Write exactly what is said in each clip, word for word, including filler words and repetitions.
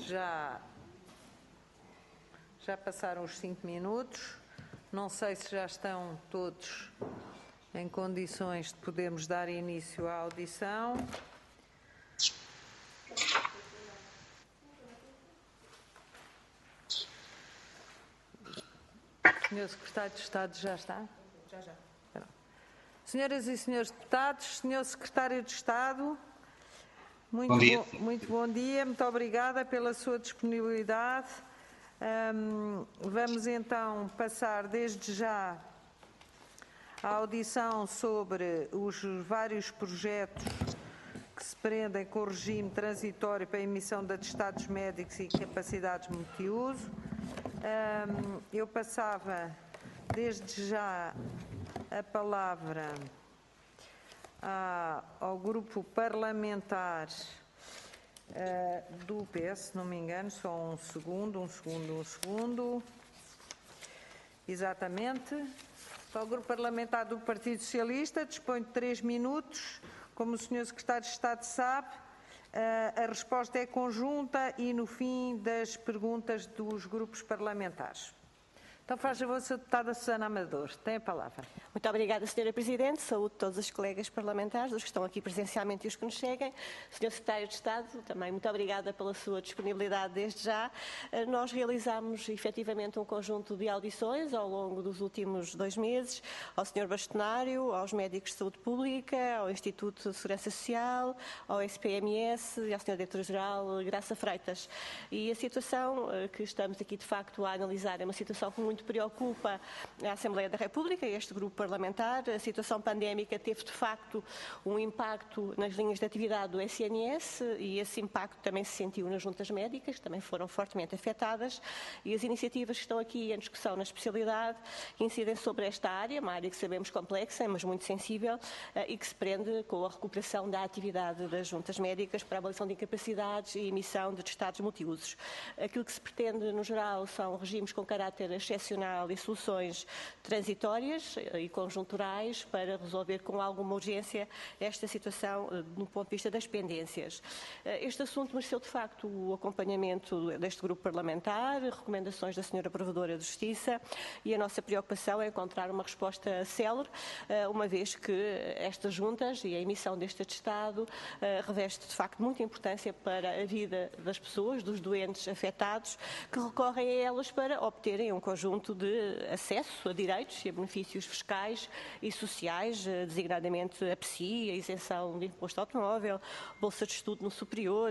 já, já passaram os cinco minutos. Não sei se já estão todos em condições de podermos dar início à audição. Senhor Secretário de Estado já está? Já, já. Senhoras e senhores deputados, Senhor Secretário de Estado, muito bom dia. Bom, muito bom dia, muito obrigada pela sua disponibilidade. Um, vamos então passar desde já à audição sobre os vários projetos que se prendem com o regime transitório para a emissão de atestados médicos e capacidades multiuso. Um, eu passava desde já a palavra a, ao grupo parlamentar uh, do P S, se não me engano, só um segundo, um segundo, um segundo. Exatamente. Ao grupo parlamentar do Partido Socialista, dispõe de três minutos. Como o senhor Secretário de Estado sabe, uh, a resposta é conjunta e no fim das perguntas dos grupos parlamentares. Então, faz favor, senhora Deputada Susana Amador, tem a palavra. Muito obrigada, senhora Presidente. Saúde todos os colegas parlamentares, os que estão aqui presencialmente e os que nos seguem. senhor Secretário de Estado, também muito obrigada pela sua disponibilidade desde já. Nós realizámos efetivamente um conjunto de audições ao longo dos últimos dois meses ao senhor Bastonário, aos médicos de saúde pública, ao Instituto de Segurança Social, ao S P M S e ao senhor Diretor-Geral Graça Freitas. E a situação que estamos aqui de facto a analisar é uma situação que muito preocupa a Assembleia da República e este grupo parlamentar. A situação pandémica teve, de facto, um impacto nas linhas de atividade do S N S e esse impacto também se sentiu nas juntas médicas, que também foram fortemente afetadas, e as iniciativas que estão aqui em discussão na especialidade incidem sobre esta área, uma área que sabemos complexa, mas muito sensível, e que se prende com a recuperação da atividade das juntas médicas para a avaliação de incapacidades e emissão de atestados multiusos. Aquilo que se pretende, no geral, são regimes com caráter excepcional e soluções transitórias e conjunturais para resolver com alguma urgência esta situação do ponto de vista das pendências. Este assunto mereceu, de facto, o acompanhamento deste grupo parlamentar, recomendações da senhora Provedora de Justiça, e a nossa preocupação é encontrar uma resposta célere, uma vez que estas juntas e a emissão deste atestado reveste, de facto, muita importância para a vida das pessoas, dos doentes afetados, que recorrem a elas para obterem um conjunto de acesso a direitos e a benefícios fiscais e sociais, designadamente a P S I, a isenção de imposto automóvel, bolsa de estudo no superior,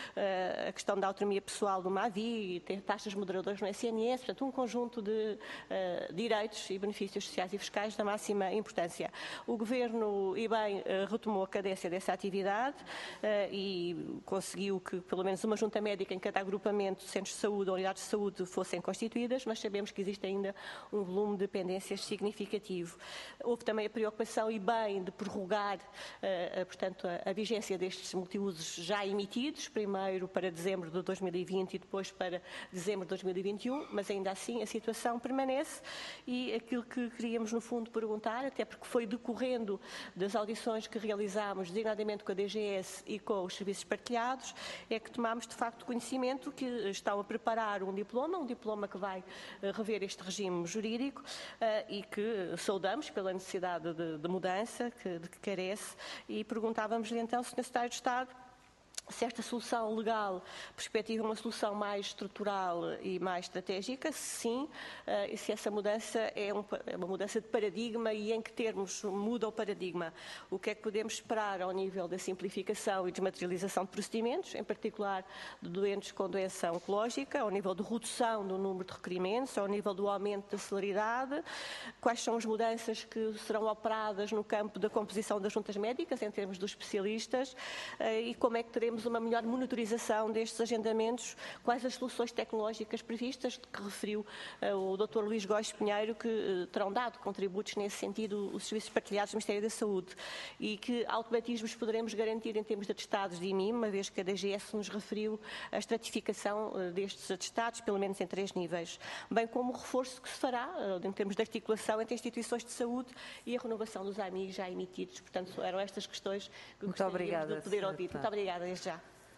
a questão da autonomia pessoal do MAVI, ter taxas moderadoras no S N S, portanto um conjunto de uh, direitos e benefícios sociais e fiscais da máxima importância. O Governo, e bem, uh, retomou a cadência dessa atividade uh, e conseguiu que pelo menos uma junta médica em cada agrupamento de centros de saúde ou unidades de saúde fossem constituídas, mas sabemos que existe ainda um volume de pendências significativo. Houve também a preocupação, e bem, de prorrogar, uh, portanto, a, a vigência destes multiusos já emitidos, primeiro para dezembro de dois mil e vinte e depois para dezembro de dois mil e vinte e um, mas ainda assim a situação permanece, e aquilo que queríamos, no fundo, perguntar, até porque foi decorrendo das audições que realizámos, designadamente com a D G S e com os serviços partilhados, é que tomámos, de facto, conhecimento que estão a preparar um diploma, um diploma que vai uh, rever este regime jurídico uh, e que saudamos pela necessidade de, de mudança que, de que carece, e perguntávamos-lhe então, senhor Secretário de Estado, se esta solução legal perspectiva uma solução mais estrutural e mais estratégica, sim, e se essa mudança é, um, é uma mudança de paradigma e em que termos muda o paradigma. O que é que podemos esperar ao nível da simplificação e desmaterialização de procedimentos, em particular de doentes com doença oncológica, ao nível de redução do número de requerimentos, ao nível do aumento da celeridade, quais são as mudanças que serão operadas no campo da composição das juntas médicas, em termos dos especialistas, e como é que teremos uma melhor monitorização destes agendamentos, quais as soluções tecnológicas previstas, que referiu uh, o doutor Luís Góes Pinheiro, que uh, terão dado contributos nesse sentido os serviços partilhados do Ministério da Saúde, e que automatismos poderemos garantir em termos de atestados de I M I, uma vez que a D G S nos referiu a estratificação uh, destes atestados, pelo menos em três níveis, bem como o reforço que se fará uh, em termos de articulação entre instituições de saúde e a renovação dos A M I já emitidos. Portanto, eram estas questões que Muito gostaríamos obrigada, de poder ouvir. senhora. Muito obrigada, desde já.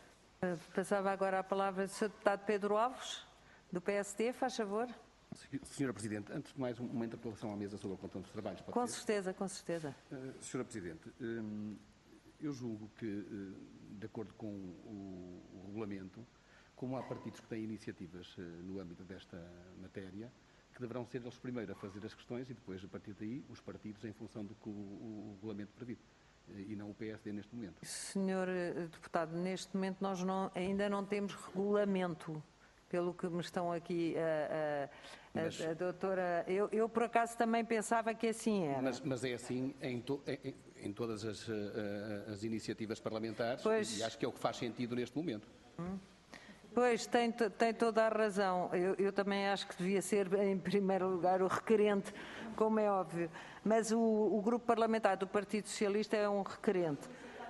Passava agora a palavra ao senhor Deputado Pedro Alves, do P S D, faz favor. Senhora Presidente, antes de mais uma interpelação à mesa sobre a conta dos trabalhos. Com certeza, com certeza. Uh, Senhora Presidente, um, eu julgo que, uh, de acordo com o, o regulamento, como há partidos que têm iniciativas uh, no âmbito desta matéria, que deverão ser eles primeiro a fazer as questões e depois, a partir daí, os partidos em função do que o, o, o regulamento prevê, uh, e não o P S D neste momento. Senhor Deputado, neste momento nós não, ainda não temos regulamento. Pelo que me estão aqui a, a, mas, a, a doutora... Eu, eu, por acaso, também pensava que assim era. Mas, mas é assim em, to, em, em todas as, as iniciativas parlamentares, pois, e acho que é o que faz sentido neste momento. Hum. Pois, tem, tem toda a razão. Eu, eu também acho que devia ser, em primeiro lugar, o requerente, como é óbvio. Mas o, o grupo parlamentar do Partido Socialista é um requerente.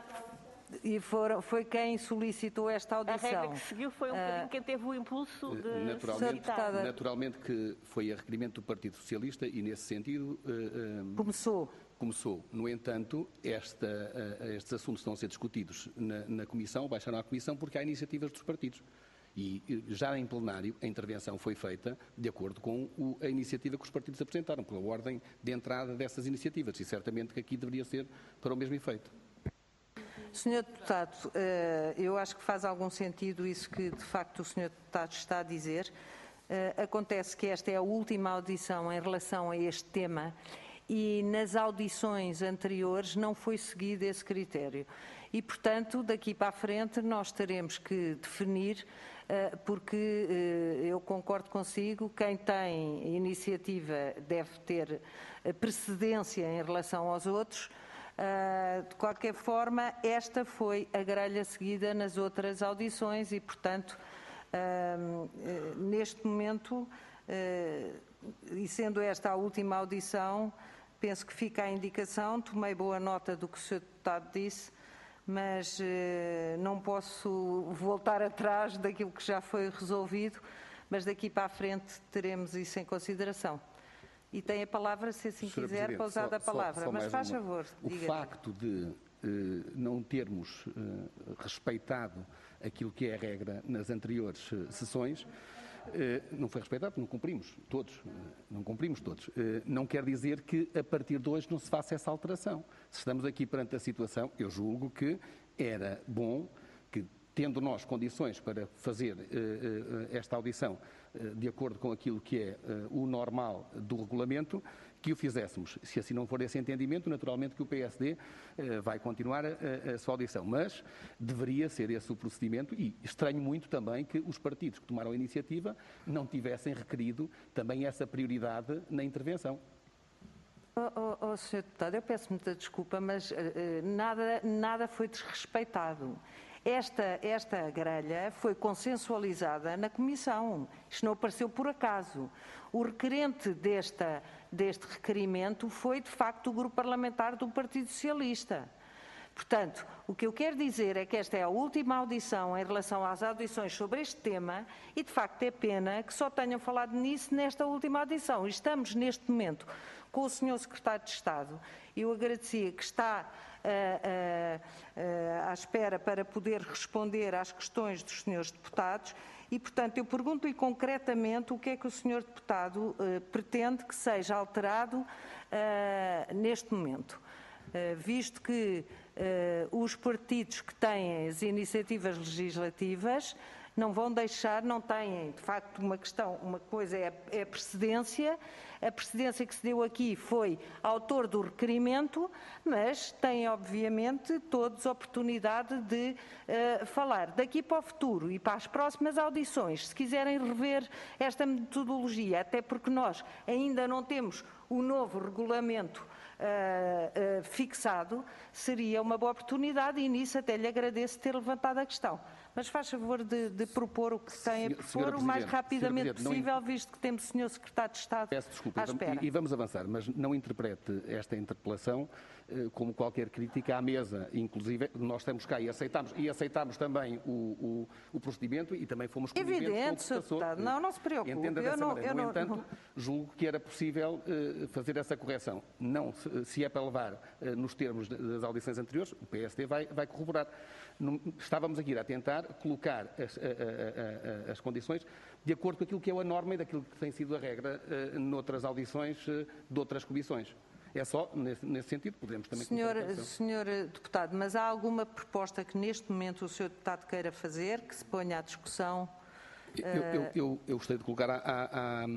E foram, foi quem solicitou esta audição. A regra que seguiu foi um bocadinho uh, quem teve o impulso de naturalmente, naturalmente que foi a requerimento do Partido Socialista e, nesse sentido... Uh, um, começou. Começou. No entanto, esta, uh, estes assuntos estão a ser discutidos na, na Comissão, baixaram à Comissão, porque há iniciativas dos partidos. E já em plenário, a intervenção foi feita de acordo com o, a iniciativa que os partidos apresentaram, pela ordem de entrada dessas iniciativas. E certamente que aqui deveria ser para o mesmo efeito. senhor Deputado, eu acho que faz algum sentido isso que, de facto, o senhor Deputado está a dizer. Acontece que esta é a última audição em relação a este tema e nas audições anteriores não foi seguido esse critério. E, portanto, daqui para a frente nós teremos que definir, porque eu concordo consigo, quem tem iniciativa deve ter precedência em relação aos outros. Uh, de qualquer forma, esta foi a grelha seguida nas outras audições e, portanto, uh, uh, neste momento, uh, e sendo esta a última audição, penso que fica a indicação, tomei boa nota do que o senhor Deputado disse, mas uh, não posso voltar atrás daquilo que já foi resolvido, mas daqui para a frente teremos isso em consideração. E tem a palavra, se assim Senhora quiser, Presidente, para usar só, da palavra. Só, só mas faz uma. favor, O diga. facto de eh, não termos eh, respeitado aquilo que é a regra nas anteriores eh, sessões, eh, não foi respeitado, não cumprimos todos, eh, não cumprimos todos. Eh, não quer dizer que a partir de hoje não se faça essa alteração. Se estamos aqui perante a situação, eu julgo que era bom que, tendo nós condições para fazer eh, eh, esta audição de acordo com aquilo que é uh, o normal do regulamento, que o fizéssemos. Se assim não for esse entendimento, naturalmente que o P S D uh, vai continuar a, a sua audição. Mas deveria ser esse o procedimento e estranho muito também que os partidos que tomaram a iniciativa não tivessem requerido também essa prioridade na intervenção. Oh, oh, oh, senhor Deputado, eu peço muita desculpa, mas uh, nada, nada foi desrespeitado. Esta, esta grelha foi consensualizada na Comissão. Isto não apareceu por acaso. O requerente desta, deste requerimento foi, de facto, o Grupo Parlamentar do Partido Socialista. Portanto, o que eu quero dizer é que esta é a última audição em relação às audições sobre este tema e, de facto, é pena que só tenham falado nisso nesta última audição. Estamos, neste momento, com o senhor Secretário de Estado. Eu agradecia que está uh, uh, uh, à espera para poder responder às questões dos senhores deputados e, portanto, eu pergunto-lhe concretamente o que é que o senhor deputado uh, pretende que seja alterado uh, neste momento. Uh, visto que uh, os partidos que têm as iniciativas legislativas não vão deixar, não têm, de facto, uma questão, uma coisa é, é a precedência, a precedência que se deu aqui foi autor do requerimento, mas têm, obviamente, todos a oportunidade de uh, falar. Daqui para o futuro e para as próximas audições, se quiserem rever esta metodologia, até porque nós ainda não temos o novo regulamento Uh, uh, fixado, seria uma boa oportunidade e nisso até lhe agradeço ter levantado a questão. Mas faz favor de, de propor o que tem a propor o mais rapidamente possível, visto que temos o senhor Secretário de Estado Peço desculpa, à espera. E, e vamos avançar, mas não interprete esta interpelação uh, como qualquer crítica à mesa. Inclusive, nós estamos cá e aceitámos, e aceitámos também o, o, o procedimento e também fomos coniventes com o senhor Deputado, não, não se preocupe. Entenda dessa eu não, maneira. Eu no não, entanto, não... julgo que era possível uh, fazer essa correção. Não, se, se é para levar uh, nos termos das audições anteriores, o P S D vai, vai corroborar. Não, estávamos aqui a tentar colocar as, a, a, a, as condições de acordo com aquilo que é a norma e daquilo que tem sido a regra uh, noutras audições uh, de outras comissões. É só nesse, nesse sentido, podemos também... Senhor, senhor Deputado, mas há alguma proposta que neste momento o senhor Deputado queira fazer, que se ponha à discussão? Eu, eu, eu, eu gostaria de colocar à, à,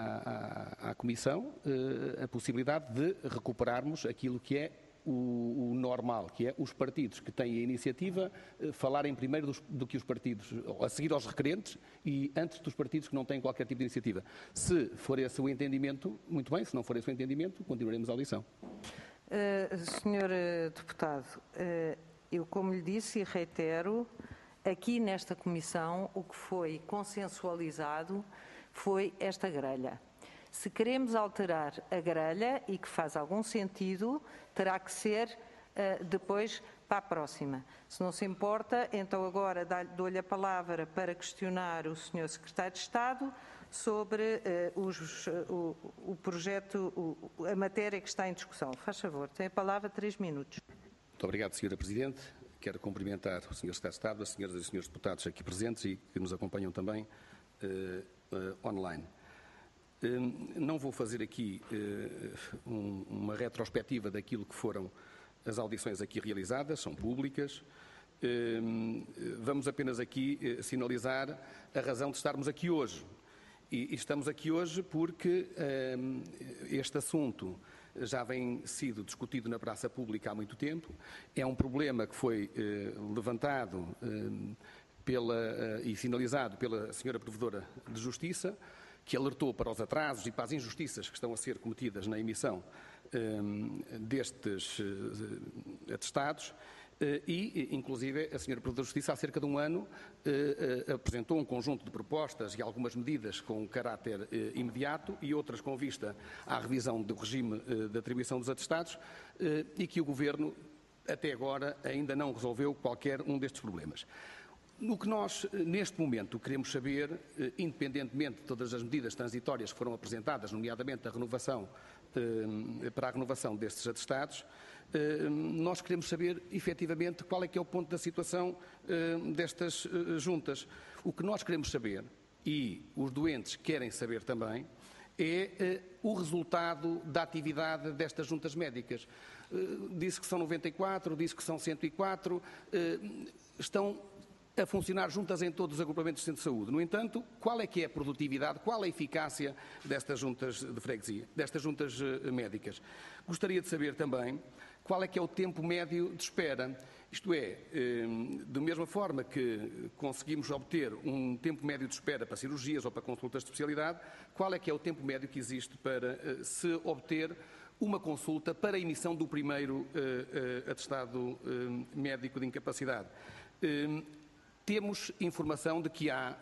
à, à Comissão uh, a possibilidade de recuperarmos aquilo que é o, o normal, que é os partidos que têm a iniciativa uh, falarem primeiro dos, do que os partidos, a seguir aos requerentes e antes dos partidos que não têm qualquer tipo de iniciativa. Se for esse o entendimento, muito bem, se não for esse o entendimento, continuaremos a audição. Uh, senhor Deputado, uh, eu como lhe disse e reitero, aqui nesta Comissão o que foi consensualizado foi esta grelha. Se queremos alterar a grelha, e que faz algum sentido, terá que ser uh, depois para a próxima. Se não se importa, então agora dou-lhe a palavra para questionar o senhor Secretário de Estado sobre uh, os, uh, o, o projeto, o, a matéria que está em discussão. Faz favor, tem a palavra, três minutos. Muito obrigado, senhora Presidente. Quero cumprimentar o senhor Secretário de Estado, as senhoras e os senhores deputados aqui presentes e que nos acompanham também uh, uh, online. Uh, não vou fazer aqui uh, um, uma retrospectiva daquilo que foram as audições aqui realizadas, são públicas. Uh, vamos apenas aqui uh, sinalizar a razão de estarmos aqui hoje. E, e estamos aqui hoje porque uh, este assunto já vem sido discutido na praça pública há muito tempo. É um problema que foi eh, levantado eh, pela, eh, e sinalizado pela senhora Provedora de Justiça, que alertou para os atrasos e para as injustiças que estão a ser cometidas na emissão eh, destes eh, atestados. Uh, e, inclusive, a senhora Provedora de Justiça, há cerca de um ano, uh, uh, apresentou um conjunto de propostas e algumas medidas com caráter uh, imediato e outras com vista à revisão do regime uh, de atribuição dos atestados uh, e que o Governo, até agora, ainda não resolveu qualquer um destes problemas. No que nós, neste momento, queremos saber, uh, independentemente de todas as medidas transitórias que foram apresentadas, nomeadamente a renovação, uh, para a renovação destes atestados, nós queremos saber, efetivamente, qual é que é o ponto da situação uh, destas uh, juntas. O que nós queremos saber, e os doentes querem saber também, é uh, o resultado da atividade destas juntas médicas. Uh, disse que são noventa e quatro, disse que são cento e quatro, uh, estão a funcionar juntas em todos os agrupamentos de centro de saúde. No entanto, qual é que é a produtividade, qual é a eficácia destas juntas de freguesia, destas juntas uh, médicas? Gostaria de saber também qual é que é o tempo médio de espera. Isto é, da mesma forma que conseguimos obter um tempo médio de espera para cirurgias ou para consultas de especialidade, qual é que é o tempo médio que existe para se obter uma consulta para a emissão do primeiro atestado médico de incapacidade? Temos informação de que há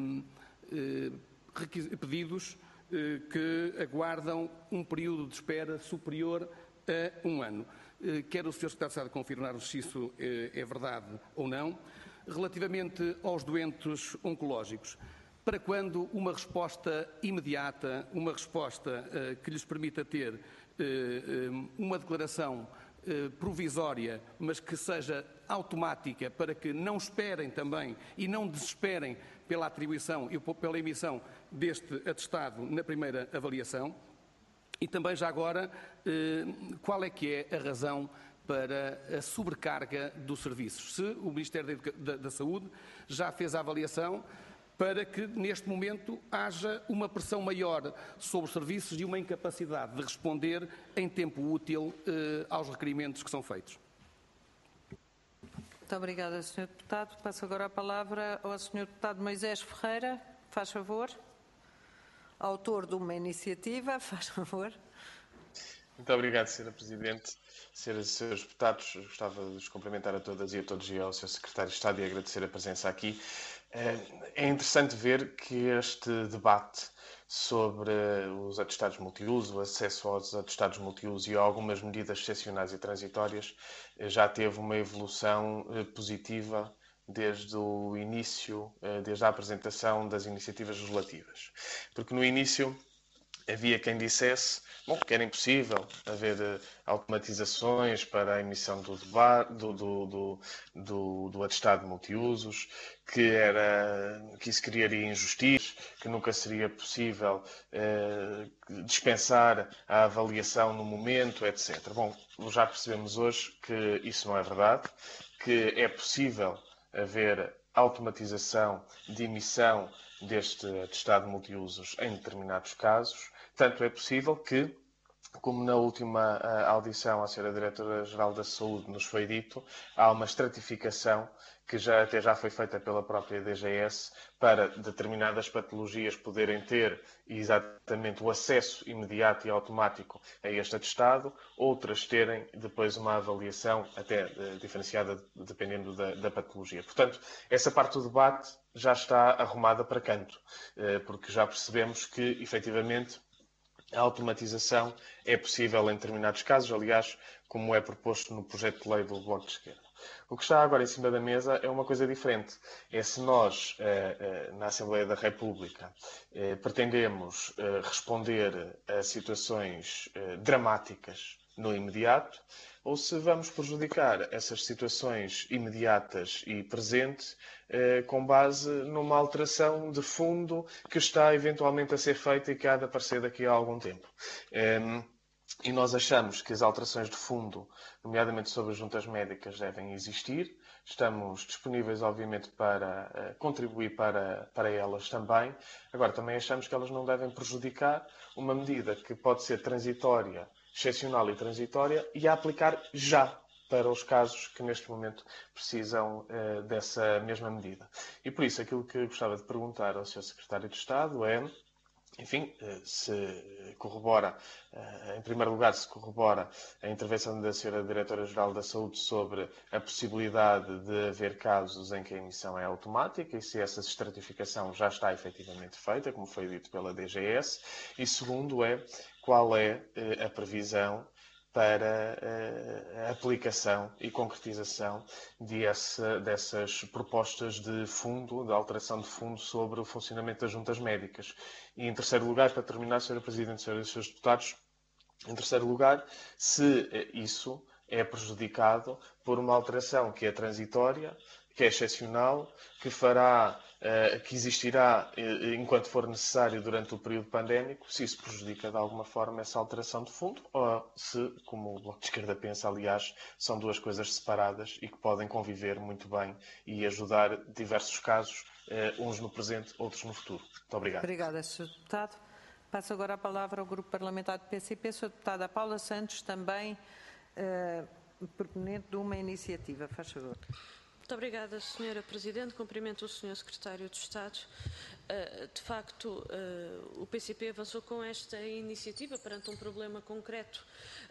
pedidos que aguardam um período de espera superior a um ano. Quer o senhor Secretário de Estado confirmar-nos se isso é verdade ou não. Relativamente aos doentes oncológicos, para quando uma resposta imediata, uma resposta uh, que lhes permita ter uh, uma declaração uh, provisória, mas que seja automática, para que não esperem também e não desesperem pela atribuição e pela emissão deste atestado na primeira avaliação? E também, já agora, qual é que é a razão para a sobrecarga dos serviços? Se o Ministério da, da Saúde já fez a avaliação para que, neste momento, haja uma pressão maior sobre os serviços e uma incapacidade de responder em tempo útil eh, aos requerimentos que são feitos. Muito obrigada, senhor Deputado. Passo agora a palavra ao senhor Deputado Moisés Ferreira. Faz favor. Autor de uma iniciativa, faz favor. Muito obrigado, senhora Presidente. Senhoras e senhores deputados, gostava de os cumprimentar a todas e a todos e ao senhor Secretário de Estado e agradecer a presença aqui. É interessante ver que este debate sobre os atestados multiuso, o acesso aos atestados multiuso e algumas medidas excepcionais e transitórias já teve uma evolução positiva desde o início, desde a apresentação das iniciativas legislativas. Porque no início havia quem dissesse bom, que era impossível haver uh, automatizações para a emissão do, do, do, do, do, do atestado de multiusos, que, era, que isso criaria injustiças, que nunca seria possível uh, dispensar a avaliação no momento, etcétera. Bom, já percebemos hoje que isso não é verdade, que é possível haver automatização de emissão deste atestado de multiusos em determinados casos. Tanto é possível que, como na última audição à senhora Diretora-Geral da Saúde nos foi dito, há uma estratificação que já, até já foi feita pela própria D G S para determinadas patologias poderem ter exatamente o acesso imediato e automático a este atestado, outras terem depois uma avaliação até uh, diferenciada dependendo da, da patologia. Portanto, essa parte do debate já está arrumada para canto, uh, porque já percebemos que, efetivamente, a automatização é possível em determinados casos, aliás, como é proposto no projeto de lei do Bloco de Esquerda. O que está agora em cima da mesa é uma coisa diferente. É se nós, na Assembleia da República, pretendemos responder a situações dramáticas no imediato, ou se vamos prejudicar essas situações imediatas e presentes com base numa alteração de fundo que está eventualmente a ser feita e que há de aparecer daqui a algum tempo. E nós achamos que as alterações de fundo, nomeadamente sobre as juntas médicas, devem existir. Estamos disponíveis, obviamente, para uh, contribuir para, para elas também. Agora, também achamos que elas não devem prejudicar uma medida que pode ser transitória, excepcional e transitória e a aplicar já para os casos que neste momento precisam uh, dessa mesma medida. E por isso, aquilo que gostava de perguntar ao senhor Secretário de Estado é... Enfim, se corrobora, em primeiro lugar, se corrobora a intervenção da senhora Diretora-Geral da Saúde sobre a possibilidade de haver casos em que a emissão é automática e se essa estratificação já está efetivamente feita, como foi dito pela D G S. E segundo é, qual é a previsão para a aplicação e concretização de essa, dessas propostas de fundo, de alteração de fundo sobre o funcionamento das juntas médicas. E, em terceiro lugar, para terminar, senhora Presidente, senhores e senhores deputados, em terceiro lugar, se isso é prejudicado por uma alteração que é transitória, que é excepcional, que fará, que existirá enquanto for necessário durante o período pandémico, se isso prejudica de alguma forma essa alteração de fundo, ou se, como o Bloco de Esquerda pensa, aliás, são duas coisas separadas e que podem conviver muito bem e ajudar diversos casos, uns no presente, outros no futuro. Muito obrigado. Obrigada, senhor Deputado. Passo agora a palavra ao Grupo Parlamentar do P C P. senhora Deputada Paula Santos, também uh, proponente de uma iniciativa. Faz favor. Muito obrigada, senhora Presidente. Cumprimento o senhor Secretário de Estado. De facto, o P C P avançou com esta iniciativa perante um problema concreto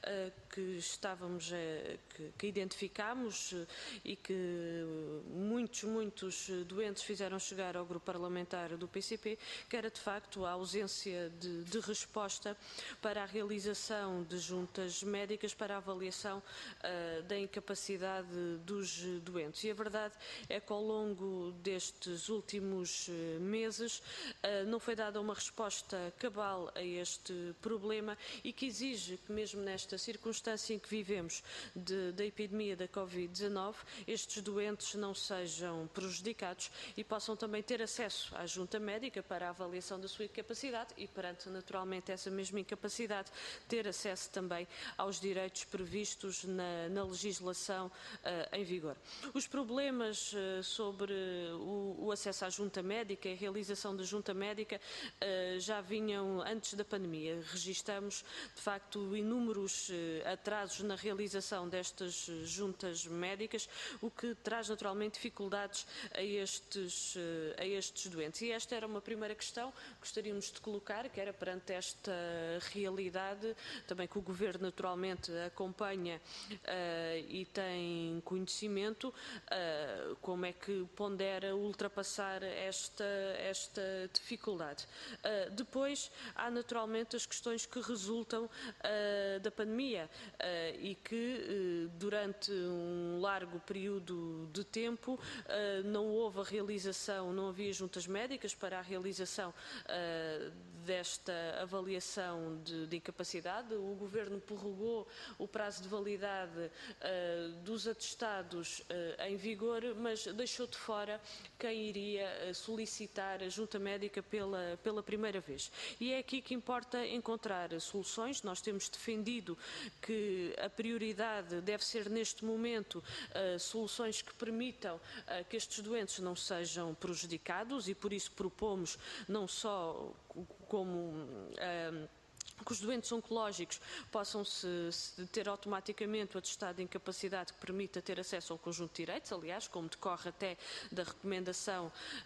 que estávamos, que, que identificámos e que muitos, muitos doentes fizeram chegar ao grupo parlamentar do P C P, que era de facto a ausência de, de resposta para a realização de juntas médicas para a avaliação da incapacidade dos doentes. E a verdade é que ao longo destes últimos meses não foi dada uma resposta cabal a este problema e que exige que mesmo nesta circunstância em que vivemos de, da epidemia da Covid dezanove, estes doentes não sejam prejudicados e possam também ter acesso à junta médica para a avaliação da sua incapacidade e perante naturalmente essa mesma incapacidade ter acesso também aos direitos previstos na, na legislação uh, em vigor. Os problemas uh, sobre o, o acesso à junta médica e a realização da junta médica uh, já vinham antes da pandemia. Registamos, de facto, inúmeros uh, atrasos na realização destas juntas médicas, o que traz naturalmente dificuldades a estes, uh, a estes doentes. E esta era uma primeira questão que gostaríamos de colocar, que era perante esta realidade, também que o Governo naturalmente acompanha uh, e tem conhecimento, uh, como é que pondera ultrapassar esta, esta esta dificuldade. Uh, depois, há naturalmente as questões que resultam uh, da pandemia uh, e que uh, durante um largo período de tempo uh, não houve a realização, não havia juntas médicas para a realização uh, desta avaliação de, de incapacidade. O Governo prorrogou o prazo de validade uh, dos atestados uh, em vigor, mas deixou de fora quem iria uh, solicitar a junta médica pela, pela primeira vez. E é aqui que importa encontrar soluções. Nós temos defendido que a prioridade deve ser, neste momento, uh, soluções que permitam uh, que estes doentes não sejam prejudicados, e por isso propomos não só como uh, que os doentes oncológicos possam se, se ter automaticamente o atestado de incapacidade que permita ter acesso ao conjunto de direitos, aliás, como decorre até da recomendação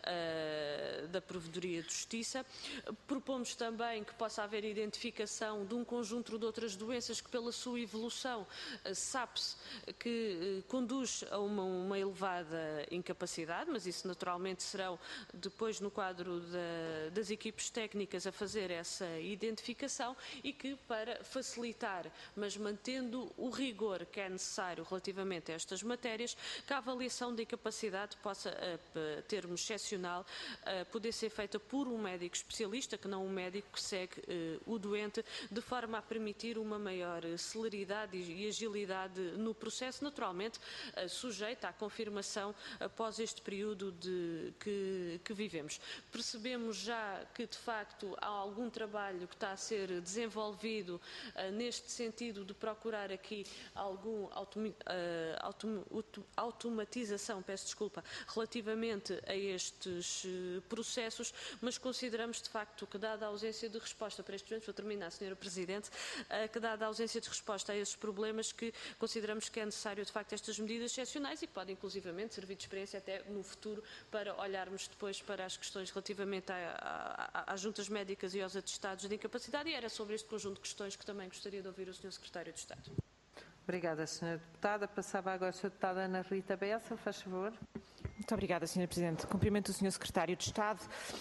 uh, da Provedoria de Justiça. Propomos também que possa haver identificação de um conjunto de outras doenças que, pela sua evolução, uh, sabe-se que uh, conduz a uma, uma elevada incapacidade, mas isso naturalmente serão depois no quadro da, das equipes técnicas a fazer essa identificação, e que, para facilitar, mas mantendo o rigor que é necessário relativamente a estas matérias, que a avaliação de incapacidade possa, a termo excepcional, a poder ser feita por um médico especialista, que não um médico que segue uh, o doente, de forma a permitir uma maior celeridade e agilidade no processo, naturalmente uh, sujeita à confirmação após este período de, que, que vivemos. Percebemos já que, de facto, há algum trabalho que está a ser desenvolvido desenvolvido uh, neste sentido de procurar aqui algum autom uh, autom automatização, peço desculpa, relativamente a estes uh, processos, mas consideramos de facto que, dada a ausência de resposta para estes doentes, vou terminar, senhora Presidente, uh, que dada a ausência de resposta a esses problemas, que consideramos que é necessário de facto estas medidas excepcionais e que podem inclusivamente servir de experiência até no futuro para olharmos depois para as questões relativamente às juntas médicas e aos atestados de incapacidade, e era sobre este conjunto de questões que também gostaria de ouvir o senhor Secretário de Estado. Obrigada, senhora Deputada. Passava agora a senhora Deputada Ana Rita Bessa, faz favor. Muito obrigada, senhora Presidente. Cumprimento o senhor Secretário de Estado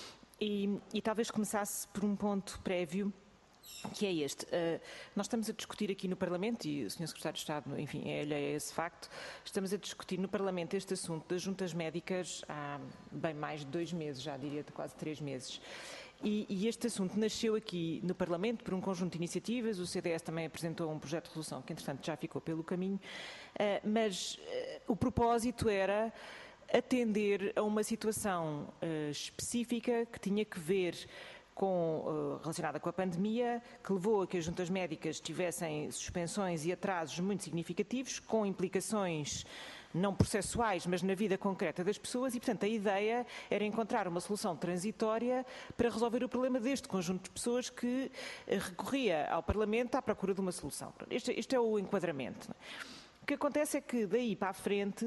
e, e talvez começasse por um ponto prévio, que é este. Uh, nós estamos a discutir aqui no Parlamento, e o senhor Secretário de Estado, enfim, é alheio a esse facto, estamos a discutir no Parlamento este assunto das juntas médicas há bem mais de dois meses, já diria de quase três meses. E, e este assunto nasceu aqui no Parlamento por um conjunto de iniciativas. O C D S também apresentou um projeto de resolução que, entretanto, já ficou pelo caminho, uh, mas uh, o propósito era atender a uma situação uh, específica que tinha que ver com, uh, relacionada com a pandemia, que levou a que as juntas médicas tivessem suspensões e atrasos muito significativos, com implicações não processuais, mas na vida concreta das pessoas, e, portanto, a ideia era encontrar uma solução transitória para resolver o problema deste conjunto de pessoas que recorria ao Parlamento à procura de uma solução. Este, este é o enquadramento. O que acontece é que, daí para a frente,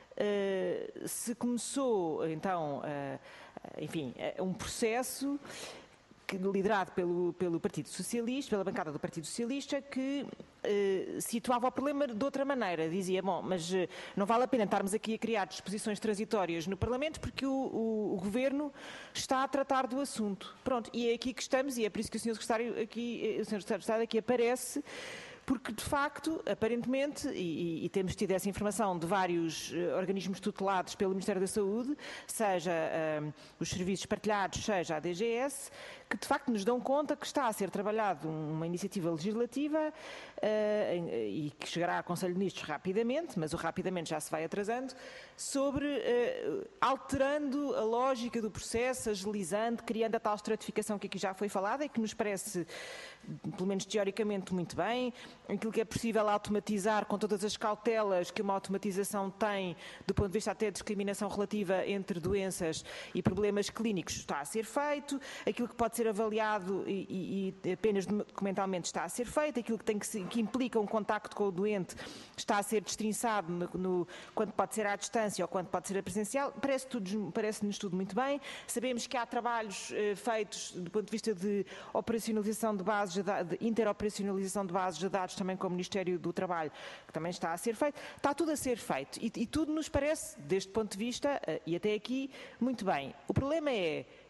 uh, se começou, então, uh, enfim, uh, um processo que, liderado pelo, pelo Partido Socialista, pela bancada do Partido Socialista, que eh, situava o problema de outra maneira. Dizia, bom, mas eh, não vale a pena estarmos aqui a criar disposições transitórias no Parlamento porque o, o, o Governo está a tratar do assunto. Pronto, e é aqui que estamos, e é por isso que o senhor Secretário, aqui, o senhor Secretário de Estado aqui aparece, porque, de facto, aparentemente, e, e temos tido essa informação de vários uh, organismos tutelados pelo Ministério da Saúde, seja uh, os serviços partilhados, seja a D G S, que, de facto, nos dão conta que está a ser trabalhado uma iniciativa legislativa uh, e que chegará ao Conselho de Ministros rapidamente, mas o rapidamente já se vai atrasando, sobre uh, alterando a lógica do processo, agilizando, criando a tal estratificação que aqui já foi falada e que nos parece, pelo menos teoricamente, muito bem. Aquilo que é possível automatizar com todas as cautelas que uma automatização tem do ponto de vista até de discriminação relativa entre doenças e problemas clínicos está a ser feito, aquilo que pode ser avaliado e, e, e apenas documentalmente está a ser feito, aquilo que, tem que, que implica um contacto com o doente está a ser destrinçado no, no, quando pode ser à distância ou quando pode ser a presencial. Parece tudo, parece-nos tudo muito bem. Sabemos que há trabalhos eh, feitos do ponto de vista de operacionalização de bases, de, de interoperacionalização de bases de dados também com o Ministério do Trabalho, que também está a ser feito. Está tudo a ser feito e, e tudo nos parece, deste ponto de vista, e até aqui, muito bem. O problema é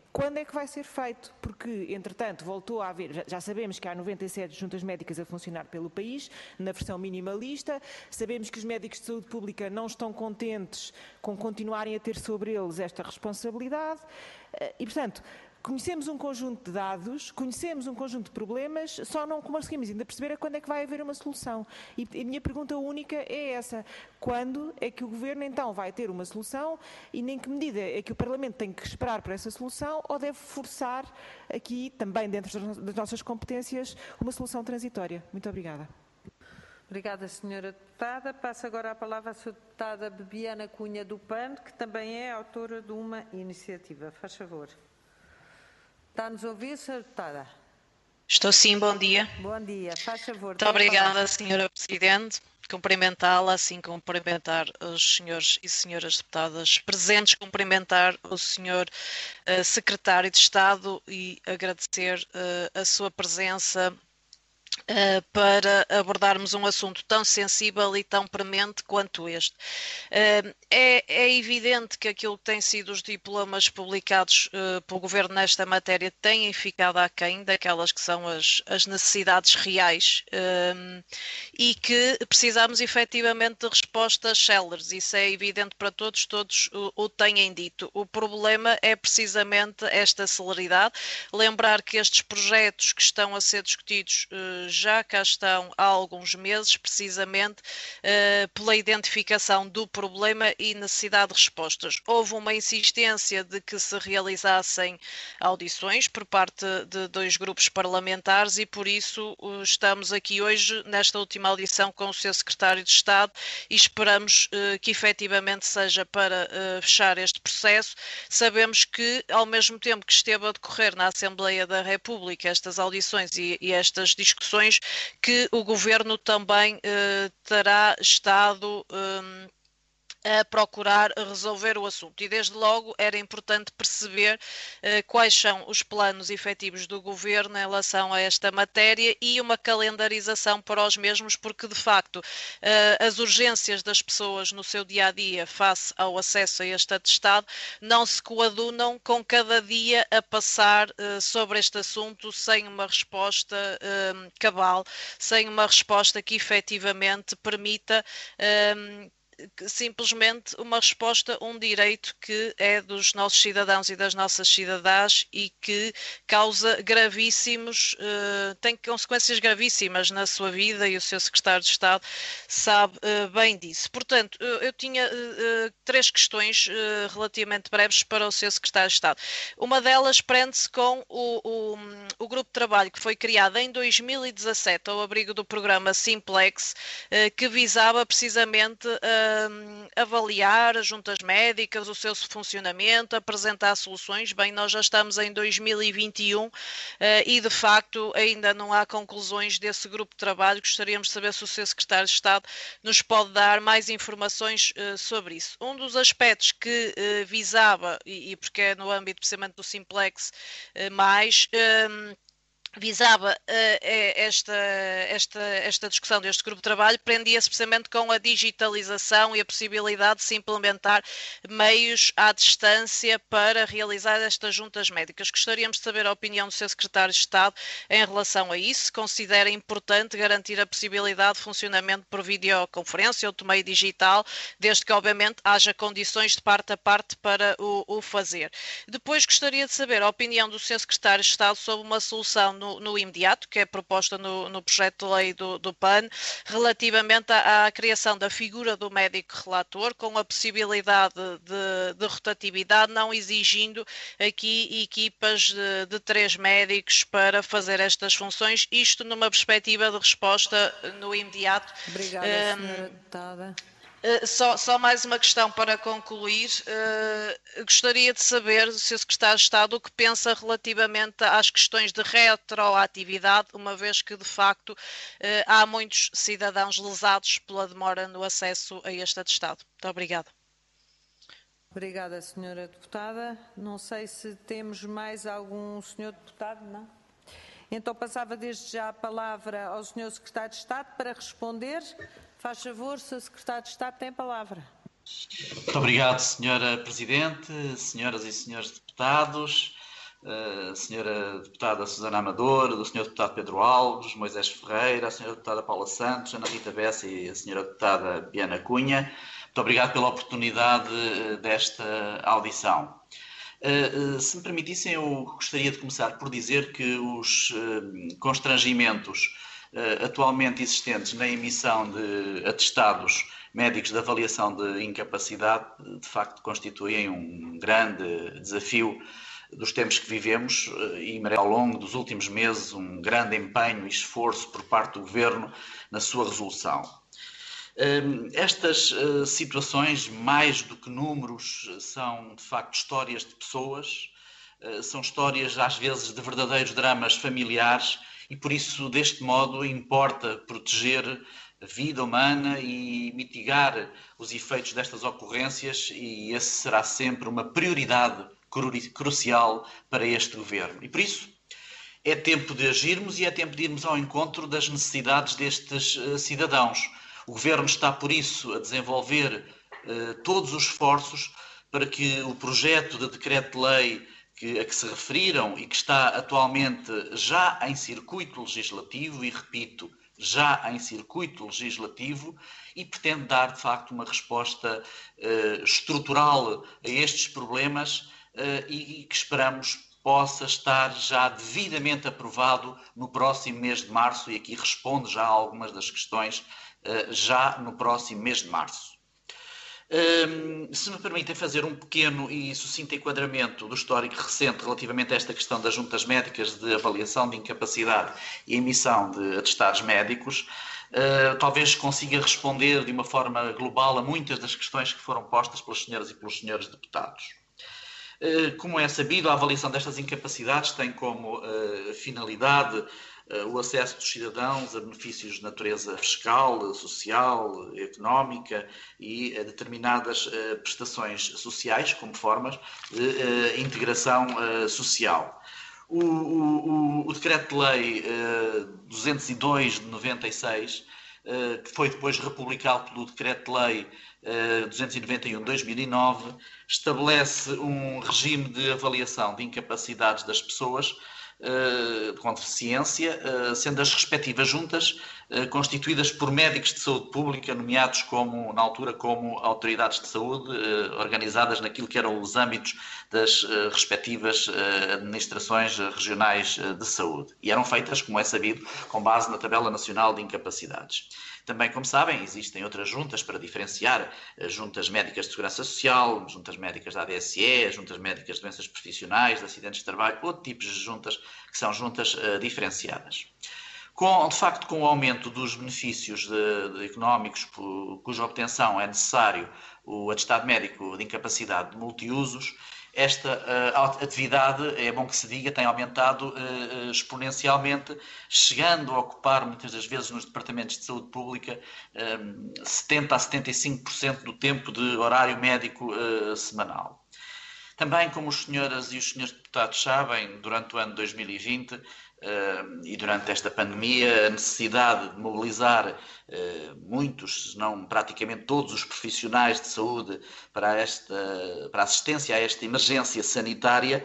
Quando é que vai ser feito? Porque, entretanto, voltou a haver, já sabemos que há noventa e sete juntas médicas a funcionar pelo país, na versão minimalista, sabemos que os médicos de saúde pública não estão contentes com continuarem a ter sobre eles esta responsabilidade e, portanto, conhecemos um conjunto de dados, conhecemos um conjunto de problemas, só não conseguimos ainda perceber a quando é que vai haver uma solução. E a minha pergunta única é essa: quando é que o Governo então vai ter uma solução e nem que medida é que o Parlamento tem que esperar por essa solução ou deve forçar aqui, também dentro das nossas competências, uma solução transitória? Muito obrigada. Obrigada, senhora Deputada. Passo agora a palavra à senhora Deputada Bebiana Cunha do P A N, que também é autora de uma iniciativa. Faz favor. Está-nos a ouvir, senhora Deputada? Estou sim, bom dia. Bom dia, faz favor. Muito obrigada, senhora Presidente. Cumprimentá-la, assim cumprimentar os senhores e senhoras deputadas presentes, cumprimentar o senhor uh, Secretário de Estado e agradecer uh, a sua presença Uh, para abordarmos um assunto tão sensível e tão premente quanto este. Uh, é, é evidente que aquilo que têm sido os diplomas publicados uh, pelo Governo nesta matéria têm ficado aquém daquelas que são as, as necessidades reais uh, e que precisamos efetivamente de respostas céleres. Isso é evidente para todos, todos o, o têm dito. O problema é precisamente esta celeridade. Lembrar que estes projetos que estão a ser discutidos uh, já cá estão há alguns meses, precisamente uh, pela identificação do problema e necessidade de respostas. Houve uma insistência de que se realizassem audições por parte de dois grupos parlamentares e por isso uh, estamos aqui hoje nesta última audição com o senhor Secretário de Estado e esperamos uh, que efetivamente seja para uh, fechar este processo. Sabemos que ao mesmo tempo que esteve a decorrer na Assembleia da República estas audições e, e estas discussões, que o Governo também eh, terá estado eh, a procurar resolver o assunto. E desde logo era importante perceber eh, quais são os planos efetivos do Governo em relação a esta matéria e uma calendarização para os mesmos, porque de facto eh, as urgências das pessoas no seu dia-a-dia face ao acesso a este atestado não se coadunam com cada dia a passar eh, sobre este assunto sem uma resposta eh, cabal, sem uma resposta que efetivamente permita eh, simplesmente uma resposta, um direito que é dos nossos cidadãos e das nossas cidadãs e que causa gravíssimos, uh, tem consequências gravíssimas na sua vida e o seu Secretário de Estado sabe uh, bem disso. Portanto, eu, eu tinha uh, três questões uh, relativamente breves para o seu Secretário de Estado. Uma delas prende-se com o, o, o grupo de trabalho que foi criado em dois mil e dezassete ao abrigo do programa Simplex, uh, que visava precisamente uh, avaliar as juntas médicas, o seu funcionamento, apresentar soluções. Bem, nós já estamos em dois mil e vinte e um uh, e de facto ainda não há conclusões desse grupo de trabalho. Gostaríamos de saber se o seu Secretário de Estado nos pode dar mais informações uh, sobre isso. Um dos aspectos que uh, visava, e, e porque é no âmbito precisamente do Simplex uh, mais, um, visava uh, esta, esta, esta discussão deste grupo de trabalho, prendia-se precisamente com a digitalização e a possibilidade de se implementar meios à distância para realizar estas juntas médicas. Gostaríamos de saber a opinião do seu Secretário de Estado em relação a isso. Considera importante garantir a possibilidade de funcionamento por videoconferência ou de meio digital, desde que obviamente haja condições de parte a parte para o, o fazer. Depois gostaria de saber a opinião do seu Secretário de Estado sobre uma solução no No, no imediato, que é proposta no, no projeto de lei do, do P A N, relativamente à, à criação da figura do médico relator, com a possibilidade de, de rotatividade, não exigindo aqui equipas de, de três médicos para fazer estas funções, isto numa perspectiva de resposta no imediato. Obrigada, um, senhora Deputada. Uh, só, só mais uma questão para concluir. Uh, gostaria de saber, do seu Secretário de Estado, o que pensa relativamente às questões de retroatividade, uma vez que, de facto, uh, há muitos cidadãos lesados pela demora no acesso a este atestado. Muito obrigada. Obrigada, senhora Deputada. Não sei se temos mais algum senhor Deputado, não? Então passava desde já a palavra ao senhor Secretário de Estado para responder. Faz favor, senhor Secretário de Estado tem a palavra. Muito obrigado, senhora Presidente, senhoras e senhores deputados. a senhora deputada Susana Amador, do senhor deputado Pedro Alves, Moisés Ferreira, a senhora deputada Paula Santos, Ana Rita Bessa e a senhora deputada Biana Cunha. Muito obrigado pela oportunidade desta audição. Se me permitissem, eu gostaria de começar por dizer que os constrangimentos atualmente existentes na emissão de atestados médicos de avaliação de incapacidade, de facto, constituem um grande desafio dos tempos que vivemos e merece ao longo dos últimos meses um grande empenho e esforço por parte do Governo na sua resolução. Estas situações, mais do que números, são de facto histórias de pessoas, são histórias às vezes de verdadeiros dramas familiares e por isso deste modo importa proteger a vida humana e mitigar os efeitos destas ocorrências e esse será sempre uma prioridade crucial para este Governo. E por isso é tempo de agirmos e é tempo de irmos ao encontro das necessidades destes uh, cidadãos. O Governo está, por isso, a desenvolver uh, todos os esforços para que o projeto de decreto-lei que, a que se referiram e que está atualmente já em circuito legislativo, e repito, já em circuito legislativo, e pretende dar, de facto, uma resposta uh, estrutural a estes problemas Uh, e que esperamos possa estar já devidamente aprovado no próximo mês de março, e aqui respondo já a algumas das questões, uh, já no próximo mês de março. Um, se me permitem fazer um pequeno e sucinto enquadramento do histórico recente relativamente a esta questão das juntas médicas de avaliação de incapacidade e emissão de atestados médicos, uh, talvez consiga responder de uma forma global a muitas das questões que foram postas pelas senhoras e pelos senhores deputados. Como é sabido, a avaliação destas incapacidades tem como uh, finalidade uh, o acesso dos cidadãos a benefícios de natureza fiscal, social, económica e a determinadas uh, prestações sociais como formas de uh, integração uh, social. O, o, o Decreto-Lei uh, duzentos e dois de noventa e seis, uh, que foi depois republicado pelo Decreto-Lei duzentos e noventa e um de dois mil e nove, estabelece um regime de avaliação de incapacidades das pessoas uh, com deficiência, uh, sendo as respectivas juntas uh, constituídas por médicos de saúde pública, nomeados como, na altura como autoridades de saúde, uh, organizadas naquilo que eram os âmbitos das uh, respectivas uh, administrações regionais uh, de saúde. E eram feitas, como é sabido, com base na Tabela Nacional de Incapacidades. Também, como sabem, existem outras juntas para diferenciar juntas médicas de segurança social, juntas médicas da A D S E, juntas médicas de doenças profissionais, de acidentes de trabalho, outros tipos de juntas que são juntas uh, diferenciadas. Com, de facto, com o aumento dos benefícios de, de económicos por, cuja obtenção é necessário o atestado médico de incapacidade de multiusos, esta uh, atividade, é bom que se diga, tem aumentado uh, exponencialmente, chegando a ocupar muitas das vezes nos departamentos de saúde pública um, setenta a setenta e cinco por cento do tempo de horário médico uh, semanal. Também, como as senhoras e os senhores deputados sabem, durante o ano dois mil e vinte uh, e durante esta pandemia, a necessidade de mobilizar uh, muitos, se não praticamente todos os profissionais de saúde para, esta, para a assistência a esta emergência sanitária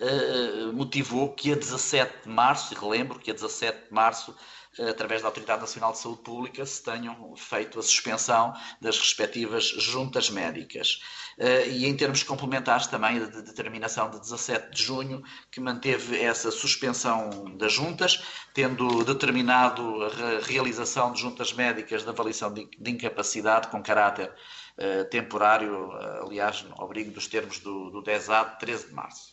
uh, motivou que a dezassete de março, e relembro que a dezassete de março, através da Autoridade Nacional de Saúde Pública, se tenham feito a suspensão das respectivas juntas médicas. E em termos complementares também a determinação de dezassete de junho, que manteve essa suspensão das juntas, tendo determinado a realização de juntas médicas de avaliação de incapacidade com caráter temporário, aliás, ao abrigo dos termos do, do D E S A de treze de março.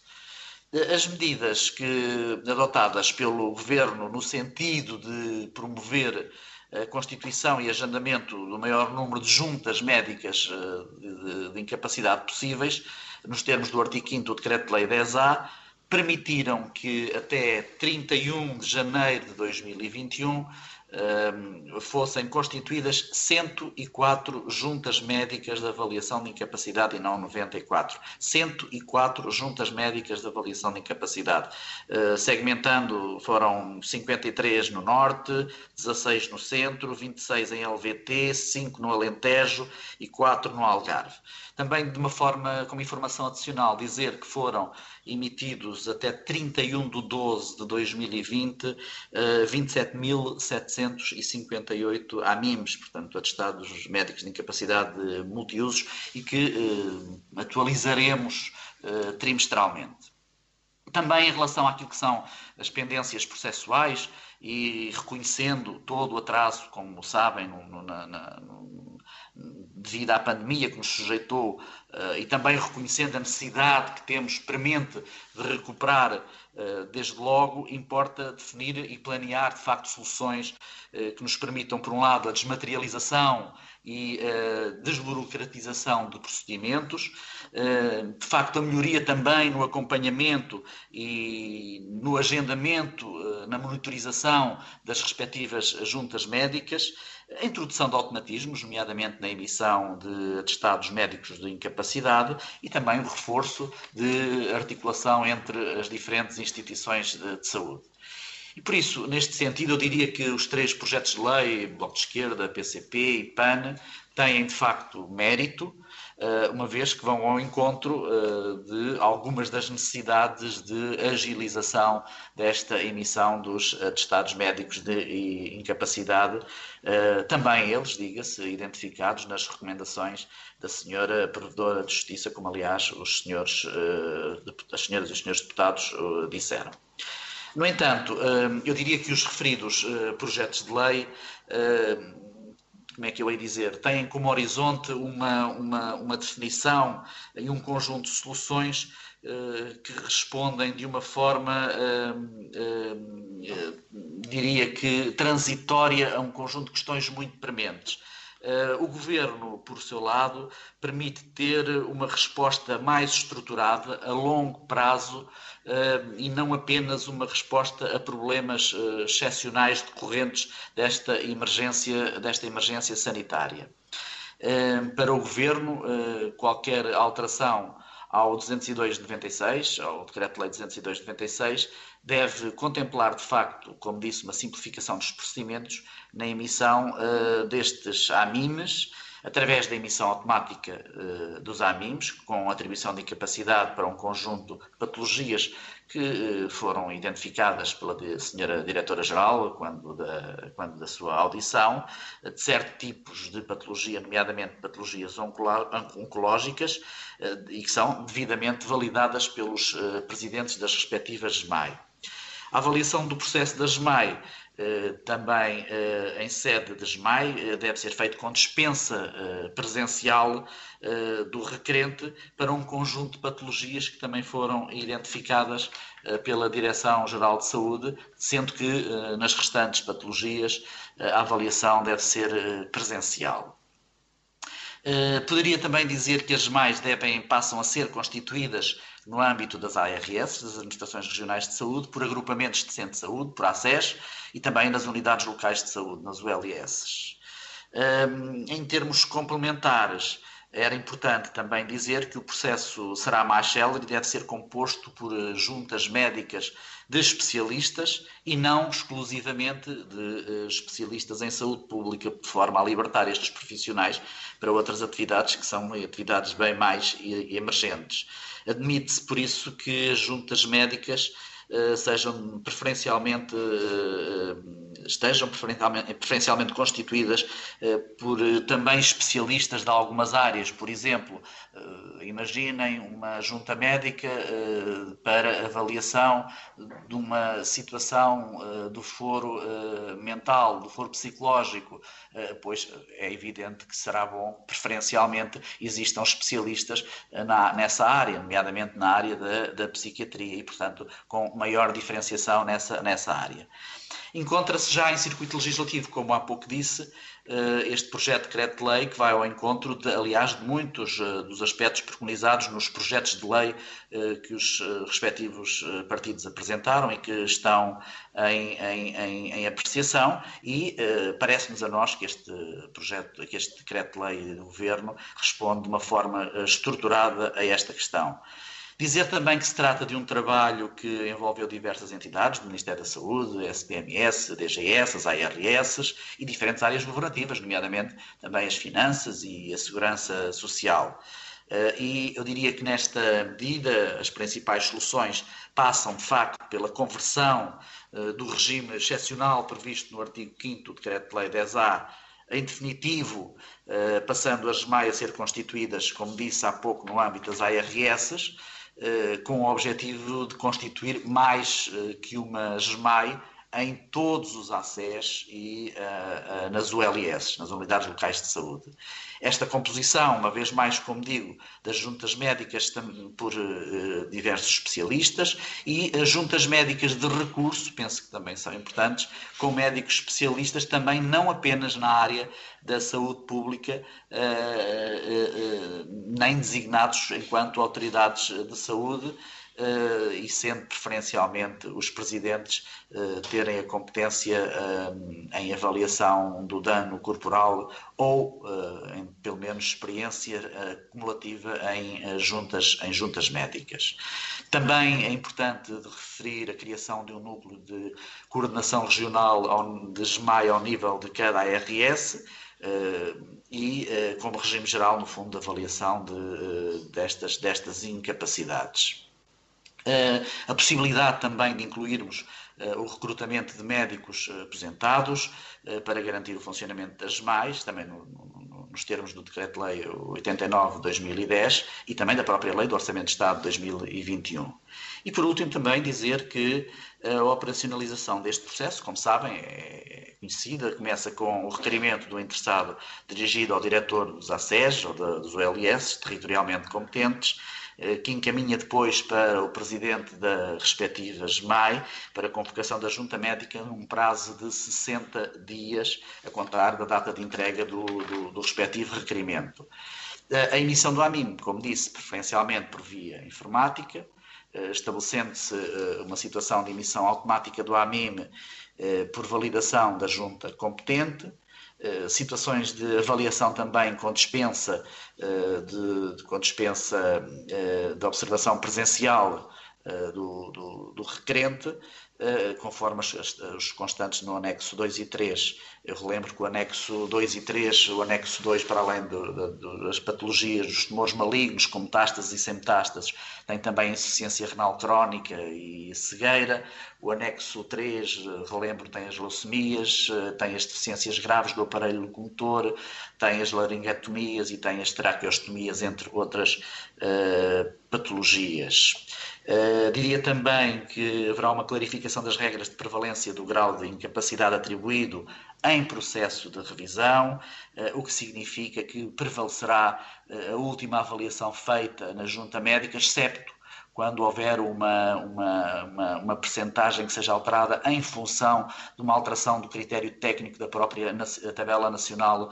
As medidas que, adotadas pelo Governo no sentido de promover a constituição e agendamento do maior número de juntas médicas de, de, de incapacidade possíveis, nos termos do artigo quinto do Decreto-Lei D E S A, permitiram que até trinta e um de janeiro de dois mil e vinte e um fossem constituídas cento e quatro juntas médicas de avaliação de incapacidade e não noventa e quatro. cento e quatro juntas médicas de avaliação de incapacidade. Segmentando, foram cinquenta e três no Norte, dezasseis no Centro, vinte e seis em L V T, cinco no Alentejo e quatro no Algarve. Também, de uma forma, como informação adicional, dizer que foram emitidos até trinta e um de doze de dois mil e vinte, vinte e sete mil setecentos e cinquenta e oito A M I Ms, portanto, atestados médicos de incapacidade multiusos, e que eh, atualizaremos eh, trimestralmente. Também em relação àquilo que são as pendências processuais e reconhecendo todo o atraso, como sabem, no, no, na, no, devido à pandemia que nos sujeitou, uh, e também reconhecendo a necessidade que temos premente de recuperar uh, desde logo, importa definir e planear de facto soluções uh, que nos permitam, por um lado, a desmaterialização e uh, desburocratização de procedimentos, uh, de facto a melhoria também no acompanhamento e no agendamento, uh, na monitorização das respectivas juntas médicas, a introdução de automatismos, nomeadamente na emissão de atestados médicos de incapacidade, e também o reforço de articulação entre as diferentes instituições de, de saúde. E por isso, neste sentido, eu diria que os três projetos de lei, Bloco de Esquerda, P C P e P A N, têm de facto mérito, uma vez que vão ao encontro de algumas das necessidades de agilização desta emissão dos atestados médicos de incapacidade, também eles, diga-se, identificados nas recomendações da senhora Provedora de Justiça, como aliás os senhores, as senhoras e os senhores deputados disseram. No entanto, eu diria que os referidos projetos de lei, como é que eu hei dizer, têm como horizonte uma, uma, uma definição e um conjunto de soluções que respondem de uma forma, diria que transitória, a um conjunto de questões muito prementes. O Governo, por seu lado, permite ter uma resposta mais estruturada, a longo prazo, e não apenas uma resposta a problemas excepcionais decorrentes desta emergência, desta emergência sanitária. Para o Governo, qualquer alteração ao duzentos e dois de noventa e seis, ao Decreto-Lei duzentos e dois de noventa e seis, deve contemplar, de facto, como disse, uma simplificação dos procedimentos na emissão uh, destes A M I Ms, através da emissão automática uh, dos A M I Ms, com atribuição de incapacidade para um conjunto de patologias que uh, foram identificadas pela senhora Diretora-Geral quando da, quando da sua audição, de certos tipos de patologia, nomeadamente patologias oncológicas, uh, e que são devidamente validadas pelos uh, presidentes das respectivas S M A I. A avaliação do processo da S M A I, eh, também eh, em sede da S M A I, eh, deve ser feito com dispensa eh, presencial eh, do requerente para um conjunto de patologias que também foram identificadas eh, pela Direção-Geral de Saúde, sendo que eh, nas restantes patologias eh, a avaliação deve ser eh, presencial. Uh, poderia também dizer que as S M A Is devem, passam a ser constituídas no âmbito das A R S, das Administrações Regionais de Saúde, por agrupamentos de centro de saúde, por A C E S, e também nas unidades locais de saúde, nas U L S. Um, em termos complementares, era importante também dizer que o processo será mais célere e deve ser composto por juntas médicas de especialistas e não exclusivamente de especialistas em saúde pública, de forma a libertar estes profissionais para outras atividades que são atividades bem mais emergentes. Admite-se, por isso, que as juntas médicas uh, sejam preferencialmente, uh, estejam preferencialmente, preferencialmente constituídas uh, por uh, também especialistas de algumas áreas. Por exemplo, uh, imaginem uma junta médica uh, para avaliação de uma situação uh, do foro uh, mental, do foro psicológico, uh, pois é evidente que será bom, preferencialmente, existam especialistas na, nessa área, nomeadamente na área da, da psiquiatria e, portanto, com maior diferenciação nessa, nessa área. Encontra-se já em circuito legislativo, como há pouco disse, este projeto de decreto-lei que vai ao encontro, de, aliás, de muitos dos aspectos preconizados nos projetos de lei que os respectivos partidos apresentaram e que estão em, em, em, em apreciação, e parece-nos a nós que este projeto, que este decreto-lei do Governo responde de uma forma estruturada a esta questão. Dizer também que se trata de um trabalho que envolveu diversas entidades, do Ministério da Saúde, S P M S, D G S, as A R S e diferentes áreas governativas, nomeadamente também as finanças e a segurança social. E eu diria que nesta medida as principais soluções passam, de facto, pela conversão do regime excepcional previsto no artigo quinto do Decreto-Lei dez A em definitivo, passando as SMAI a ser constituídas, como disse há pouco, no âmbito das A R S, com o objetivo de constituir mais que uma SMAI em todos os A C Es e uh, uh, nas U L S, nas Unidades Locais de Saúde. Esta composição, uma vez mais, como digo, das juntas médicas por uh, diversos especialistas e as juntas médicas de recurso, penso que também são importantes, com médicos especialistas também não apenas na área da saúde pública, uh, uh, uh, nem designados enquanto autoridades de saúde, Uh, e sendo preferencialmente os presidentes uh, terem a competência uh, em avaliação do dano corporal ou, uh, em, pelo menos, experiência uh, cumulativa em, uh, juntas, em juntas médicas. Também é importante de referir a criação de um núcleo de coordenação regional ao, de SMAI ao nível de cada A R S, uh, e uh, como regime geral, no fundo, de avaliação de, uh, destas, destas incapacidades. Uh, a possibilidade também de incluirmos uh, o recrutamento de médicos uh, aposentados uh, para garantir o funcionamento das SMAIs, também no, no, nos termos do Decreto-Lei oitenta e nove de dois mil e dez e também da própria Lei do Orçamento de Estado de dois mil e vinte e um. E por último também dizer que a operacionalização deste processo, como sabem, é conhecida, começa com o requerimento do interessado dirigido ao diretor dos A C Es ou dos U L S territorialmente competentes, que encaminha depois para o presidente da respectiva SMAI para a convocação da junta médica num prazo de sessenta dias a contar da data de entrega do, do, do respectivo requerimento. A emissão do A M I M, como disse, preferencialmente por via informática, estabelecendo-se uma situação de emissão automática do A M I M por validação da junta competente, situações de avaliação também com dispensa de, de, com dispensa de observação presencial do, do, do requerente, conforme as, os constantes no anexo dois e três. Eu relembro que o anexo dois e três, o anexo dois, para além do, do, das patologias, dos tumores malignos, com metástases e sem metástases, tem também insuficiência renal crónica e cegueira. O anexo três, relembro, tem as leucemias, tem as deficiências graves do aparelho locomotor, tem as laringectomias e tem as traqueostomias, entre outras uh, patologias. Uh, diria também que haverá uma clarificação das regras de prevalência do grau de incapacidade atribuído em processo de revisão, uh, o que significa que prevalecerá uh, a última avaliação feita na junta médica, excepto quando houver uma, uma, uma, uma percentagem que seja alterada em função de uma alteração do critério técnico da própria tabela nacional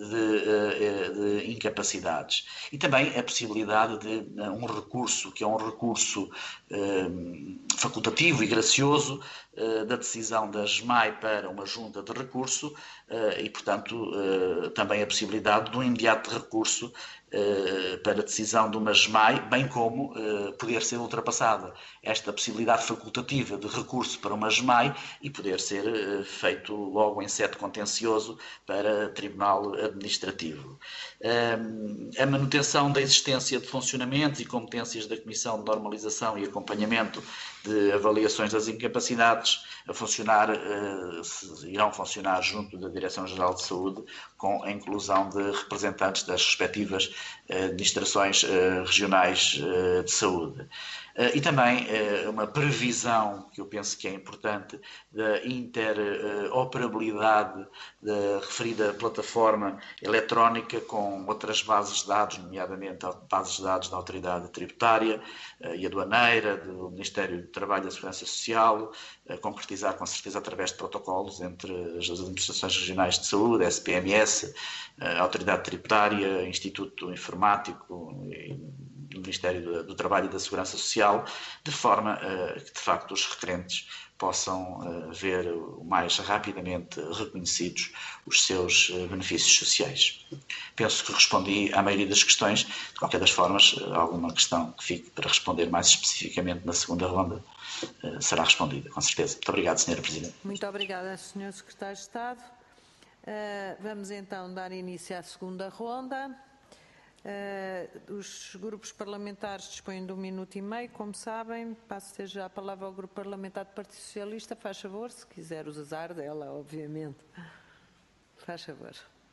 de, de incapacidades. E também a possibilidade de um recurso, que é um recurso um, facultativo e gracioso, uh, da decisão da SMAI para uma junta de recurso uh, e, portanto, uh, também a possibilidade de um imediato recurso Uh, para a decisão de uma SMAI, bem como uh, poder ser ultrapassada esta possibilidade facultativa de recurso para uma SMAI e poder ser uh, feito logo em sede contencioso para Tribunal Administrativo. Uh, a manutenção da existência de funcionamentos e competências da Comissão de Normalização e Acompanhamento de Avaliações das Incapacidades a funcionar, uh, irão funcionar junto da Direção-Geral de Saúde, com a inclusão de representantes das respectivas administrações regionais de saúde. E também uma previsão, que eu penso que é importante, da interoperabilidade da referida plataforma eletrónica com outras bases de dados, nomeadamente bases de dados da Autoridade Tributária e Aduaneira, do Ministério do Trabalho e da Segurança Social, concretizar com certeza através de protocolos entre as administrações regionais de saúde, S P M S, a Autoridade Tributária, Instituto Informático e do Ministério do Trabalho e da Segurança Social, de forma uh, que, de facto, os requerentes possam uh, ver o mais rapidamente reconhecidos os seus uh, benefícios sociais. Penso que respondi à maioria das questões. De qualquer das formas, uh, alguma questão que fique para responder mais especificamente na segunda ronda uh, será respondida, com certeza. Muito obrigado, senhora Presidente. Muito obrigada, senhor Secretário de Estado. Uh, vamos então dar início à segunda ronda. Uh, os grupos parlamentares dispõem de um minuto e meio, como sabem. Passo já a palavra ao Grupo Parlamentar do Partido Socialista. Faz favor, se quiser usar dela, obviamente. Faz favor.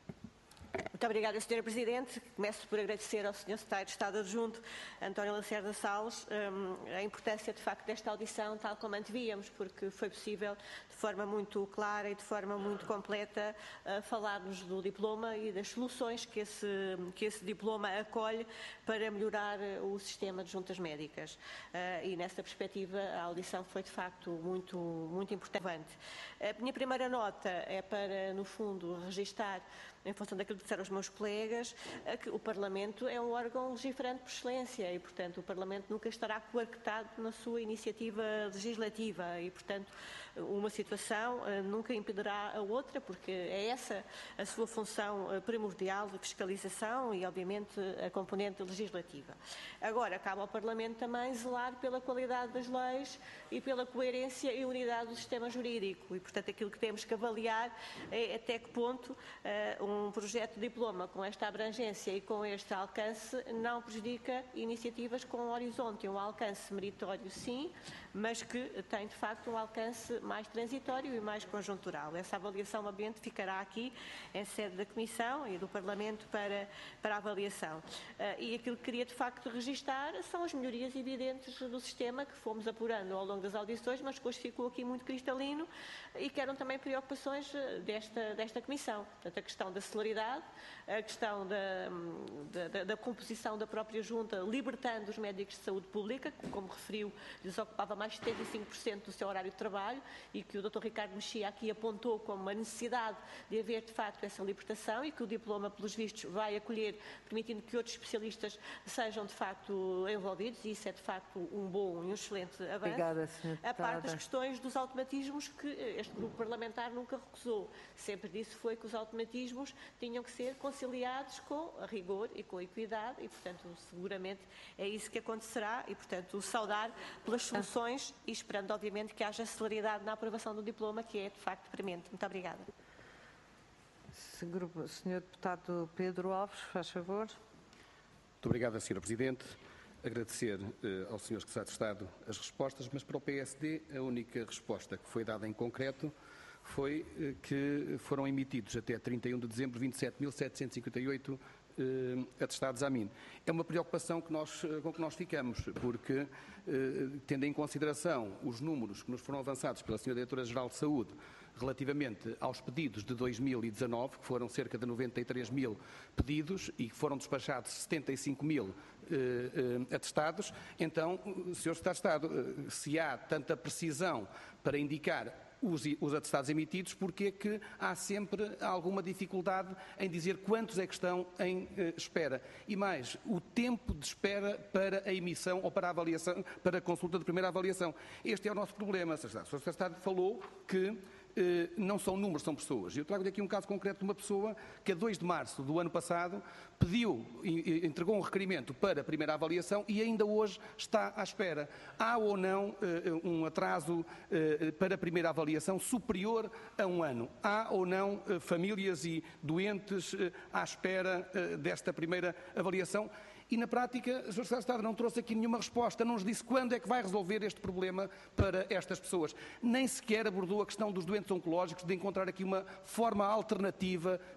Muito obrigada, senhora Presidente. Começo por agradecer ao senhor Secretário de Estado Adjunto, António Lacerda Salles, a importância, de facto, desta audição, tal como antevíamos, porque foi possível, de forma muito clara e de forma muito completa, falar-nos do diploma e das soluções que esse, que esse diploma acolhe para melhorar o sistema de juntas médicas. E, nessa perspectiva, a audição foi, de facto, muito, muito importante. A minha primeira nota é para, no fundo, registar, em função daquilo que disseram os meus colegas, que o Parlamento é um órgão legiferante por excelência e, portanto, o Parlamento nunca estará coarctado na sua iniciativa legislativa e, portanto, uma situação nunca impedirá a outra, porque é essa a sua função primordial de fiscalização e, obviamente, a componente legislativa. Agora, cabe ao Parlamento também zelar pela qualidade das leis e pela coerência e unidade do sistema jurídico e, portanto, aquilo que temos que avaliar é até que ponto um um projeto de diploma com esta abrangência e com este alcance não prejudica iniciativas com um horizonte, um alcance meritório sim, mas que tem de facto um alcance mais transitório e mais conjuntural. Essa avaliação obviamente ficará aqui em sede da Comissão e do Parlamento para, para avaliação. Uh, e aquilo que queria de facto registar são as melhorias evidentes do sistema que fomos apurando ao longo das audições, mas que hoje ficou aqui muito cristalino e que eram também preocupações desta, desta Comissão. Portanto, a questão da celeridade, a questão da, da, da composição da própria Junta, libertando os médicos de saúde pública, que, como referiu, lhes ocupava mais de setenta e cinco por cento do seu horário de trabalho e que o doutor Ricardo Mexia aqui apontou como uma necessidade de haver, de facto, essa libertação e que o diploma, pelos vistos, vai acolher, permitindo que outros especialistas sejam, de facto, envolvidos e isso é, de facto, um bom e um excelente avanço. Obrigada, senhora A parte das questões dos automatismos que este grupo parlamentar nunca recusou. Sempre disse foi que os automatismos tinham que ser conciliados com a rigor e com a equidade e, portanto, seguramente é isso que acontecerá e, portanto, saudar pelas soluções e esperando, obviamente, que haja celeridade na aprovação do diploma, que é, de facto, premente. Muito obrigada. senhor Deputado Pedro Alves, faz favor. Muito obrigado, senhora Presidente. Agradecer eh, ao senhor Secretário de Estado as respostas, mas para o P S D a única resposta que foi dada em concreto foi eh, que foram emitidos até trinta e um de dezembro vinte e sete mil setecentos e cinquenta e oito eh, atestados à M I N. É uma preocupação que nós, com que nós ficamos, porque, eh, tendo em consideração os números que nos foram avançados pela senhora Diretora-Geral de Saúde, relativamente aos pedidos de dois mil e dezanove, que foram cerca de noventa e três mil pedidos e que foram despachados setenta e cinco mil eh, eh, atestados, então, senhor Secretário de Estado, eh, se há tanta precisão para indicar os, os atestados emitidos, porque é que há sempre alguma dificuldade em dizer quantos é que estão em eh, espera? E mais, o tempo de espera para a emissão ou para a avaliação, para a consulta de primeira avaliação. Este é o nosso problema, senhor Secretário. O senhor Secretário de Estado falou que Uh, não são números, são pessoas. Eu trago-lhe aqui um caso concreto de uma pessoa que a dois de março do ano passado pediu, e, entregou um requerimento para a primeira avaliação e ainda hoje está à espera. Há ou não uh, um atraso uh, para a primeira avaliação superior a um ano? Há ou não uh, famílias e doentes uh, à espera uh, desta primeira avaliação? E, na prática, o senhor Secretário de Estado não trouxe aqui nenhuma resposta, não nos disse quando é que vai resolver este problema para estas pessoas. Nem sequer abordou a questão dos doentes oncológicos, de encontrar aqui uma forma alternativa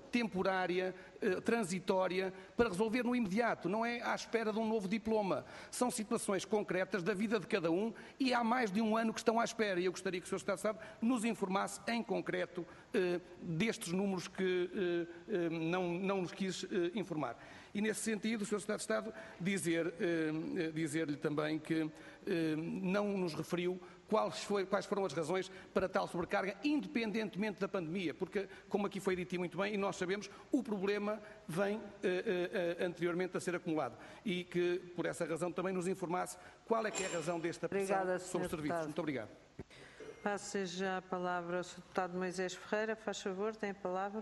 temporária, eh, transitória, para resolver no imediato, não é à espera de um novo diploma. São situações concretas da vida de cada um e há mais de um ano que estão à espera. E eu gostaria que o senhor Secretário de Estado nos informasse em concreto eh, destes números que eh, eh, não, não nos quis eh, informar. E, nesse sentido, o senhor Secretário de Estado dizer, eh, dizer-lhe também que eh, não nos referiu quais, foi, quais foram as razões para tal sobrecarga, independentemente da pandemia, porque, como aqui foi dito muito bem, e nós sabemos, o problema vem eh, eh, anteriormente a ser acumulado. E que, por essa razão, também nos informasse qual é que é a razão desta pressão Obrigada, sobre os serviços. deputado. Muito obrigado. Passo já a palavra ao senhor Deputado Moisés Ferreira. Faz favor, tem a palavra.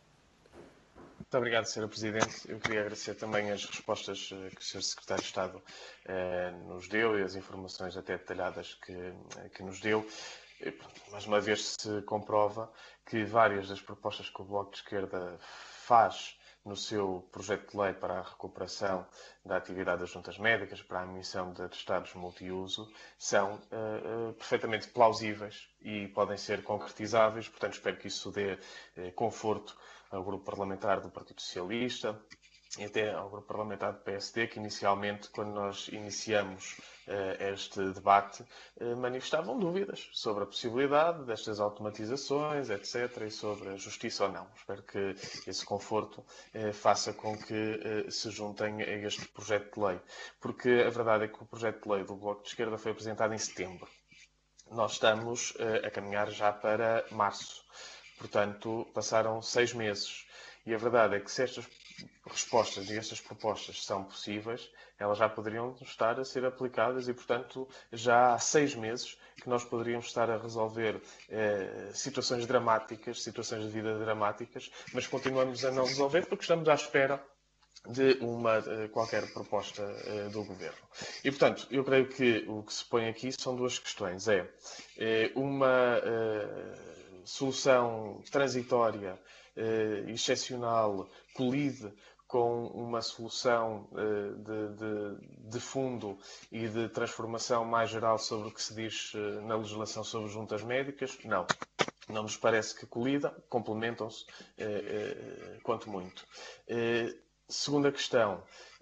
Muito obrigado, senhora Presidente. Eu queria agradecer também as respostas que o senhor Secretário de Estado eh, nos deu e as informações até detalhadas que, que nos deu. E, mais uma vez se comprova que várias das propostas que o Bloco de Esquerda faz no seu projeto de lei para a recuperação da atividade das juntas médicas, para a emissão de atestados multiuso, são uh, uh, perfeitamente plausíveis e podem ser concretizáveis. Portanto, espero que isso dê uh, conforto ao Grupo Parlamentar do Partido Socialista e até ao Grupo Parlamentar do P S D, que inicialmente, quando nós iniciamos uh, este debate, uh, manifestavam dúvidas sobre a possibilidade destas automatizações, etcétera, e sobre a justiça ou não. Espero que esse conforto uh, faça com que uh, se juntem a este projeto de lei. Porque a verdade é que o projeto de lei do Bloco de Esquerda foi apresentado em setembro. Nós estamos uh, a caminhar já para março. Portanto, passaram seis meses. E a verdade é que se estas respostas e estas propostas são possíveis, elas já poderiam estar a ser aplicadas e, portanto, já há seis meses que nós poderíamos estar a resolver eh, situações dramáticas, situações de vida dramáticas, mas continuamos a não resolver porque estamos à espera de uma uh, qualquer proposta uh, do Governo. E, portanto, eu creio que o que se põe aqui são duas questões. É uh, uma uh, solução transitória, uh, excepcional, colide com uma solução uh, de, de, de fundo e de transformação mais geral sobre o que se diz uh, na legislação sobre juntas médicas? Não. Não nos parece que colida, complementam-se uh, uh, quanto muito. Uh, Segunda questão,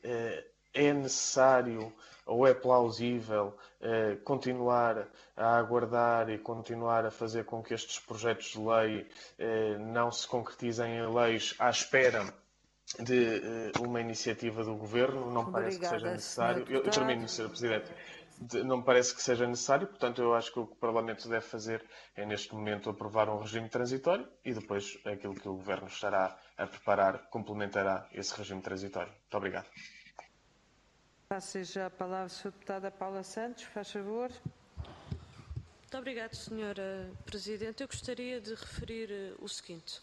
é necessário ou é plausível continuar a aguardar e continuar a fazer com que estes projetos de lei não se concretizem em leis à espera de uma iniciativa do Governo? Não me parece que seja necessário. Eu, eu termino, senhora Presidente. Não me parece que seja necessário, portanto, eu acho que o que o Parlamento deve fazer é, neste momento, aprovar um regime transitório e depois aquilo que o Governo estará a preparar complementará esse regime transitório. Muito obrigado. Passo já a palavra à senhora Deputada Paula Santos, faz favor. Muito obrigada, senhora Presidente. Eu gostaria de referir uh, o seguinte.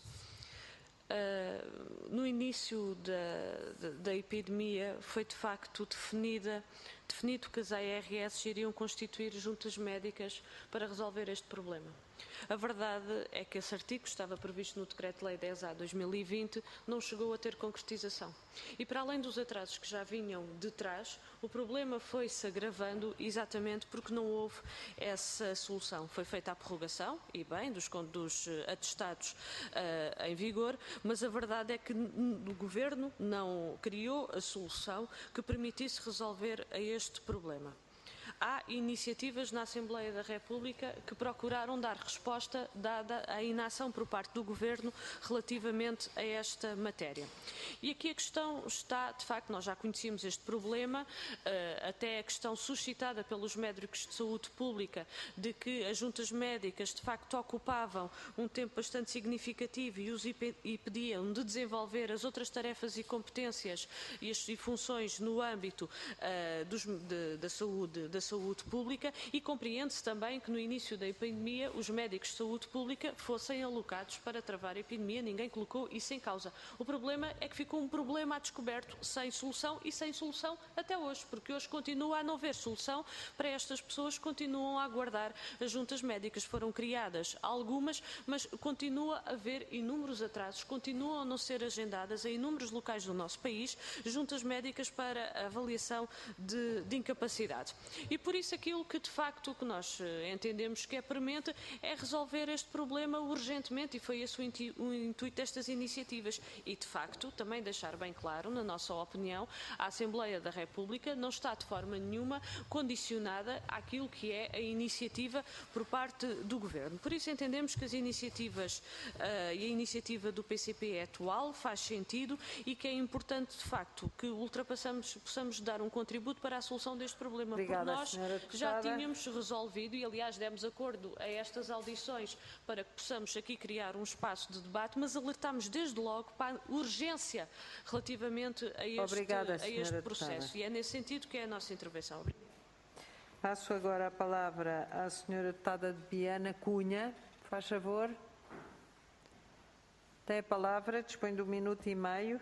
Uh, no início da, da, da epidemia foi de facto definida, definido que as A R S iriam constituir juntas médicas para resolver este problema. A verdade é que esse artigo, que estava previsto no Decreto-Lei dez A barra dois mil e vinte, não chegou a ter concretização. E para além dos atrasos que já vinham de trás, o problema foi-se agravando exatamente porque não houve essa solução. Foi feita a prorrogação, e bem, dos, dos atestados uh, em vigor, mas a verdade é que o Governo não criou a solução que permitisse resolver a este problema. Há iniciativas na Assembleia da República que procuraram dar resposta dada a inação por parte do Governo relativamente a esta matéria. E aqui a questão está, de facto, nós já conhecíamos este problema, até a questão suscitada pelos médicos de saúde pública de que as juntas médicas de facto ocupavam um tempo bastante significativo e os impediam de desenvolver as outras tarefas e competências e, as, e funções no âmbito uh, dos, de, da saúde, da saúde pública, e compreende-se também que no início da epidemia os médicos de saúde pública fossem alocados para travar a epidemia, ninguém colocou isso em causa. O problema é que ficou um problema a descoberto, sem solução e sem solução até hoje, porque hoje continua a não haver solução para estas pessoas, continuam a aguardar. As juntas médicas foram criadas algumas, mas continua a haver inúmeros atrasos, continuam a não ser agendadas em inúmeros locais do nosso país juntas médicas para avaliação de, de incapacidade. E por isso aquilo que de facto o que nós entendemos que é premente é resolver este problema urgentemente, e foi esse o, intu o intuito destas iniciativas. E de facto também deixar bem claro, na nossa opinião, a Assembleia da República não está de forma nenhuma condicionada àquilo que é a iniciativa por parte do Governo. Por isso entendemos que as iniciativas uh, e a iniciativa do P C P é atual, faz sentido, e que é importante de facto que ultrapassamos, possamos dar um contributo para a solução deste problema. Obrigada, porque nós já tínhamos resolvido, e aliás demos acordo a estas audições para que possamos aqui criar um espaço de debate, mas alertámos desde logo para a urgência relativamente a este, Obrigada, a este processo. deputada. E é nesse sentido que é a nossa intervenção. Passo agora a palavra à senhora deputada de Biana Cunha. Faz favor. Tem a palavra, dispõe de um minuto e meio.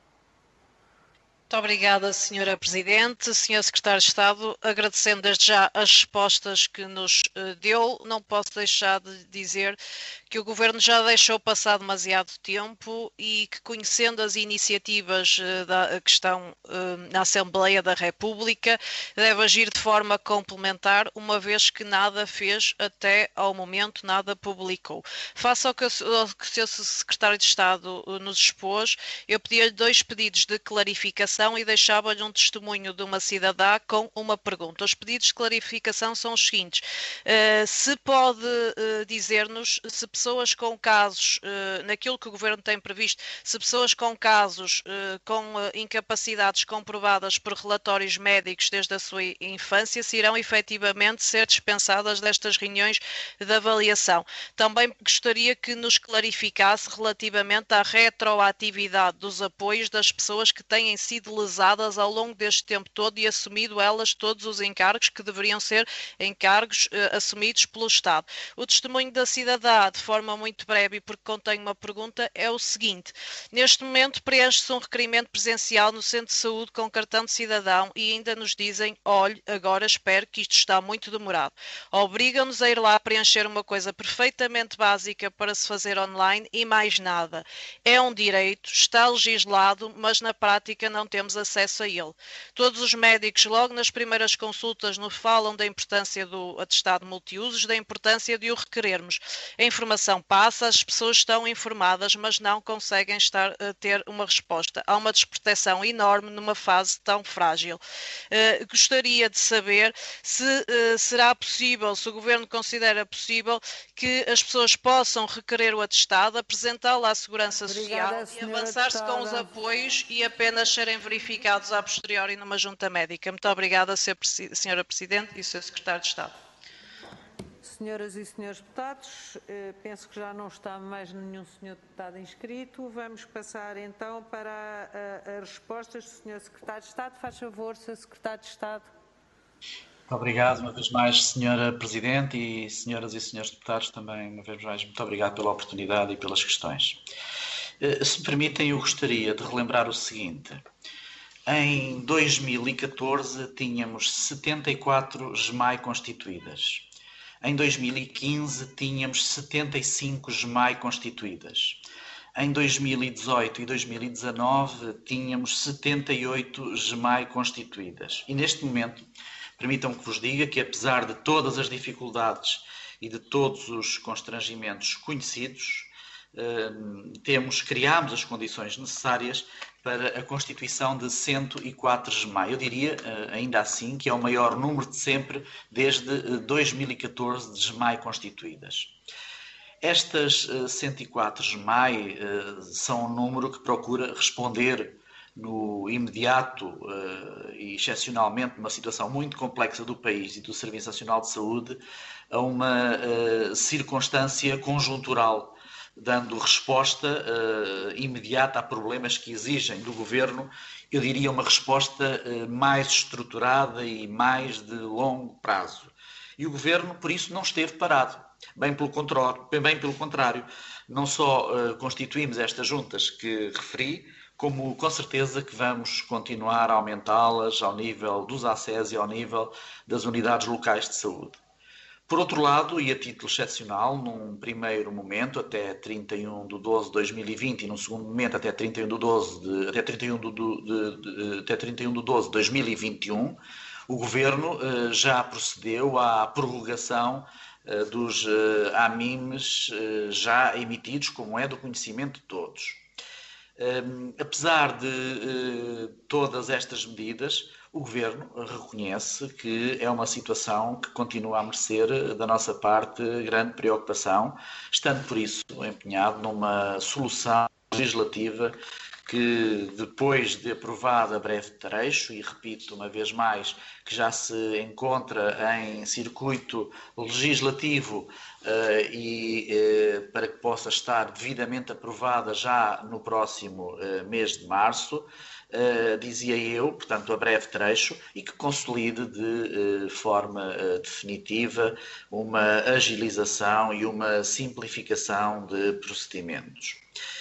Muito obrigada, senhora Presidente. senhor Secretário de Estado, agradecendo desde já as respostas que nos uh, deu, não posso deixar de dizer que o Governo já deixou passar demasiado tempo e que, conhecendo as iniciativas uh, da, que estão uh, na Assembleia da República, deve agir de forma complementar, uma vez que nada fez até ao momento, nada publicou. Face ao que, ao que o senhor Secretário de Estado uh, nos expôs, eu pedi-lhe dois pedidos de clarificação e deixava-lhe um testemunho de uma cidadã com uma pergunta. Os pedidos de clarificação são os seguintes. Uh, se pode uh, dizer-nos se pessoas com casos, uh, naquilo que o Governo tem previsto, se pessoas com casos uh, com uh, incapacidades comprovadas por relatórios médicos desde a sua infância, se irão efetivamente ser dispensadas destas reuniões de avaliação. Também gostaria que nos clarificasse relativamente à retroatividade dos apoios das pessoas que têm sido lesadas ao longo deste tempo todo e assumido elas todos os encargos que deveriam ser encargos uh, assumidos pelo Estado. O testemunho da cidadã, de forma muito breve, porque contém uma pergunta, é o seguinte. Neste momento preenche-se um requerimento presencial no centro de saúde com cartão de cidadão e ainda nos dizem, olhe, agora espero que isto está muito demorado. Obrigam-nos a ir lá preencher uma coisa perfeitamente básica para se fazer online e mais nada. É um direito, está legislado, mas na prática não temos acesso a ele. Todos os médicos, logo nas primeiras consultas, nos falam da importância do atestado multiusos, da importância de o requerermos. A informação passa, as pessoas estão informadas, mas não conseguem estar a ter uma resposta. Há uma desproteção enorme numa fase tão frágil. Uh, gostaria de saber se uh, será possível, se o Governo considera possível, que as pessoas possam requerer o atestado, apresentá-lo à Segurança Obrigada, Social e avançar-se com os apoios e apenas serem verificados a posteriori numa junta médica. Muito obrigada, senhora Presidente e senhor Secretário de Estado. Senhoras e senhores deputados, penso que já não está mais nenhum senhor deputado inscrito. Vamos passar então para as respostas do senhor Secretário de Estado. Faz favor, senhor Secretário de Estado. Muito obrigado, uma vez mais, senhora Presidente, e senhoras e senhores deputados, também, uma vez mais, muito obrigado pela oportunidade e pelas questões. Se me permitem, eu gostaria de relembrar o seguinte. Em dois mil e catorze tínhamos setenta e quatro GEMAI constituídas. Em dois mil e quinze tínhamos setenta e cinco GEMAI constituídas. Em dois mil e dezoito e dois mil e dezanove tínhamos setenta e oito GEMAI constituídas. E neste momento, permitam que vos diga que, apesar de todas as dificuldades e de todos os constrangimentos conhecidos, eh, temos, criámos as condições necessárias para a constituição de cento e quatro GEMAI. Eu diria, ainda assim, que é o maior número de sempre desde dois mil e catorze de GEMAI constituídas. Estas cento e quatro GEMAI são um número que procura responder no imediato e excepcionalmente numa situação muito complexa do país e do Serviço Nacional de Saúde a uma circunstância conjuntural, dando resposta uh, imediata a problemas que exigem do Governo, eu diria uma resposta uh, mais estruturada e mais de longo prazo. E o Governo, por isso, não esteve parado. Bem pelo contrário, bem pelo contrário não só uh, constituímos estas juntas que referi, como com certeza que vamos continuar a aumentá-las ao nível dos A C S e ao nível das unidades locais de saúde. Por outro lado, e a título excepcional, num primeiro momento, até trinta e um de doze de dois mil e vinte, e num segundo momento, até trinta e um de doze de, até trinta e um de, de, de, de, até trinta e um de doze de dois mil e vinte e um, o Governo já procedeu à prorrogação dos A M I Ms já emitidos, como é do conhecimento de todos. Apesar de todas estas medidas, o Governo reconhece que é uma situação que continua a merecer da nossa parte grande preocupação, estando por isso empenhado numa solução legislativa que, depois de aprovada a breve trecho, e repito uma vez mais que já se encontra em circuito legislativo uh, e uh, para que possa estar devidamente aprovada já no próximo uh, mês de março, Uh, dizia eu, portanto, a breve trecho, e que consolide de uh, forma uh, definitiva uma agilização e uma simplificação de procedimentos.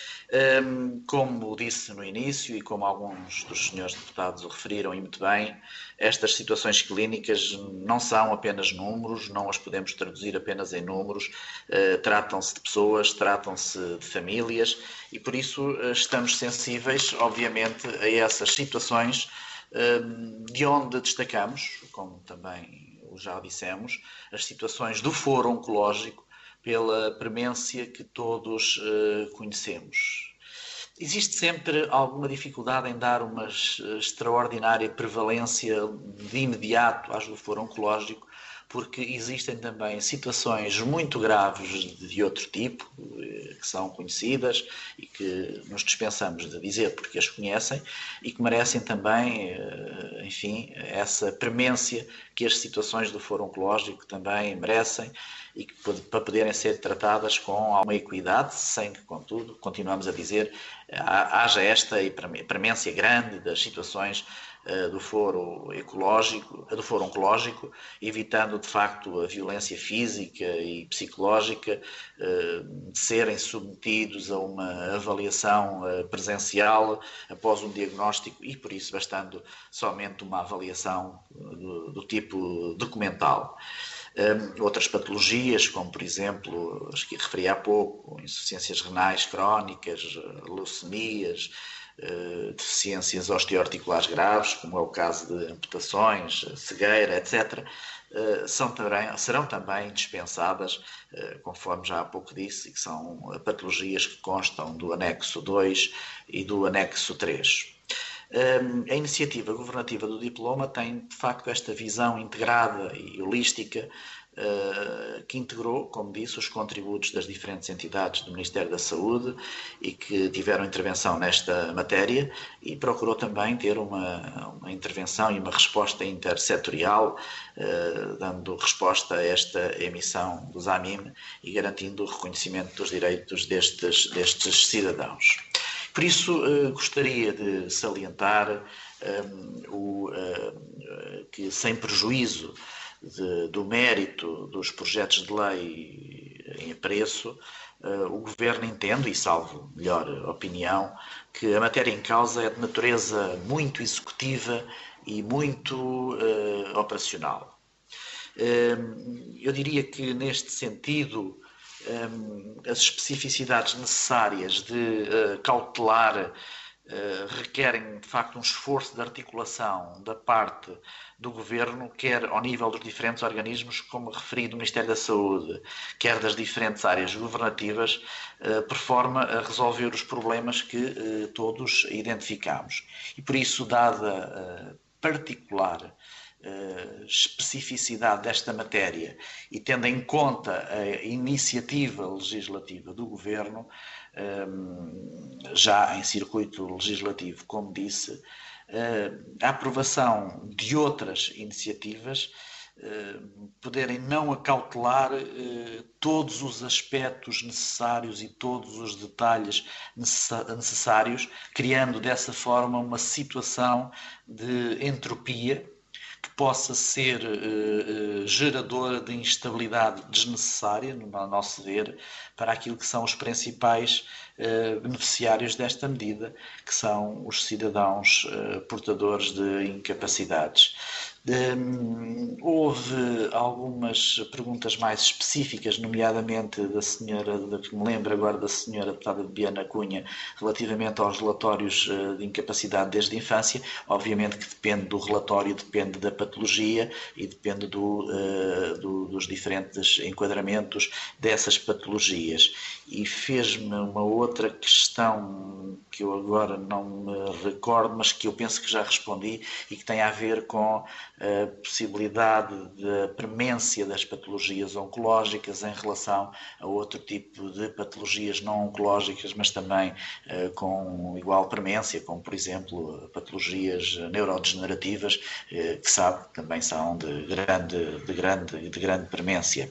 Um, como disse no início e como alguns dos senhores deputados o referiram e muito bem, estas situações clínicas não são apenas números, não as podemos traduzir apenas em números, uh, tratam-se de pessoas, tratam-se de famílias e por isso uh, estamos sensíveis, obviamente, a essas situações uh, de onde destacamos, como também já dissemos, as situações do foro oncológico, pela premência que todos uh, conhecemos. Existe sempre alguma dificuldade em dar uma extraordinária prevalência de imediato às do foro oncológico, porque existem também situações muito graves de outro tipo, que são conhecidas e que nos dispensamos de dizer porque as conhecem e que merecem também, enfim, essa premência que as situações do foro oncológico também merecem e que para poderem ser tratadas com alguma equidade, sem que, contudo, continuamos a dizer, haja esta premência grande das situações do foro ecológico, do foro oncológico, evitando de facto a violência física e psicológica, de serem submetidos a uma avaliação presencial após um diagnóstico e por isso bastando somente uma avaliação do, do tipo documental. Um, outras patologias, como por exemplo as que referi há pouco, insuficiências renais crónicas, leucemias, uh, deficiências osteoarticulares graves, como é o caso de amputações, cegueira, etcétera, uh, são também, serão também dispensadas, uh, conforme já há pouco disse, que são patologias que constam do anexo dois e do anexo três. A iniciativa governativa do diploma tem, de facto, esta visão integrada e holística que integrou, como disse, os contributos das diferentes entidades do Ministério da Saúde e que tiveram intervenção nesta matéria e procurou também ter uma, uma intervenção e uma resposta intersetorial, dando resposta a esta emissão dos A M I M e garantindo o reconhecimento dos direitos destes, destes cidadãos. Por isso, uh, gostaria de salientar um, o, uh, que, sem prejuízo de, do mérito dos projetos de lei em apreço, uh, o Governo entende, e salvo melhor opinião, que a matéria em causa é de natureza muito executiva e muito uh, operacional. Uh, eu diria que, neste sentido, as especificidades necessárias de uh, cautelar uh, requerem, de facto, um esforço de articulação da parte do Governo, quer ao nível dos diferentes organismos, como referi, do Ministério da Saúde, quer das diferentes áreas governativas, uh, por forma a resolver os problemas que uh, todos identificamos. E por isso, dada uh, particular Uh, especificidade desta matéria e tendo em conta a iniciativa legislativa do Governo, um, já em circuito legislativo, como disse, uh, a aprovação de outras iniciativas uh, poderem não acautelar uh, todos os aspectos necessários e todos os detalhes necessários, criando dessa forma uma situação de entropia que possa ser uh, uh, geradora de instabilidade desnecessária, no nosso ver, para aquilo que são os principais uh, beneficiários desta medida, que são os cidadãos uh, portadores de incapacidades. Um, houve algumas perguntas mais específicas, nomeadamente da senhora, que me lembro agora da senhora deputada Biana Cunha, relativamente aos relatórios de incapacidade desde a infância. Obviamente que depende do relatório, depende da patologia e depende do, uh, do, dos diferentes enquadramentos dessas patologias. E fez-me uma outra questão que eu agora não me recordo, mas que eu penso que já respondi e que tem a ver com a possibilidade da premência das patologias oncológicas em relação a outro tipo de patologias não oncológicas, mas também uh, com igual premência, como por exemplo patologias neurodegenerativas, uh, que sabe também são de grande, de grande, de grande premência.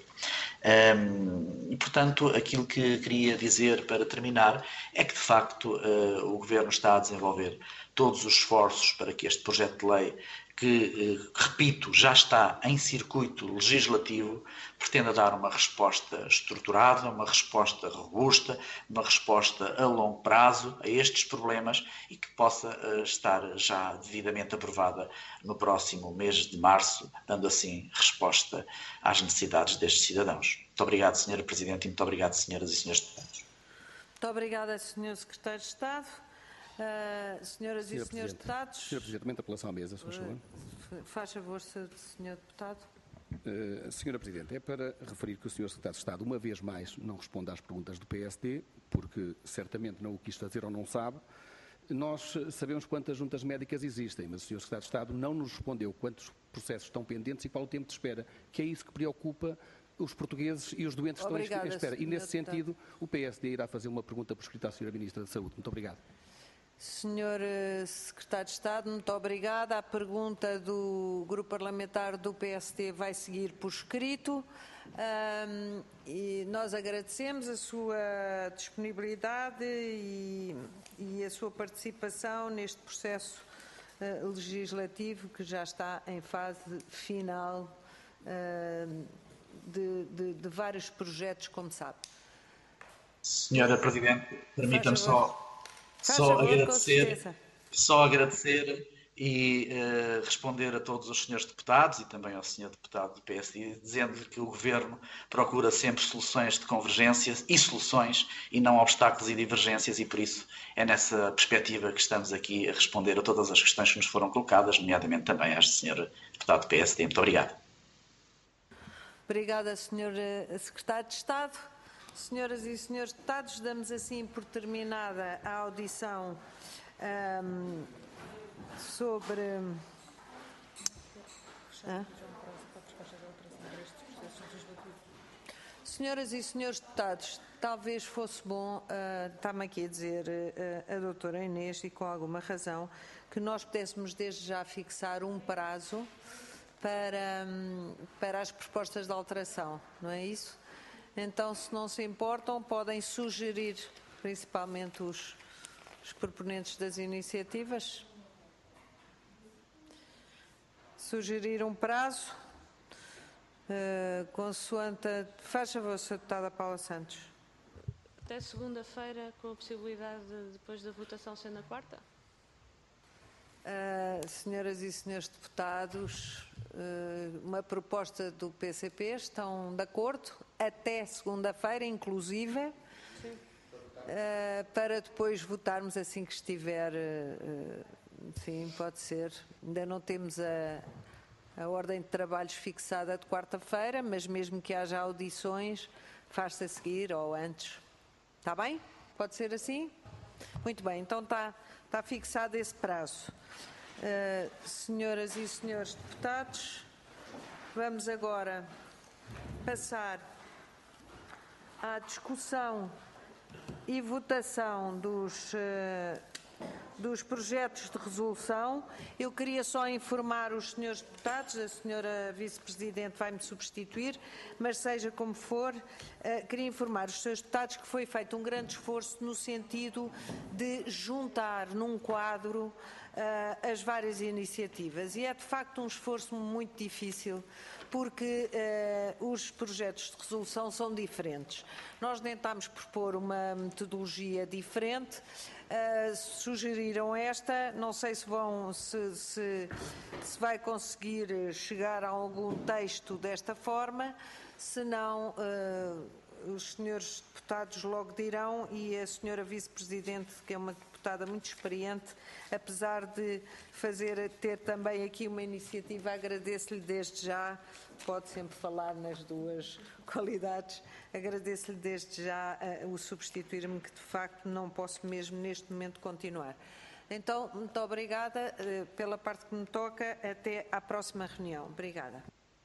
Um, e, portanto, aquilo que queria dizer para terminar é que, de facto, uh, o Governo está a desenvolver todos os esforços para que este projeto de lei, que, uh, repito, já está em circuito legislativo, pretenda dar uma resposta estruturada, uma resposta robusta, uma resposta a longo prazo a estes problemas e que possa uh, estar já devidamente aprovada no próximo mês de março, dando assim resposta às necessidades destes cidadãos. Muito obrigado, senhora Presidente, e muito obrigado, senhoras e senhores deputados. Muito obrigada, senhor Secretário de Estado. Uh, senhoras senhor e senhores deputados. senhor Presidente, apelação à mesa, se faz favor. Uh, faz favor, senhor Deputado. Uh, senhora Presidente, é para referir que o senhor Secretário de Estado, uma vez mais, não responde às perguntas do P S D, porque certamente não o quis fazer ou não sabe. Nós sabemos quantas juntas médicas existem, mas o senhor Secretário de Estado não nos respondeu quantos processos estão pendentes e qual o tempo de espera, que é isso que preocupa os portugueses e os doentes que estão em espera. E, nesse sentido, o P S D irá fazer uma pergunta por escrito à senhora Ministra da Saúde. Muito obrigado. senhor Secretário de Estado, muito obrigada. A pergunta do Grupo Parlamentar do P S D vai seguir por escrito. Um, e nós agradecemos a sua disponibilidade e, e a sua participação neste processo uh, legislativo que já está em fase final uh, de, de, de vários projetos, como sabe. Senhora Presidente, permita-me só, só favor, agradecer, só agradecer e uh, responder a todos os senhores deputados e também ao senhor deputado do P S D, dizendo-lhe que o Governo procura sempre soluções de convergência e soluções e não obstáculos e divergências, e por isso é nessa perspectiva que estamos aqui a responder a todas as questões que nos foram colocadas, nomeadamente também às do senhor deputado do P S D. Muito obrigado. Obrigada, senhor Secretário de Estado. Senhoras e senhores deputados, damos assim por terminada a audição um, sobre... Ah? Senhoras e senhores deputados, talvez fosse bom, uh, está-me aqui a dizer uh, a doutora Inês, e com alguma razão, que nós pudéssemos desde já fixar um prazo para, um, para as propostas de alteração, não é isso? Então, se não se importam, podem sugerir, principalmente os, os proponentes das iniciativas, sugerir um prazo, uh, consoante... A... Faz favor, senhora Deputada Paula Santos. Até segunda-feira, com a possibilidade de, depois da votação ser na quarta? Uh, senhoras e senhores deputados, uh, uma proposta do P C P, estão de acordo? Até segunda-feira, inclusive, uh, para depois votarmos assim que estiver, uh, sim, pode ser. Ainda não temos a, a ordem de trabalhos fixada de quarta-feira, mas mesmo que haja audições, faz-se a seguir ou antes. Está bem? Pode ser assim? Muito bem, então está, está fixado esse prazo. Uh, senhoras e senhores deputados, vamos agora passar à discussão e votação dos, uh, dos projetos de resolução. Eu queria só informar os senhores deputados, a senhora vice-presidente vai-me substituir, mas seja como for, uh, queria informar os senhores deputados que foi feito um grande esforço no sentido de juntar num quadro Uh, as várias iniciativas, e é de facto um esforço muito difícil, porque uh, os projetos de resolução são diferentes. Nós tentámos propor uma metodologia diferente, uh, sugeriram esta, não sei se, vão, se, se, se vai conseguir chegar a algum texto desta forma, se não, uh, os senhores deputados logo dirão, e a senhora vice-presidente, que é uma deputada muito experiente, apesar de fazer, ter também aqui uma iniciativa, agradeço-lhe desde já, pode sempre falar nas duas qualidades, agradeço-lhe desde já uh, o substituir-me, que de facto não posso mesmo neste momento continuar. Então, muito obrigada uh, pela parte que me toca, até à próxima reunião. Obrigada.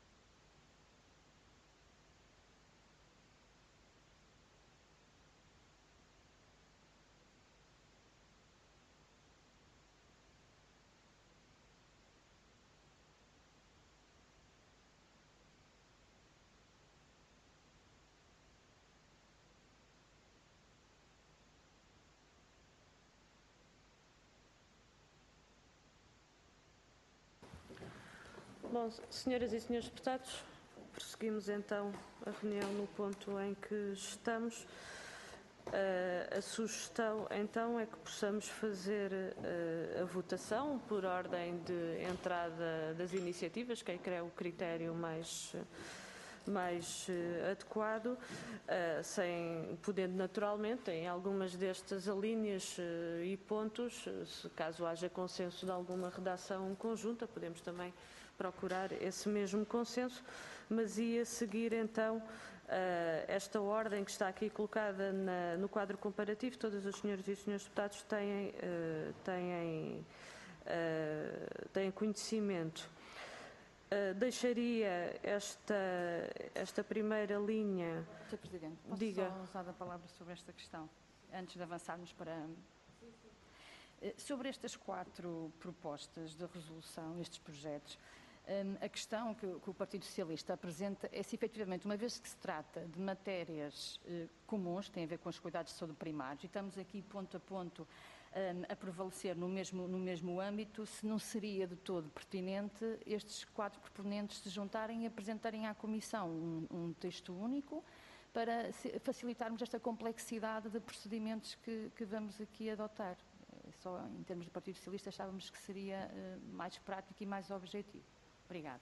Bom, senhoras e senhores deputados, prosseguimos então a reunião no ponto em que estamos. Uh, a sugestão então é que possamos fazer uh, a votação por ordem de entrada das iniciativas, que é o critério mais, mais uh, adequado, uh, sem, podendo naturalmente em algumas destas alíneas uh, e pontos, uh, se caso haja consenso de alguma redação conjunta, podemos também procurar esse mesmo consenso, mas ia seguir então uh, esta ordem que está aqui colocada na, no quadro comparativo. Todas as senhoras e os senhores deputados têm, uh, têm, uh, têm conhecimento. Uh, deixaria esta, esta primeira linha... senhor Presidente, posso diga. só usar a palavra sobre esta questão, antes de avançarmos para... Sobre estas quatro propostas de resolução, estes projetos, a questão que o Partido Socialista apresenta é se, efetivamente, uma vez que se trata de matérias comuns, tem a ver com os cuidados de saúde primários, e estamos aqui ponto a ponto a prevalecer no mesmo, no mesmo âmbito, se não seria de todo pertinente estes quatro proponentes se juntarem e apresentarem à Comissão um, um texto único para facilitarmos esta complexidade de procedimentos que, que vamos aqui adotar. Só em termos de Partido Socialista achávamos que seria uh, mais prático e mais objetivo. Obrigada.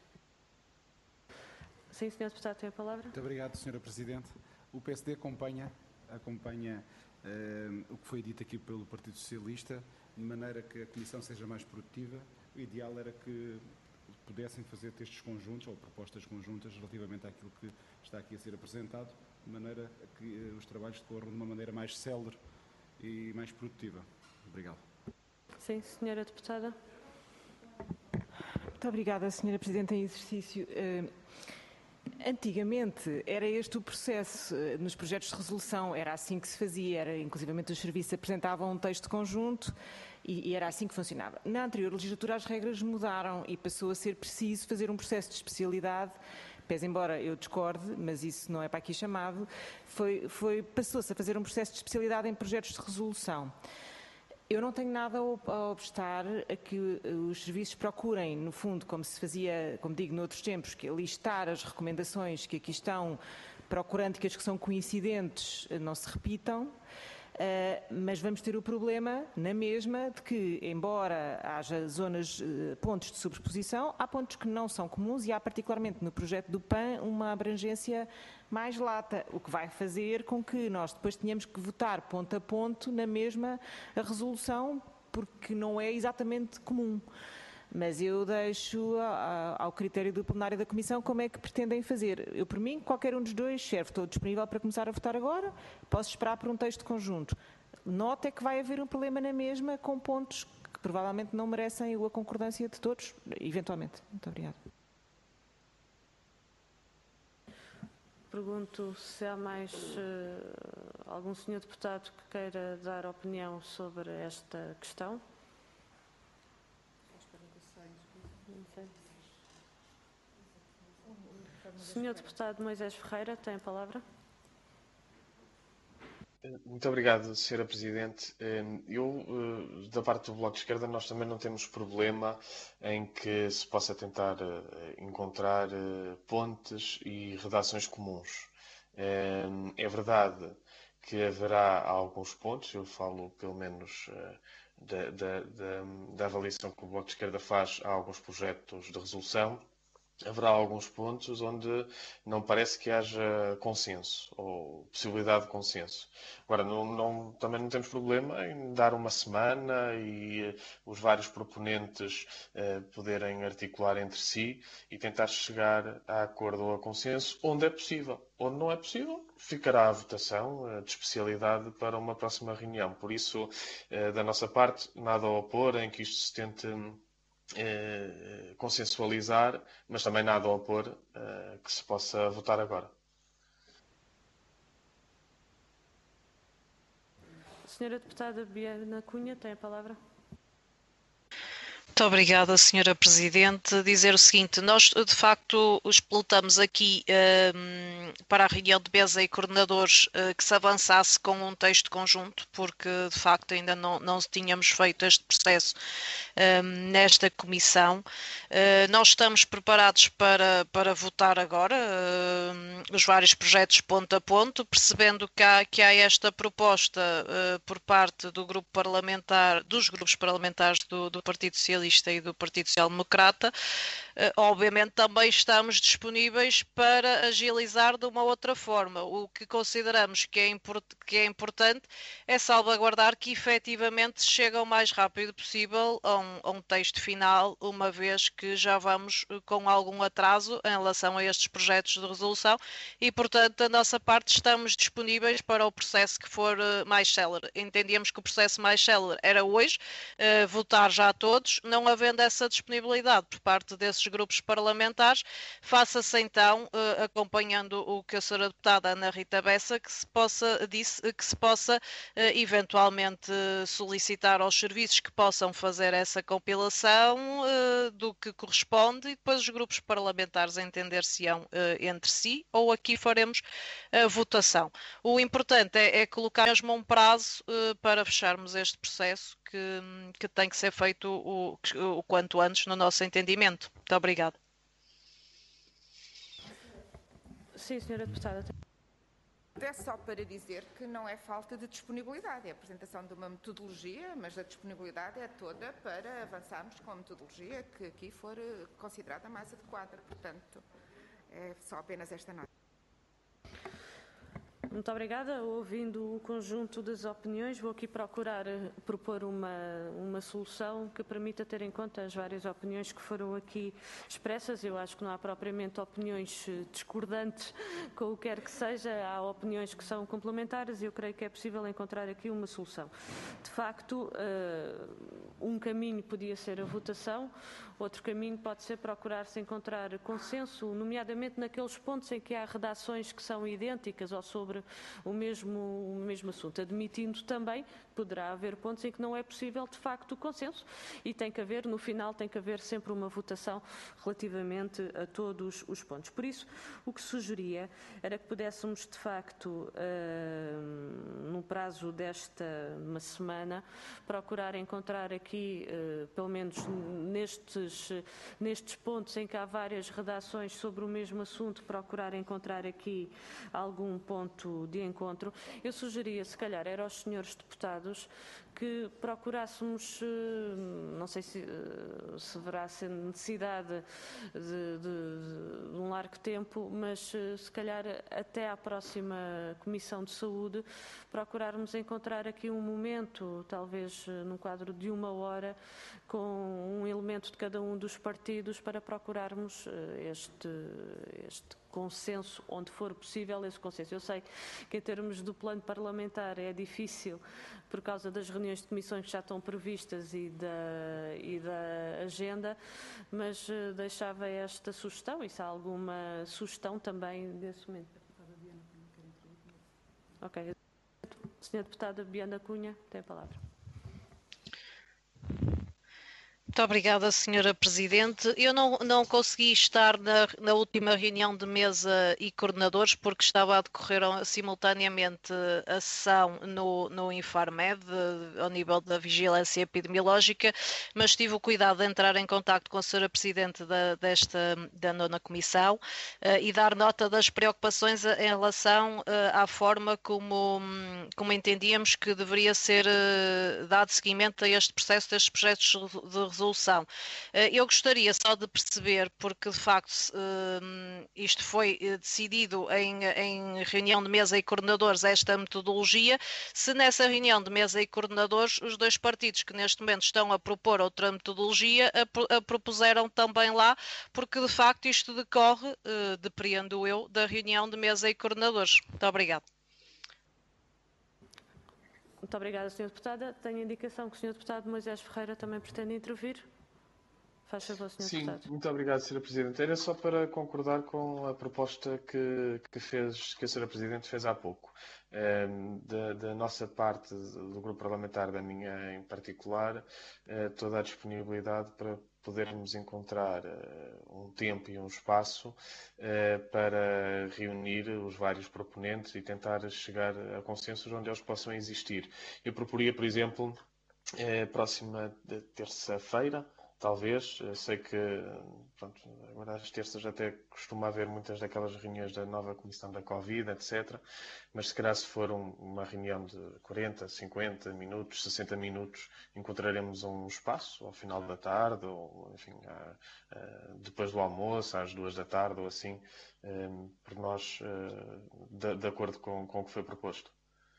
Sim, senhor Deputado, tem a palavra. Muito obrigado, senhora Presidente. O P S D acompanha, acompanha uh, o que foi dito aqui pelo Partido Socialista, de maneira que a Comissão seja mais produtiva. O ideal era que pudessem fazer textos conjuntos ou propostas conjuntas relativamente àquilo que está aqui a ser apresentado, de maneira a que uh, os trabalhos decorram de uma maneira mais célere e mais produtiva. Obrigado. Sim, senhora Deputada. Muito obrigada, senhora Presidente, em exercício. Uh, antigamente era este o processo. Uh, nos projetos de resolução era assim que se fazia, era, inclusivamente os serviços apresentavam um texto conjunto e, e era assim que funcionava. Na anterior legislatura as regras mudaram e passou a ser preciso fazer um processo de especialidade. Pese embora eu discorde, mas isso não é para aqui chamado, foi, foi, passou-se a fazer um processo de especialidade em projetos de resolução. Eu não tenho nada a obstar a que os serviços procurem, no fundo, como se fazia, como digo, noutros tempos, que é listar as recomendações que aqui estão, procurando que as que são coincidentes não se repitam, uh, mas vamos ter o problema, na mesma, de que, embora haja zonas, uh, pontos de sobreposição, há pontos que não são comuns e há, particularmente no projeto do P A N, uma abrangência mais lata, o que vai fazer com que nós depois tenhamos que votar ponto a ponto na mesma a resolução, porque não é exatamente comum. Mas eu deixo a, a, ao critério do plenário da Comissão como é que pretendem fazer. Eu, por mim, qualquer um dos dois serve. Estou disponível para começar a votar agora, posso esperar por um texto conjunto. Nota é que vai haver um problema na mesma com pontos que provavelmente não merecem a concordância de todos, eventualmente. Muito obrigada. Pergunto se há mais uh, algum senhor deputado que queira dar opinião sobre esta questão. Senhor deputado Moisés Ferreira, tem a palavra. Muito obrigado, senhora Presidente. Eu, da parte do Bloco de Esquerda, nós também não temos problema em que se possa tentar encontrar pontes e redações comuns. É verdade que haverá alguns pontos, eu falo pelo menos da, da, da, da avaliação que o Bloco de Esquerda faz a alguns projetos de resolução. Haverá alguns pontos onde não parece que haja consenso ou possibilidade de consenso. Agora, não, não, também não temos problema em dar uma semana e os vários proponentes eh, poderem articular entre si e tentar chegar a acordo ou a consenso onde é possível. Onde não é possível, ficará a votação eh, de especialidade para uma próxima reunião. Por isso, eh, da nossa parte, nada a opor em que isto se tente Eh, consensualizar, mas também nada a opor eh, que se possa votar agora. Senhora Deputada Biana Cunha, tem a palavra. Muito obrigada, senhora Presidente. Dizer o seguinte, nós de facto explotamos aqui um, para a reunião de mesa e coordenadores uh, que se avançasse com um texto conjunto, porque de facto ainda não, não tínhamos feito este processo um, nesta comissão. Uh, nós estamos preparados para, para votar agora uh, os vários projetos ponto a ponto, percebendo que há, que há esta proposta uh, por parte do grupo parlamentar, dos grupos parlamentares do, do Partido Socialista e do Partido Social Democrata. Obviamente também estamos disponíveis para agilizar de uma outra forma. O que consideramos que é, import que é importante é salvaguardar que efetivamente se chega o mais rápido possível a um, a um texto final, uma vez que já vamos com algum atraso em relação a estes projetos de resolução e, portanto, da nossa parte estamos disponíveis para o processo que for mais célere. Entendíamos que o processo mais célere era hoje, uh, votar já a todos, não havendo essa disponibilidade por parte desses grupos parlamentares, faça-se então, uh, acompanhando o que a senhora deputada Ana Rita Bessa, que se possa, disse, que se possa uh, eventualmente solicitar aos serviços que possam fazer essa compilação uh, do que corresponde e depois os grupos parlamentares entender-se-ão uh, entre si ou aqui faremos a votação. O importante é, é colocar mesmo um prazo uh, para fecharmos este processo que, que tem que ser feito o, o quanto antes no nosso entendimento. Muito obrigada. Sim, senhora Deputada. É só para dizer que não é falta de disponibilidade, é a apresentação de uma metodologia, mas a disponibilidade é toda para avançarmos com a metodologia que aqui for considerada mais adequada. Portanto, é só apenas esta nota. Muito obrigada. Ouvindo o conjunto das opiniões, vou aqui procurar propor uma, uma solução que permita ter em conta as várias opiniões que foram aqui expressas. Eu acho que não há propriamente opiniões discordantes com o que quer que seja, há opiniões que são complementares e eu creio que é possível encontrar aqui uma solução. De facto, um caminho podia ser a votação, outro caminho pode ser procurar-se encontrar consenso, nomeadamente naqueles pontos em que há redações que são idênticas ou sobre o mesmo, o mesmo assunto, admitindo também que poderá haver pontos em que não é possível de facto o consenso e tem que haver, no final tem que haver sempre uma votação relativamente a todos os pontos. Por isso, o que sugeria era que pudéssemos de facto, uh, no prazo desta uma semana, procurar encontrar aqui, uh, pelo menos nestes, nestes pontos em que há várias redações sobre o mesmo assunto, procurar encontrar aqui algum ponto de encontro. Eu sugeria, se calhar, era aos senhores deputados que procurássemos, não sei se, se haverá necessidade de, de, de um largo tempo, mas se calhar até à próxima Comissão de Saúde, procurarmos encontrar aqui um momento, talvez num quadro de uma hora, com um elemento de cada um dos partidos para procurarmos este, este consenso, onde for possível esse consenso. Eu sei que em termos do plano parlamentar é difícil por causa das reuniões de comissões que já estão previstas e da, e da agenda, mas uh, deixava esta sugestão, e se há alguma sugestão também nesse momento. Ok. senhora Deputada Biana Cunha, tem a palavra. Muito obrigada, senhora Presidente. Eu não, não consegui estar na, na última reunião de mesa e coordenadores porque estava a decorrer simultaneamente a sessão no, no Infarmed, ao nível da vigilância epidemiológica, mas tive o cuidado de entrar em contacto com a senhora Presidente da, desta, da nona Comissão uh, e dar nota das preocupações em relação uh, à forma como, como entendíamos que deveria ser uh, dado seguimento a este processo, destes projetos de resolução. Eu gostaria só de perceber, porque de facto isto foi decidido em, em reunião de mesa e coordenadores, esta metodologia, se nessa reunião de mesa e coordenadores os dois partidos que neste momento estão a propor outra metodologia a, a propuseram também lá, porque de facto isto decorre, depreendo eu, da reunião de mesa e coordenadores. Muito obrigada. Muito obrigada, senhora Deputada. Tenho a indicação que o senhor Deputado Moisés Ferreira também pretende intervir. Faz favor, senhor Sim, Deputado. muito obrigado, senhora Presidente. Era só para concordar com a proposta que, que, fez, que a senhora Presidente fez há pouco. Um, da, da nossa parte, do grupo parlamentar, da minha em particular, uh, toda a disponibilidade para podermos encontrar uh, um tempo e um espaço uh, para reunir os vários proponentes e tentar chegar a consensos onde eles possam existir. Eu proporia, por exemplo, a próxima terça-feira, talvez. Eu sei que, pronto, agora às terças até costuma haver muitas daquelas reuniões da nova Comissão da Covid, etcétera. Mas se calhar se for um, uma reunião de quarenta, cinquenta minutos, sessenta minutos, encontraremos um espaço ao final da tarde, ou enfim, a, a, depois do almoço, às duas da tarde, ou assim, um, por nós, uh, de, de acordo com, com o que foi proposto.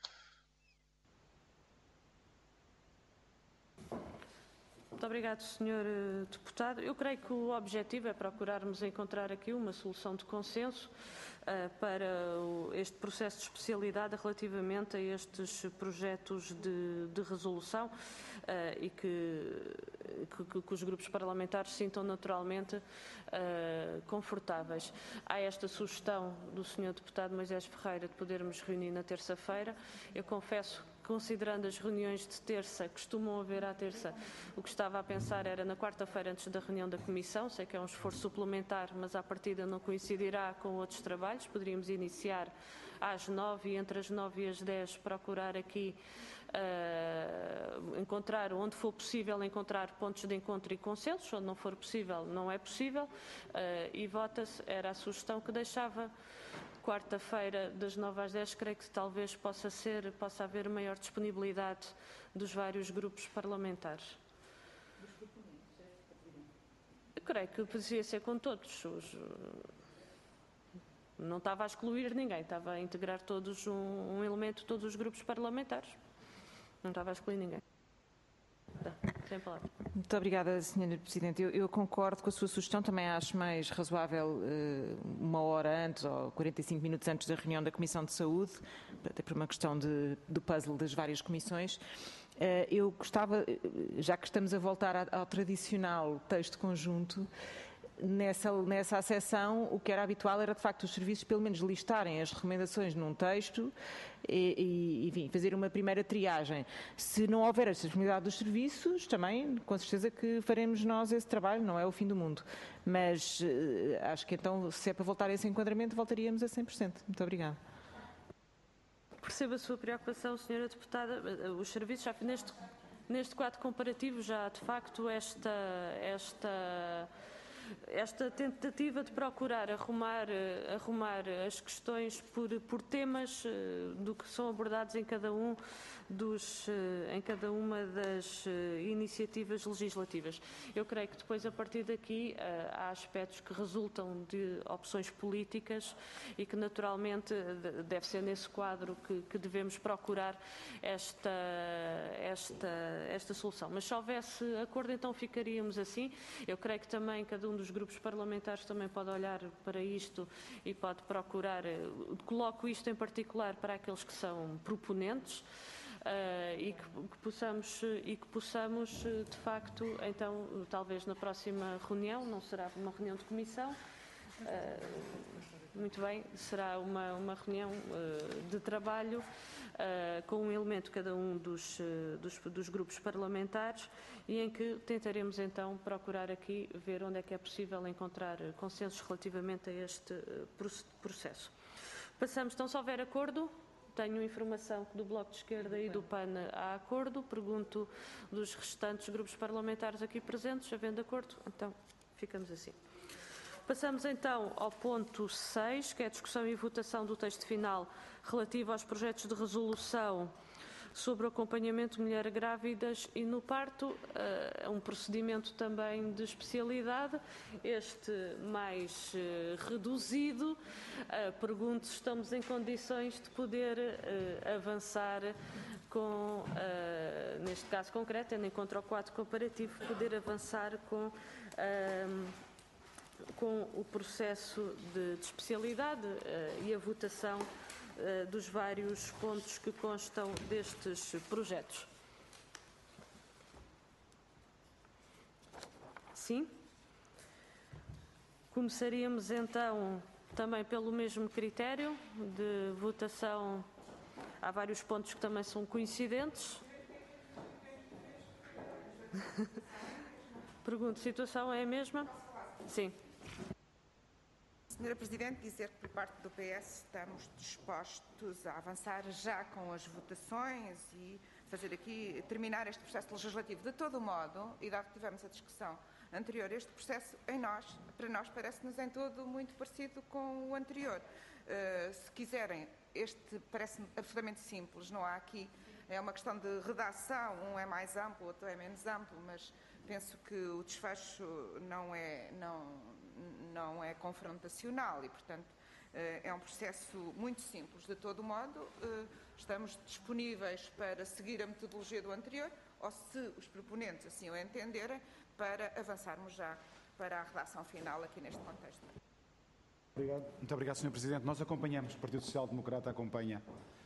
Muito obrigado, senhor Deputado. Eu creio que o objetivo é procurarmos encontrar aqui uma solução de consenso uh, para o, este processo de especialidade relativamente a estes projetos de, de resolução uh, e que, que, que os grupos parlamentares sintam naturalmente uh, confortáveis. Há esta sugestão do senhor Deputado Moisés Ferreira de podermos reunir na terça-feira. Eu confesso, considerando as reuniões de terça, costumam haver à terça, o que estava a pensar era na quarta-feira antes da reunião da Comissão. Sei que é um esforço suplementar, mas à partida não coincidirá com outros trabalhos. Poderíamos iniciar às nove e entre as nove e as dez procurar aqui uh, encontrar, onde for possível, encontrar pontos de encontro e consensos. Onde não for possível, não é possível. Uh, e vota-se, era a sugestão que deixava. Quarta-feira, das nove às dez, creio que talvez possa ser, possa haver maior disponibilidade dos vários grupos parlamentares. Eu creio que poderia ser com todos. Os, não estava a excluir ninguém, estava a integrar todos um, um elemento de todos os grupos parlamentares. Não estava a excluir ninguém. Tá, sem palavra. Muito obrigada, senhora Presidente. Eu, eu concordo com a sua sugestão, também acho mais razoável uh, uma hora antes ou quarenta e cinco minutos antes da reunião da Comissão de Saúde, até por uma questão de, do puzzle das várias comissões. Uh, eu gostava, já que estamos a voltar ao, ao tradicional texto conjunto, Nessa, nessa acessão, o que era habitual era, de facto, os serviços pelo menos listarem as recomendações num texto e, e enfim, fazer uma primeira triagem. Se não houver a disponibilidade dos serviços, também, com certeza que faremos nós esse trabalho, não é o fim do mundo. Mas uh, acho que então, se é para voltar a esse enquadramento, voltaríamos a cem por cento. Muito obrigada. Percebo a sua preocupação, senhora Deputada. Os serviços, já neste, neste quadro comparativo, já de facto esta... esta Esta tentativa de procurar arrumar, arrumar as questões por, por temas do que são abordados em cada, um dos, em cada uma das iniciativas legislativas. Eu creio que depois, a partir daqui, há aspectos que resultam de opções políticas e que, naturalmente, deve ser nesse quadro que, que devemos procurar esta, esta, esta solução. Mas se houvesse acordo, então ficaríamos assim. Eu creio que também cada um dos grupos parlamentares também pode olhar para isto e pode procurar, coloco isto em particular para aqueles que são proponentes, uh, e, que, que possamos, e que possamos, de facto, então, talvez na próxima reunião, não será uma reunião de comissão, uh, muito bem, será uma, uma reunião uh, de trabalho uh, com um elemento cada um dos, uh, dos, dos grupos parlamentares e em que tentaremos então procurar aqui ver onde é que é possível encontrar consensos relativamente a este uh, processo. Passamos, então, se houver acordo, tenho informação que do Bloco de Esquerda e do P A N há acordo, pergunto dos restantes grupos parlamentares aqui presentes, havendo acordo, então ficamos assim. Passamos então ao ponto seis, que é a discussão e votação do texto final relativo aos projetos de resolução sobre o acompanhamento de mulheres grávidas e no parto. É um procedimento também de especialidade, este mais uh, reduzido. Uh, pergunto se estamos em condições de poder uh, avançar com, uh, neste caso concreto, tendo em conta o quadro comparativo, poder avançar com... Uh, com o processo de, de especialidade uh, e a votação uh, dos vários pontos que constam destes projetos. Sim? Começaríamos então também pelo mesmo critério de votação. Há vários pontos que também são coincidentes. Pergunto, a situação é a mesma? Sim. Senhora Presidente, dizer que por parte do P S estamos dispostos a avançar já com as votações e fazer aqui, terminar este processo legislativo. De todo modo, e dado que tivemos a discussão anterior, este processo em nós, para nós parece-nos em todo muito parecido com o anterior. Uh, se quiserem, este parece-me absolutamente simples, não há aqui, é uma questão de redação, um é mais amplo, outro é menos amplo, mas penso que o desfecho não é, não, não é confrontacional e, portanto, é um processo muito simples. De todo modo, estamos disponíveis para seguir a metodologia do anterior ou, se os proponentes assim o entenderem, para avançarmos já para a redação final aqui neste contexto. Obrigado. Muito obrigado, senhor Presidente. Nós acompanhamos, o Partido Social Democrata acompanha.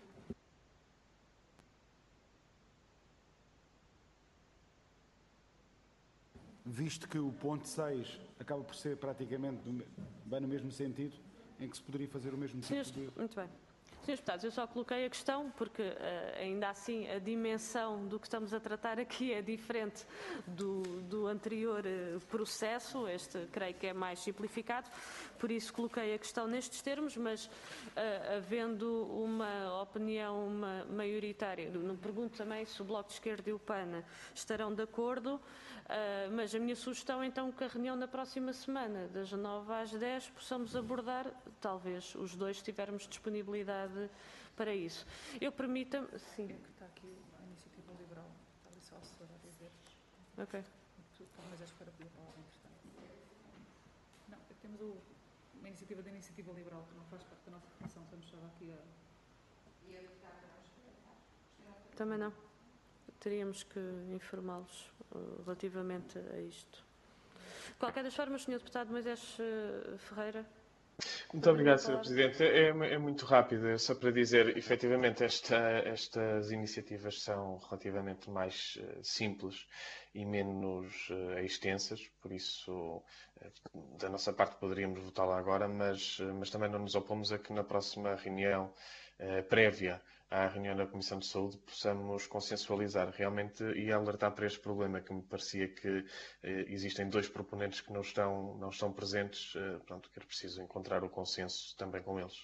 Visto que o ponto seis acaba por ser praticamente bem no mesmo sentido, em que se poderia fazer o mesmo tipo de... Muito bem. Senhores Deputados, eu só coloquei a questão porque uh, ainda assim a dimensão do que estamos a tratar aqui é diferente do, do anterior uh, processo, este creio que é mais simplificado, por isso coloquei a questão nestes termos, mas uh, havendo uma opinião uma, maioritária, não pergunto também se o Bloco de Esquerda e o P A N estarão de acordo, uh, mas a minha sugestão é então que a reunião na próxima semana, das nove às dez, possamos abordar, talvez os dois tivermos disponibilidade para isso. Eu permita-me... Sim. Está aqui a Iniciativa Liberal. Está ali só a assessora a dizer. Ok. Mas és para pedir a palavra, entretanto. Não, temos o, uma iniciativa da Iniciativa Liberal que não faz parte da nossa comissão. Estamos só aqui a... Também não. Teríamos que informá-los uh, relativamente a isto. De qualquer das formas, senhor Deputado Moisés uh, Ferreira... Muito obrigado, senhor Presidente. É, é muito rápido, só para dizer, efetivamente, esta, estas iniciativas são relativamente mais uh, simples e menos uh, extensas, por isso, uh, da nossa parte, poderíamos votá-la agora, mas, uh, mas também não nos opomos a que na próxima reunião uh, prévia à reunião da Comissão de Saúde possamos consensualizar realmente e alertar para este problema, que me parecia que eh, existem dois proponentes que não estão, não estão presentes, eh, pronto, que era preciso encontrar o consenso também com eles.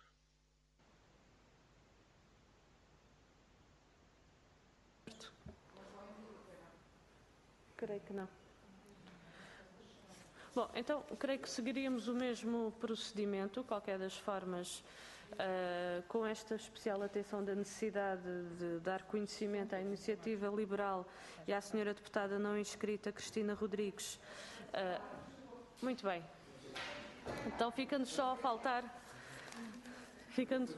Creio que não. Bom, então, creio que seguiríamos o mesmo procedimento, qualquer das formas, uh, com esta especial atenção da necessidade de dar conhecimento à Iniciativa Liberal e à senhora deputada não inscrita, Cristina Rodrigues. Uh, muito bem. Então, fica-nos só a faltar... Fica-nos...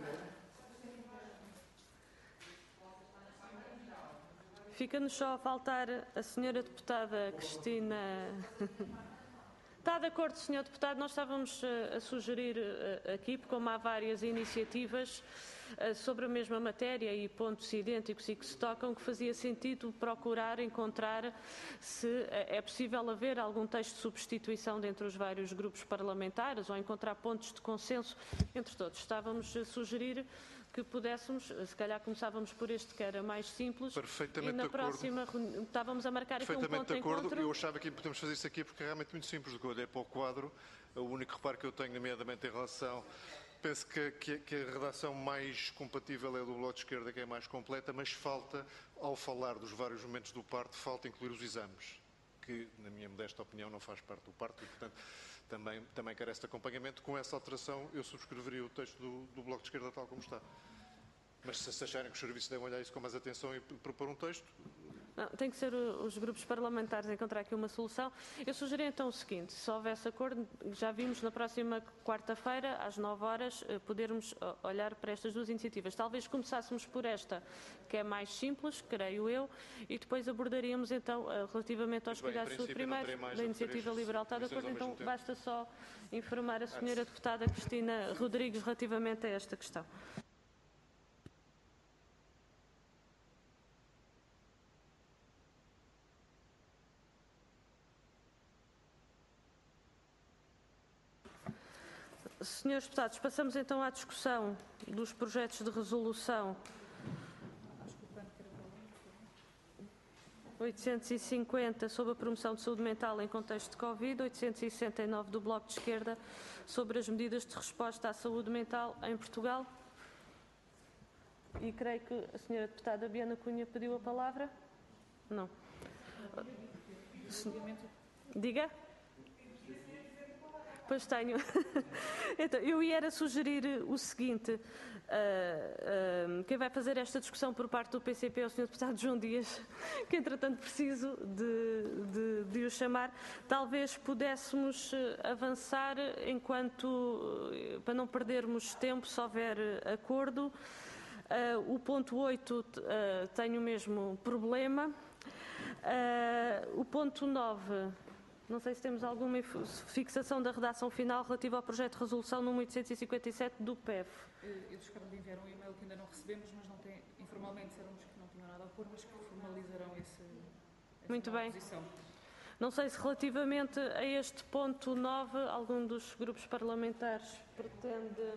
Fica-nos só a faltar a senhora deputada Cristina... Está de acordo, senhor Deputado? Nós estávamos a sugerir aqui, porque como há várias iniciativas, uh, sobre a mesma matéria e pontos idênticos e que se tocam, que fazia sentido procurar encontrar se uh, é possível haver algum texto de substituição dentre os vários grupos parlamentares ou encontrar pontos de consenso entre todos. Estávamos a sugerir que pudéssemos, se calhar começávamos por este que era mais simples Perfeitamente e na de acordo. próxima estávamos a marcar aqui um Perfeitamente ponto de acordo. encontro. Eu achava que podemos fazer isso aqui porque é realmente muito simples. Do que eu olhei para o quadro, o único reparo que eu tenho, nomeadamente em relação, penso que, que, que a redação mais compatível é do Bloco de Esquerda, que é mais completa, mas falta, ao falar dos vários momentos do parto, falta incluir os exames, que, na minha modesta opinião, não faz parte do parto e, portanto, também, também carece de acompanhamento. Com essa alteração, eu subscreveria o texto do, do Bloco de Esquerda tal como está. Mas se acharem que os serviços devem olhar isso com mais atenção e propor um texto... Não, tem que ser os grupos parlamentares a encontrar aqui uma solução. Eu sugeri então o seguinte, se houvesse acordo, já vimos na próxima quarta-feira, às nove horas, podermos olhar para estas duas iniciativas. Talvez começássemos por esta, que é mais simples, creio eu, e depois abordaríamos então, relativamente aos bem, cuidados de saúde primeiro, da iniciativa liberal. Está de acordo? Então basta só informar a senhora deputada Cristina Rodrigues relativamente a esta questão. Senhores deputados, passamos então à discussão dos projetos de resolução oitocentos e cinquenta sobre a promoção de saúde mental em contexto de Covid, oitocentos e sessenta e nove do Bloco de Esquerda sobre as medidas de resposta à saúde mental em Portugal. E creio que a senhora deputada Biana Cunha pediu a palavra. Não. Diga. Pois tenho. Então, eu ia sugerir o seguinte, uh, uh, quem vai fazer esta discussão por parte do P C P é o senhor deputado João Dias, que entretanto preciso de, de, de o chamar. Talvez pudéssemos avançar enquanto, para não perdermos tempo, se houver acordo. Uh, o ponto oito uh, tem o mesmo problema. Uh, o ponto nove... Não sei se temos alguma fixação da redação final relativa ao projeto de resolução número oitocentos e cinquenta e sete do P E F. Eles ficaram de enviar um e-mail que ainda não recebemos, mas não tem, informalmente disseram-nos que não tinham nada a pôr, mas que formalizarão esse, essa Muito bem. posição. Não sei se relativamente a este ponto nove, algum dos grupos parlamentares pretende...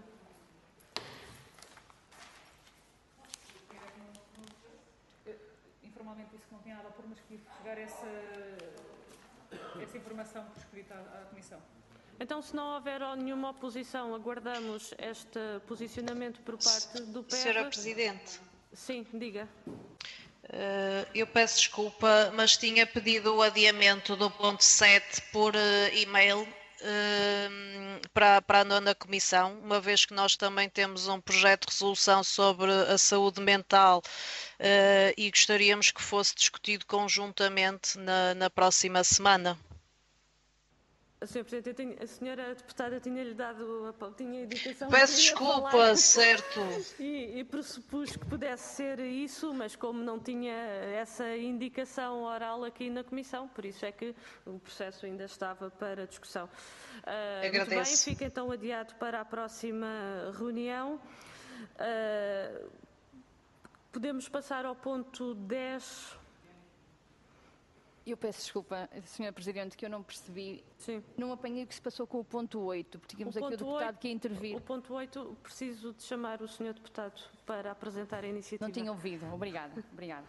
Informalmente disse que não tinha nada a pôr, mas que ia chegar essa... essa informação por escrita à, à Comissão. Então, se não houver nenhuma oposição, aguardamos este posicionamento por parte do P E V. Senhora Presidente. Sim, diga. Uh, eu peço desculpa, mas tinha pedido o adiamento do ponto sete por uh, e-mail uh, para, para a nona Comissão, uma vez que nós também temos um projeto de resolução sobre a saúde mental Uh, e gostaríamos que fosse discutido conjuntamente na, na próxima semana. senhora Presidente, eu tenho, a senhora deputada tinha-lhe dado a tinha indicação... Peço desculpa, falar, certo. E, e pressupus que pudesse ser isso, mas como não tinha essa indicação oral aqui na Comissão, por isso é que o processo ainda estava para discussão. Uh, Agradeço. Muito bem, fica então adiado para a próxima reunião. Uh, Podemos passar ao ponto dez. Eu peço desculpa, senhora Presidente, que eu não percebi. Sim. Não apanhei o que se passou com o ponto oito, porque tínhamos o aqui o deputado oito, que ia intervir. O ponto oito, preciso de chamar o senhor deputado para apresentar a iniciativa. Não tinha ouvido. Obrigada. Obrigada.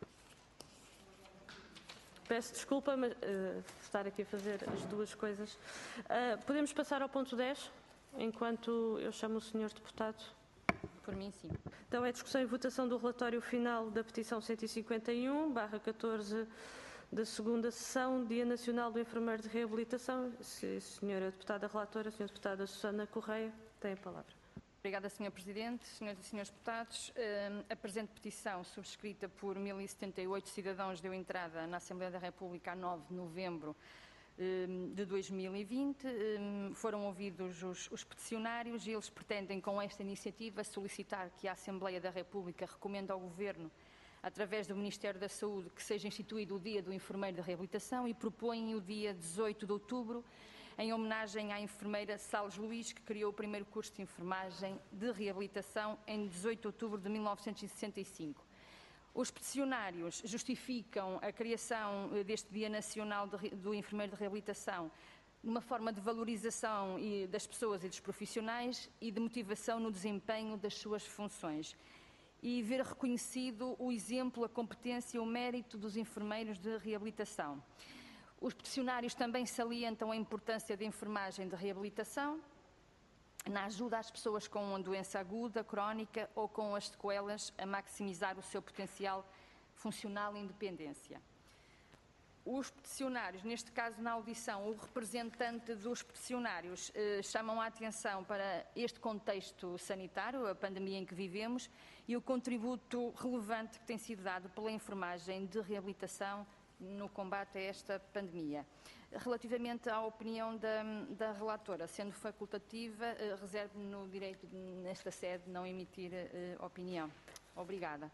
Peço desculpa, mas uh, estar aqui a fazer as duas coisas. Uh, podemos passar ao ponto dez, enquanto eu chamo o senhor deputado? Por mim, sim. Então, é discussão e votação do relatório final da petição cento e cinquenta e um, barra catorze, da segunda sessão, Dia Nacional do Enfermeiro de Reabilitação. Senhora Deputada Relatora, Senhora Deputada Susana Correia, tem a palavra. Obrigada, senhora Presidente. Senhoras e senhores deputados, a presente petição, subscrita por mil e setenta e oito cidadãos, deu entrada na Assembleia da República a nove de novembro de dois mil e vinte. Foram ouvidos os, os peticionários e eles pretendem, com esta iniciativa, solicitar que a Assembleia da República recomende ao Governo, através do Ministério da Saúde, que seja instituído o Dia do Enfermeiro de Reabilitação e propõem o dia dezoito de outubro em homenagem à enfermeira Salles Luís, que criou o primeiro curso de enfermagem de reabilitação em dezoito de outubro de mil novecentos e sessenta e cinco. Os peticionários justificam a criação deste Dia Nacional do Enfermeiro de Reabilitação numa forma de valorização das pessoas e dos profissionais e de motivação no desempenho das suas funções, e ver reconhecido o exemplo, a competência e o mérito dos enfermeiros de reabilitação. Os peticionários também salientam a importância da enfermagem de reabilitação na ajuda às pessoas com uma doença aguda, crónica ou com as sequelas a maximizar o seu potencial funcional e independência. Os peticionários, neste caso na audição, o representante dos peticionários eh, chamam a atenção para este contexto sanitário, a pandemia em que vivemos, e o contributo relevante que tem sido dado pela enfermagem de reabilitação no combate a esta pandemia. Relativamente à opinião da, da relatora, sendo facultativa, eh, reservo-me no direito, de, nesta sede, não emitir eh, opinião. Obrigada.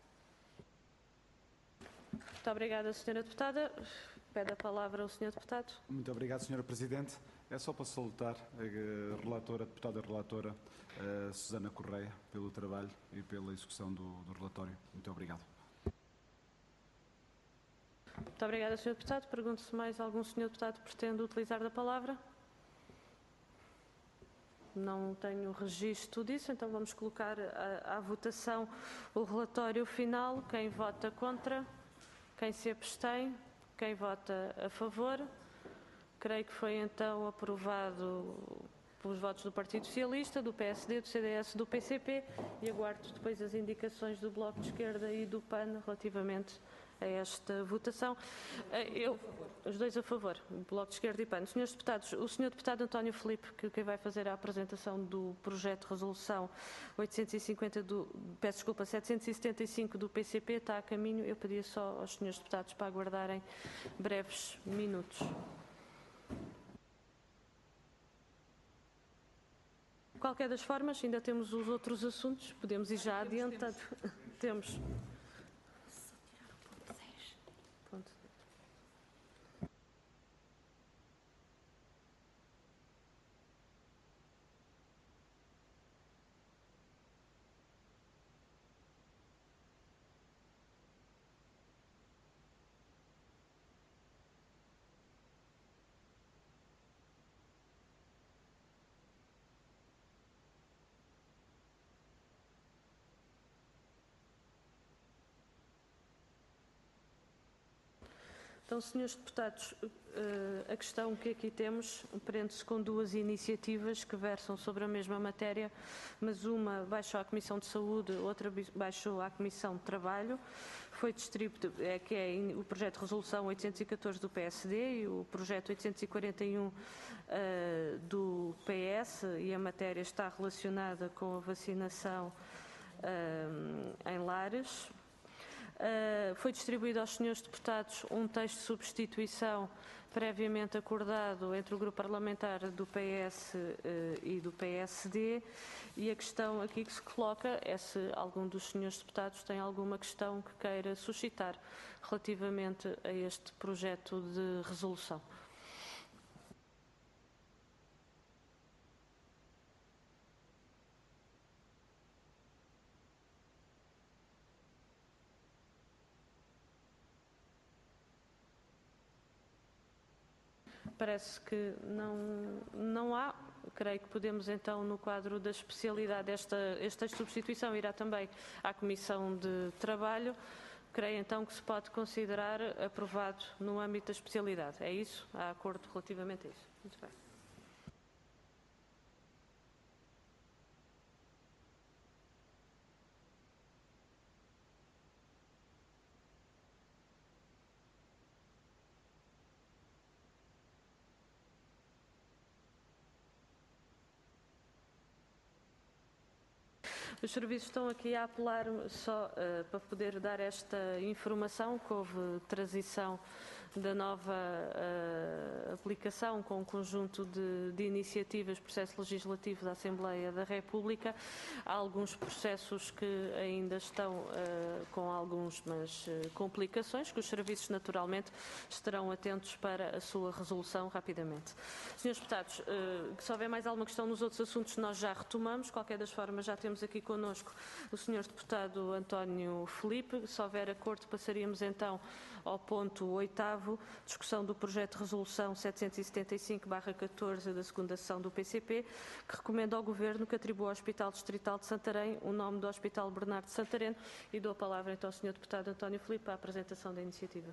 Muito obrigada, senhora Deputada. Pede a palavra ao senhor Deputado. Muito obrigado, senhora Presidente. É só para salutar a relatora, a deputada relatora, a Susana Correia, pelo trabalho e pela execução do, do relatório. Muito obrigado. Muito obrigada, senhor Deputado. Pergunto se mais algum senhor Deputado pretende utilizar da palavra. Não tenho registro disso, então vamos colocar à, à votação o relatório final. Quem vota contra? Quem se abstém? Quem vota a favor? Creio que foi então aprovado pelos votos do Partido Socialista, do P S D, do C D S, do P C P, e aguardo depois as indicações do Bloco de Esquerda e do P A N relativamente a esta votação. Eu, os dois a favor, o Bloco de Esquerda e P A N. Senhores Deputados, o senhor Deputado António Filipe, que quem vai fazer a apresentação do projeto de resolução oitocentos e cinquenta do, peço desculpa, setecentos e setenta e cinco do P C P, está a caminho. Eu pedia só aos senhores Deputados para aguardarem breves minutos. De qualquer das formas, ainda temos os outros assuntos, podemos ir já adiantando. Temos. Ponto. Então, senhores deputados, a questão que aqui temos prende-se com duas iniciativas que versam sobre a mesma matéria, mas uma baixou à Comissão de Saúde, outra baixou à Comissão de Trabalho. Foi distribuído, é, que é o projeto de resolução oitocentos e catorze do P S D e o projeto oitocentos e quarenta e um uh, do P S, e a matéria está relacionada com a vacinação uh, em lares. Uh, foi distribuído aos senhores deputados um texto de substituição previamente acordado entre o grupo parlamentar do P S uh, e do P S D, e a questão aqui que se coloca é se algum dos senhores deputados tem alguma questão que queira suscitar relativamente a este projeto de resolução. Parece que não, não há. Creio que podemos então, no quadro da especialidade, esta, esta substituição irá também à Comissão de Trabalho. Creio então que se pode considerar aprovado no âmbito da especialidade. É isso? Há acordo relativamente a isso? Muito bem. Os serviços estão aqui a apelar só uh, para poder dar esta informação, que houve transição da nova uh, aplicação com um conjunto de, de iniciativas, processo legislativo da Assembleia da República. Há alguns processos que ainda estão uh, com algumas uh, complicações, que os serviços naturalmente estarão atentos para a sua resolução rapidamente. Senhores deputados, uh, se houver mais alguma questão nos outros assuntos, nós já retomamos. De qualquer das formas, já temos aqui connosco o senhor deputado António Filipe. Se houver acordo, passaríamos então ao ponto oitavo, discussão do projeto de resolução setecentos e setenta e cinco barra catorze da segunda sessão do P C P, que recomenda ao Governo que atribua ao Hospital Distrital de Santarém o nome do Hospital Bernardo de Santareno. E dou a palavra então ao senhor deputado António Filipe para a apresentação da iniciativa.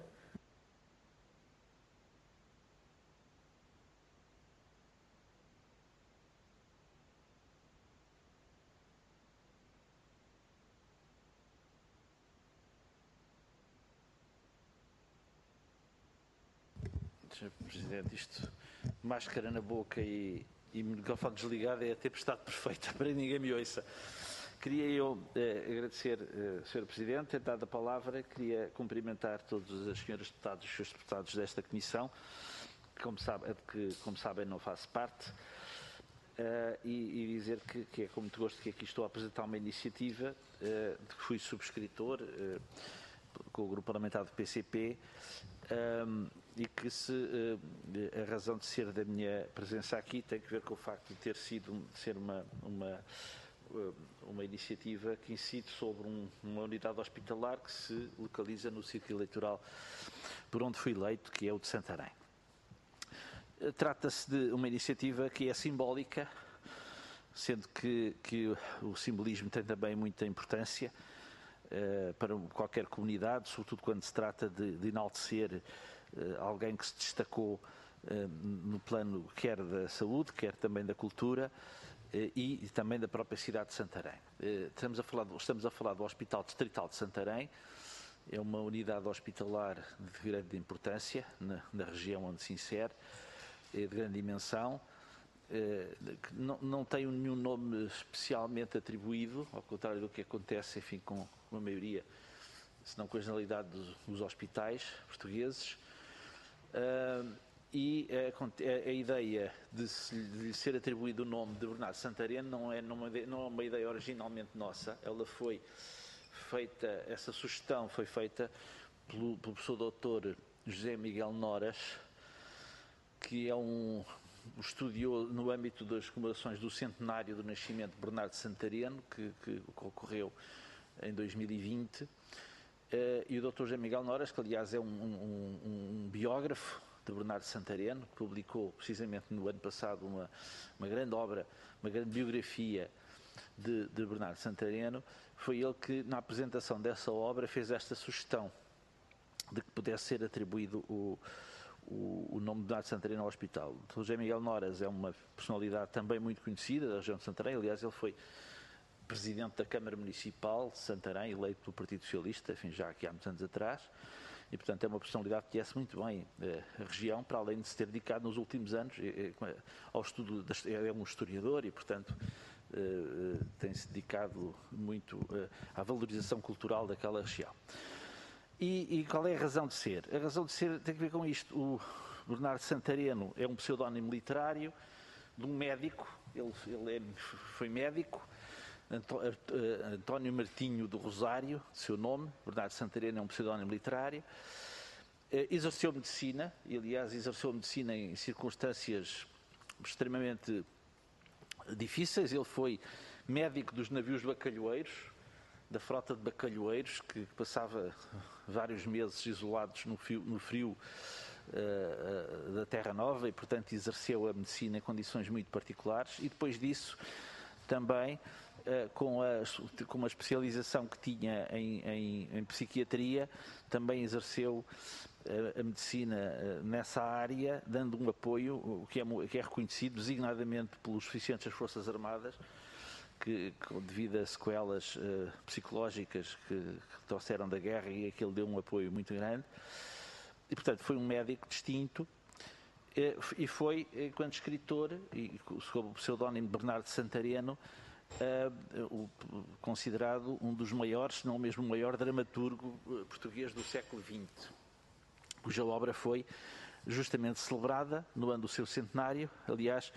senhor Presidente, isto, máscara na boca e, e microfone desligado é a tempestade perfeita para ninguém me ouça. Queria eu eh, agradecer, eh, senhor Presidente, ter dado a palavra, queria cumprimentar todas as senhoras deputadas e os senhores deputados desta comissão, que como, sabe, que, como sabem não faço parte, uh, e, e dizer que, que é com muito gosto que aqui estou a apresentar uma iniciativa uh, de que fui subscritor uh, com o grupo parlamentar do P C P, um, e que se, uh, a razão de ser da minha presença aqui tem que ver com o facto de ter sido, de ser uma, uma uma iniciativa que incide sobre um, uma unidade hospitalar que se localiza no círculo eleitoral por onde fui eleito, que é o de Santarém. Trata-se de uma iniciativa que é simbólica, sendo que, que o simbolismo tem também muita importância uh, para qualquer comunidade, sobretudo quando se trata de, de enaltecer uh, alguém que se destacou uh, no plano quer da saúde, quer também da cultura, E, e também da própria cidade de Santarém. Estamos a, falar, estamos a falar do Hospital Distrital de Santarém, é uma unidade hospitalar de grande importância na, na região onde se insere, é de grande dimensão, que não, não tem nenhum nome especialmente atribuído, ao contrário do que acontece, enfim, com a maioria, se não com a generalidade dos, dos hospitais portugueses. E a, a, a ideia de, se, de lhe ser atribuído o nome de Bernardo Santareno não é, não, é, não é uma ideia originalmente nossa. Ela foi feita, essa sugestão foi feita pelo, pelo professor doutor José Miguel Noras, que é um, um estudioso no âmbito das comemorações do centenário do nascimento de Bernardo Santareno, que, que ocorreu em dois mil e vinte. Uh, e o doutor José Miguel Noras, que aliás é um, um, um, um biógrafo de Bernardo Santareno, que publicou precisamente no ano passado uma, uma grande obra, uma grande biografia de, de Bernardo Santareno. Foi ele que, na apresentação dessa obra, fez esta sugestão de que pudesse ser atribuído o, o, o nome de Bernardo Santareno ao hospital. O José Miguel Noras é uma personalidade também muito conhecida da região de Santarém. Aliás, ele foi presidente da Câmara Municipal de Santarém, eleito pelo Partido Socialista, enfim, já aqui há muitos anos atrás. E, portanto, é uma personalidade que conhece muito bem eh, a região, para além de se ter dedicado nos últimos anos eh, ao estudo, das, é um historiador e, portanto, eh, tem-se dedicado muito eh, à valorização cultural daquela região. E, e qual é a razão de ser? A razão de ser tem a ver com isto. O Bernardo Santareno é um pseudónimo literário de um médico, ele, ele é, foi médico, António Martinho do Rosário, seu nome. Bernardo Santareno é um pseudónimo literário. Exerceu medicina, e aliás exerceu medicina em circunstâncias extremamente difíceis. Ele foi médico dos navios bacalhoeiros, da frota de bacalhoeiros, que passava vários meses isolados no frio, no frio uh, uh, da Terra Nova, e portanto exerceu a medicina em condições muito particulares. E depois disso também, Uh, com, a, com uma especialização que tinha em, em, em psiquiatria, também exerceu uh, a medicina uh, nessa área, dando um apoio, o que é, que é reconhecido designadamente pelos suficientes das Forças Armadas, que, que devido a sequelas uh, psicológicas que, que trouxeram da guerra, e a que ele deu um apoio muito grande. E, portanto, foi um médico distinto. E foi, enquanto escritor, e sob o pseudónimo de Bernardo Santareno, Uh, o, considerado um dos maiores, se não mesmo o maior dramaturgo uh, português do século vinte. cuja obra foi justamente celebrada no ano do seu centenário. Aliás,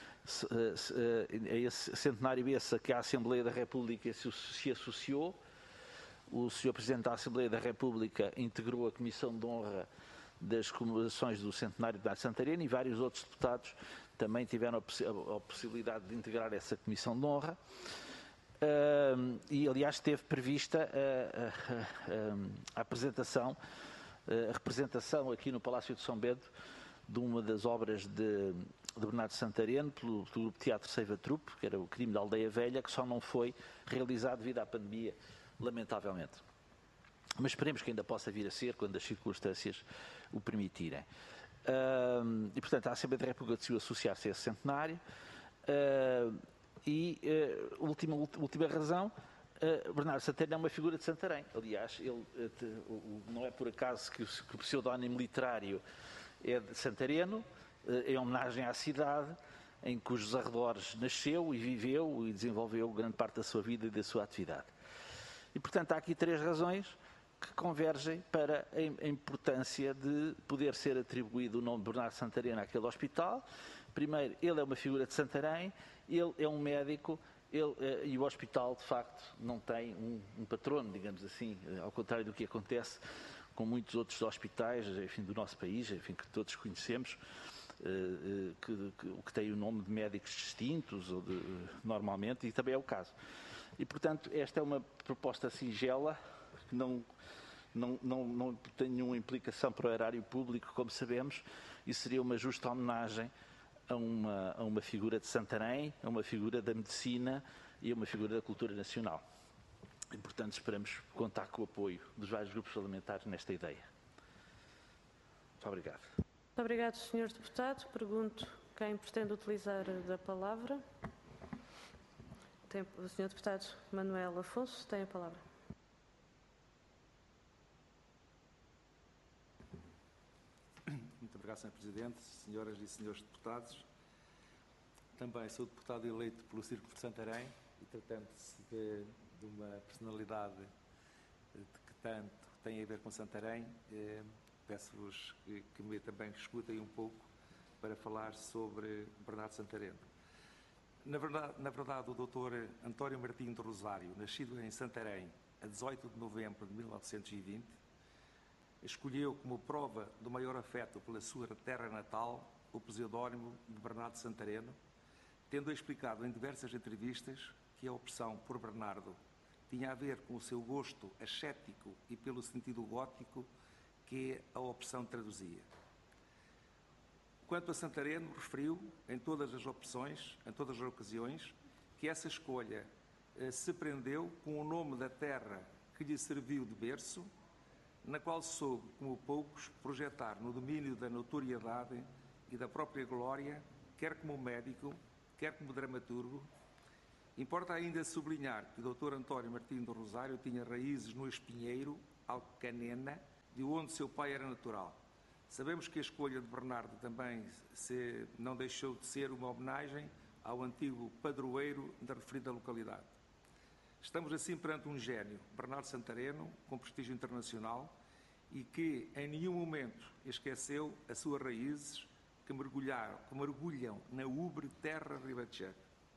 é esse centenário esse a que a Assembleia da República se associou. O senhor Presidente da Assembleia da República integrou a Comissão de Honra das comemorações do centenário de Bernardo Santareno e vários outros deputados também tiveram a, possi a possibilidade de integrar essa Comissão de Honra. Uh, e, aliás, esteve prevista a, a, a, a apresentação, a representação aqui no Palácio de São Bento de uma das obras de, de Bernardo Santareno pelo, pelo Grupo Teatro Seiva Trupe, que era o Crime da Aldeia Velha, que só não foi realizado devido à pandemia, lamentavelmente. Mas esperemos que ainda possa vir a ser quando as circunstâncias o permitirem. Uh, e, portanto, a Assembleia da República decidiu associar-se a esse centenário. Uh, e, uh, última, última razão, uh, Bernardo Santareno é uma figura de Santarém. Aliás, ele, uh, te, uh, não é por acaso que o, que o pseudónimo literário é de Santareno, uh, em homenagem à cidade em cujos arredores nasceu e viveu e desenvolveu grande parte da sua vida e da sua atividade. E, portanto, há aqui três razões que convergem para a importância de poder ser atribuído o nome de Bernardo Santareno àquele hospital. Primeiro, ele é uma figura de Santarém, ele é um médico, ele, e o hospital, de facto, não tem um, um patrono, digamos assim, ao contrário do que acontece com muitos outros hospitais, enfim, do nosso país, enfim, que todos conhecemos, que, que, que tem o nome de médicos distintos, ou de, normalmente, e também é o caso. E, portanto, esta é uma proposta singela, que não, não, não, não tem nenhuma implicação para o erário público, como sabemos, e seria uma justa homenagem a uma, a uma figura de Santarém, a uma figura da medicina e a uma figura da cultura nacional. E, portanto, esperamos contar com o apoio dos vários grupos parlamentares nesta ideia. Muito obrigado. Muito obrigado, senhor Deputado. Pergunto quem pretende utilizar da palavra. Tem, o senhor Deputado Manuel Afonso tem a palavra. Muito obrigado, senhor Presidente, senhoras e senhores deputados. Também sou deputado eleito pelo Círculo de Santarém e, tratando-se de, de uma personalidade de que tanto tem a ver com Santarém, eh, peço-vos que, que me também escutem um pouco para falar sobre Bernardo Santareno. Na verdade, na verdade, o doutor António Martim de Rosário, nascido em Santarém a dezoito de novembro de mil novecentos e vinte, escolheu como prova do maior afeto pela sua terra natal o pseudónimo de Bernardo Santareno, tendo explicado em diversas entrevistas que a opção por Bernardo tinha a ver com o seu gosto ascético e pelo sentido gótico que a opção traduzia. Quanto a Santareno, referiu em todas as opções, em todas as ocasiões, que essa escolha eh, se prendeu com o nome da terra que lhe serviu de berço, na qual soube, como poucos, projetar no domínio da notoriedade e da própria glória, quer como médico, quer como dramaturgo. Importa ainda sublinhar que o doutor António Martim do Rosário tinha raízes no Espinheiro, Alcanena, de onde seu pai era natural. Sabemos que a escolha de Bernardo também se, não deixou de ser uma homenagem ao antigo padroeiro da referida localidade. Estamos assim perante um gênio, Bernardo Santareno, com prestígio internacional e que em nenhum momento esqueceu as suas raízes que, mergulharam, que mergulham na ubre terra ribatejar.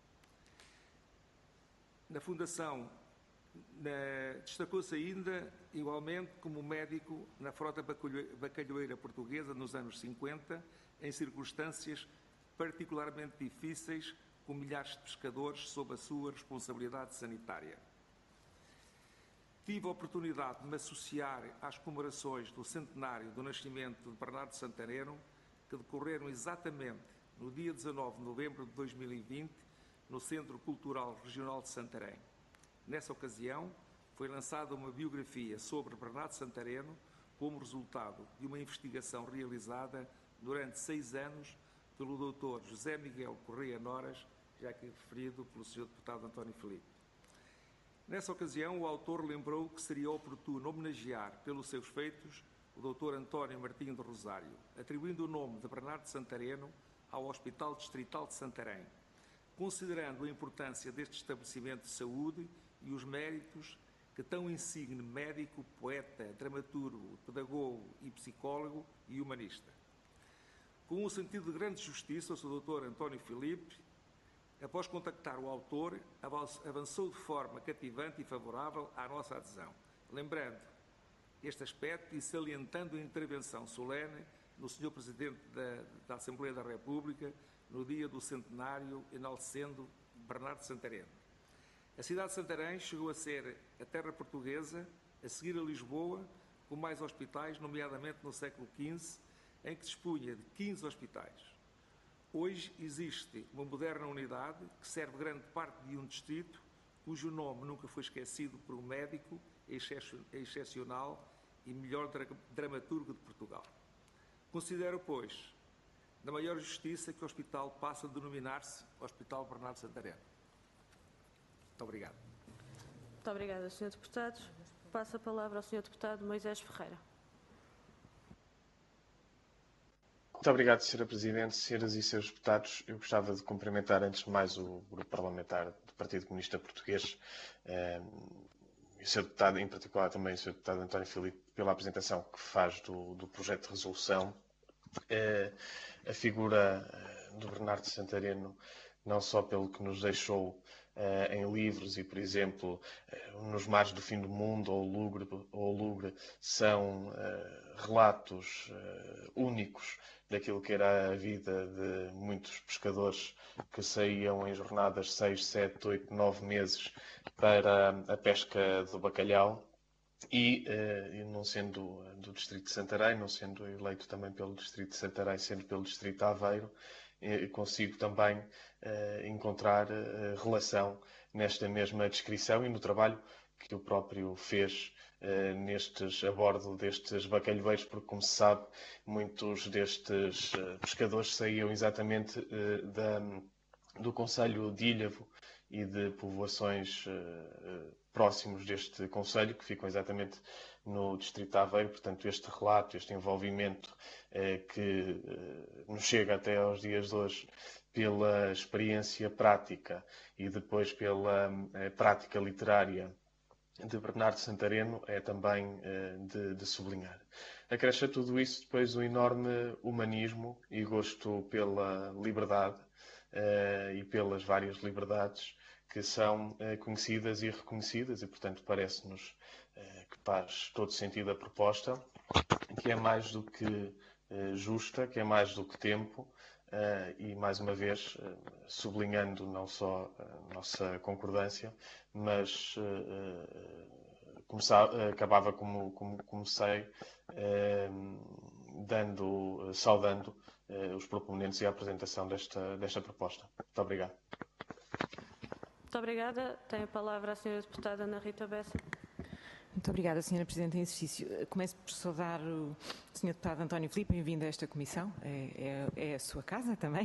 Na fundação, destacou-se ainda, igualmente, como médico na frota bacalhoeira portuguesa nos anos cinquenta, em circunstâncias particularmente difíceis, com milhares de pescadores sob a sua responsabilidade sanitária. Tive a oportunidade de me associar às comemorações do centenário do nascimento de Bernardo Santareno, que decorreram exatamente no dia dezanove de novembro de dois mil e vinte, no Centro Cultural Regional de Santarém. Nessa ocasião, foi lançada uma biografia sobre Bernardo Santareno como resultado de uma investigação realizada durante seis anos pelo doutor José Miguel Correia Noras, já aqui referido pelo senhor deputado António Filipe. Nessa ocasião, o autor lembrou que seria oportuno homenagear pelos seus feitos o doutor António Martim de Rosário, atribuindo o nome de Bernardo Santareno ao Hospital Distrital de Santarém, considerando a importância deste estabelecimento de saúde e os méritos que tão insigne médico, poeta, dramaturgo, pedagogo e psicólogo e humanista. Com um sentido de grande justiça, o seu doutor António Filipe, após contactar o autor, avançou de forma cativante e favorável à nossa adesão, lembrando este aspecto e salientando a intervenção solene no senhor Presidente da, da Assembleia da República no dia do centenário, enaltecendo Bernardo Santarém. A cidade de Santarém chegou a ser a terra portuguesa, a seguir a Lisboa, com mais hospitais, nomeadamente no século quinze, em que dispunha de quinze hospitais. Hoje existe uma moderna unidade que serve grande parte de um distrito, cujo nome nunca foi esquecido por um médico excepcional e melhor dramaturgo de Portugal. Considero, pois, na maior justiça que o hospital passa a denominar-se Hospital Bernardo Santarém. Muito obrigado. Muito obrigada, senhor Deputado. Passo a palavra ao senhor Deputado Moisés Ferreira. Muito obrigado, senhora Presidente. Senhoras e senhores deputados, eu gostava de cumprimentar antes de mais o Grupo Parlamentar do Partido Comunista Português eh, e o senhor Deputado, em particular também o senhor Deputado António Filipe, pela apresentação que faz do, do projeto de resolução. Eh, a figura do Bernardo Santareno, não só pelo que nos deixou Uh, em livros e, por exemplo, uh, Nos Mares do Fim do Mundo ou Lugre, ou Lugre são uh, relatos uh, únicos daquilo que era a vida de muitos pescadores que saíam em jornadas de seis, sete, oito, nove meses para a pesca do bacalhau. E, uh, não sendo do Distrito de Santarém, não sendo eleito também pelo Distrito de Santarém, sendo pelo Distrito de Aveiro, consigo também uh, encontrar uh, relação nesta mesma descrição e no trabalho que o próprio fez uh, nestes, a bordo destes bacalhoeiros, porque, como se sabe, muitos destes uh, pescadores saíam exatamente uh, da, do concelho de Ilhavo e de povoações uh, próximos deste concelho, que ficam exatamente no Distrito de Aveiro. Portanto, este relato, este envolvimento eh, que eh, nos chega até aos dias de hoje pela experiência prática e depois pela eh, prática literária de Bernardo Santareno é também eh, de, de sublinhar. Acresce a tudo isso depois um enorme humanismo e gosto pela liberdade eh, e pelas várias liberdades que são eh, conhecidas e reconhecidas, e, portanto, parece-nos eh, que faz todo sentido a proposta, que é mais do que eh, justa, que é mais do que tempo, eh, e, mais uma vez, eh, sublinhando não só a nossa concordância, mas eh, começar, acabava como, como comecei, eh, dando, saudando eh, os proponentes e a apresentação desta, desta proposta. Muito obrigado. Muito obrigada. Tem a palavra a senhora Deputada Ana Rita Bessa. Muito obrigada, senhora Presidente em exercício. Começo por saudar o senhor Deputado António Filipe, bem-vindo a esta comissão, é, é, é a sua casa também.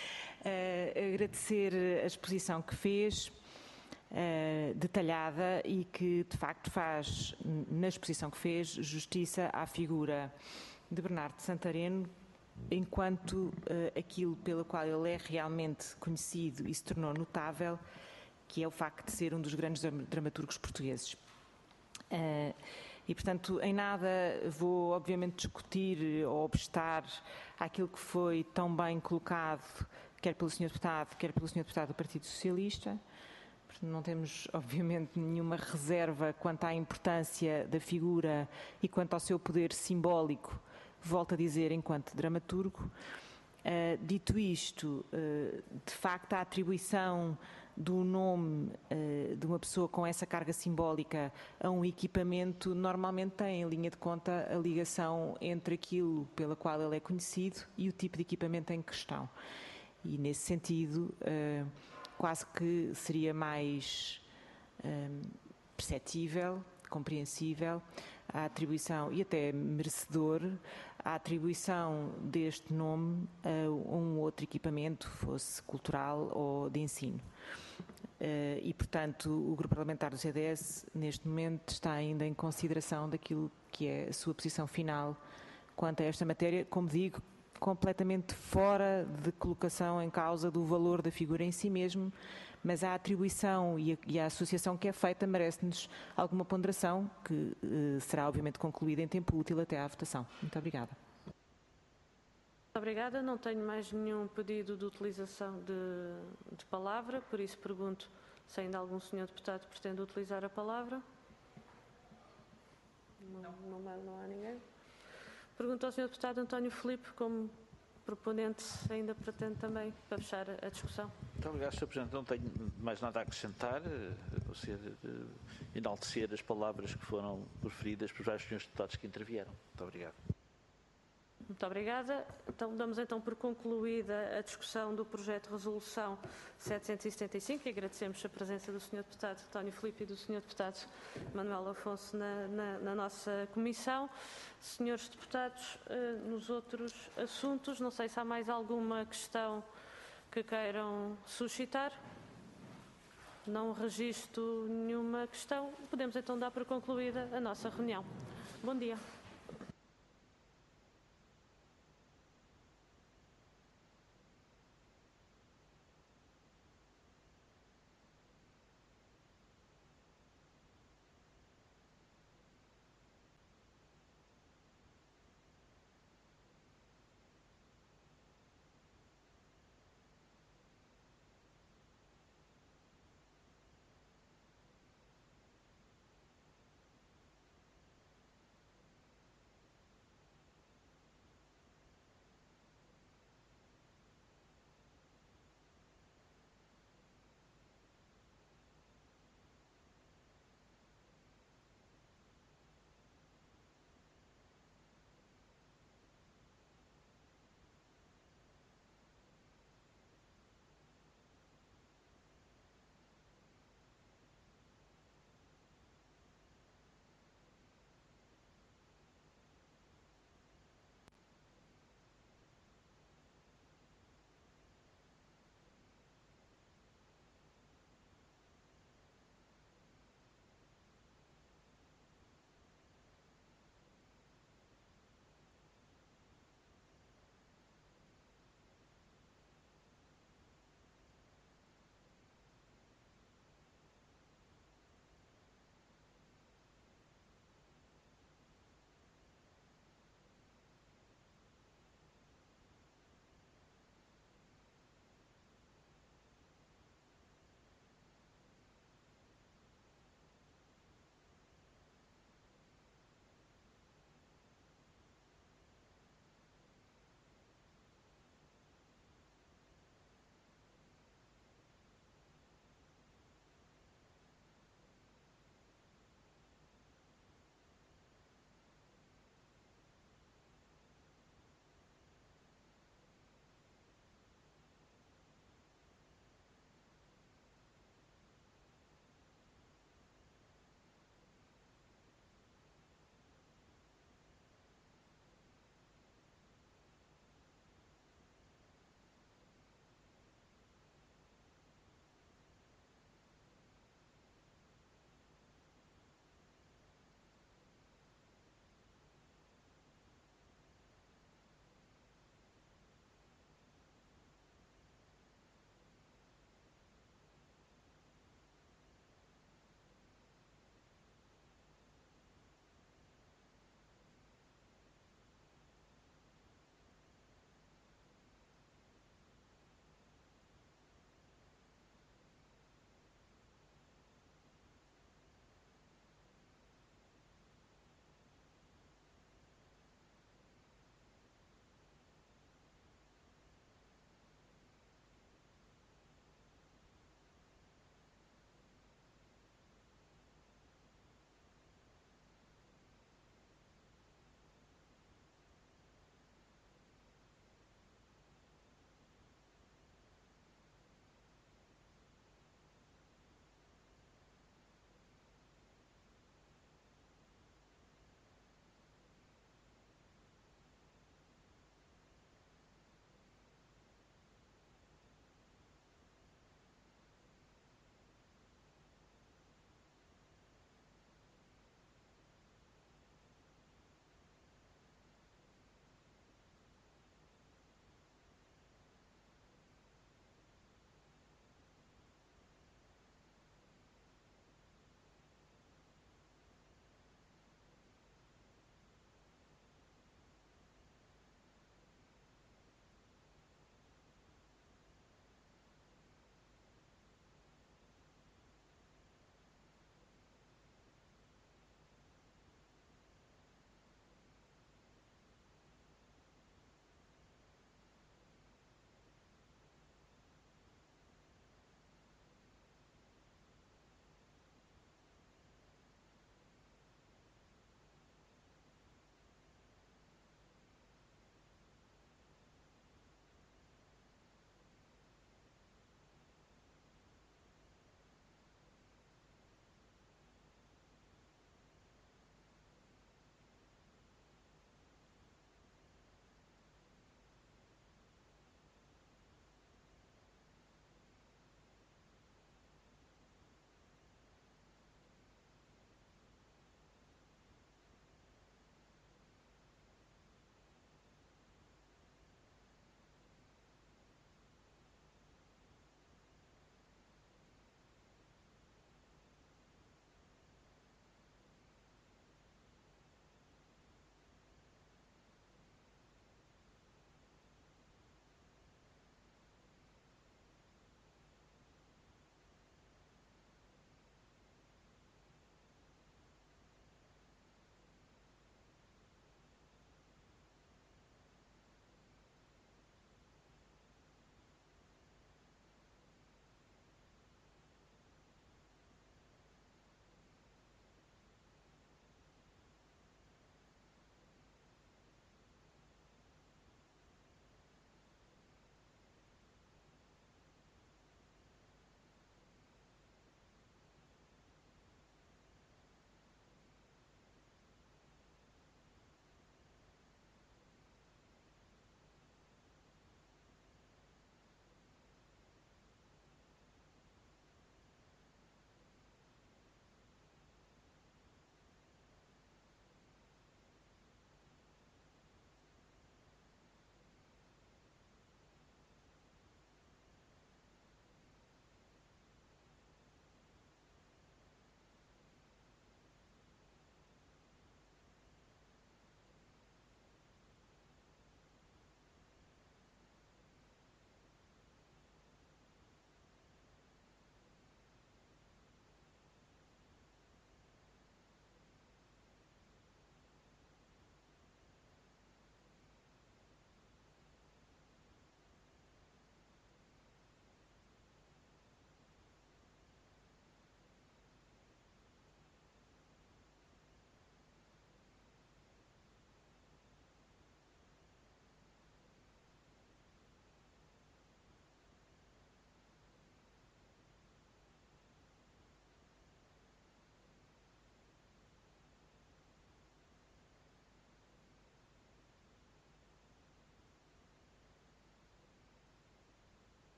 Uh, agradecer a exposição que fez, uh, detalhada, e que de facto faz, na exposição que fez, justiça à figura de Bernardo Santareno, enquanto uh, aquilo pelo qual ele é realmente conhecido e se tornou notável, que é o facto de ser um dos grandes dramaturgos portugueses. Uh, e, portanto, em nada vou, obviamente, discutir ou obstar àquilo que foi tão bem colocado, quer pelo senhor Deputado, quer pelo senhor Deputado do Partido Socialista. Portanto, não temos, obviamente, nenhuma reserva quanto à importância da figura e quanto ao seu poder simbólico, volto a dizer, enquanto dramaturgo. Uh, dito isto, uh, de facto, a atribuição do nome uh, de uma pessoa com essa carga simbólica a um equipamento normalmente tem em linha de conta a ligação entre aquilo pela qual ele é conhecido e o tipo de equipamento em questão. E, nesse sentido, uh, quase que seria mais uh, perceptível, compreensível, a atribuição, e até merecedor, a atribuição deste nome a um outro equipamento, fosse cultural ou de ensino. Uh, e, portanto, o Grupo Parlamentar do C D S, neste momento, está ainda em consideração daquilo que é a sua posição final quanto a esta matéria, como digo, completamente fora de colocação em causa do valor da figura em si mesmo, mas a atribuição e a, e a associação que é feita merece-nos alguma ponderação, que eh, será obviamente concluída em tempo útil até à votação. Muito obrigada. Muito obrigada. Não tenho mais nenhum pedido de utilização de, de palavra, por isso pergunto se ainda algum senhor deputado pretende utilizar a palavra. Não, não, não, não há ninguém. Pergunto ao senhor deputado António Filipe, como proponente, ainda pretende também, para fechar a discussão. Muito obrigado, senhor Presidente. Não tenho mais nada a acrescentar, a não ser enaltecer as palavras que foram proferidas por vários senhores deputados que intervieram. Muito obrigado. Muito obrigada. Então, damos então por concluída a discussão do projeto de resolução setecentos e setenta e cinco e agradecemos a presença do senhor deputado António Filipe e do senhor deputado Manuel Afonso na, na, na nossa comissão. Senhores deputados, nos outros assuntos, não sei se há mais alguma questão que queiram suscitar. Não registro nenhuma questão. Podemos então dar por concluída a nossa reunião. Bom dia.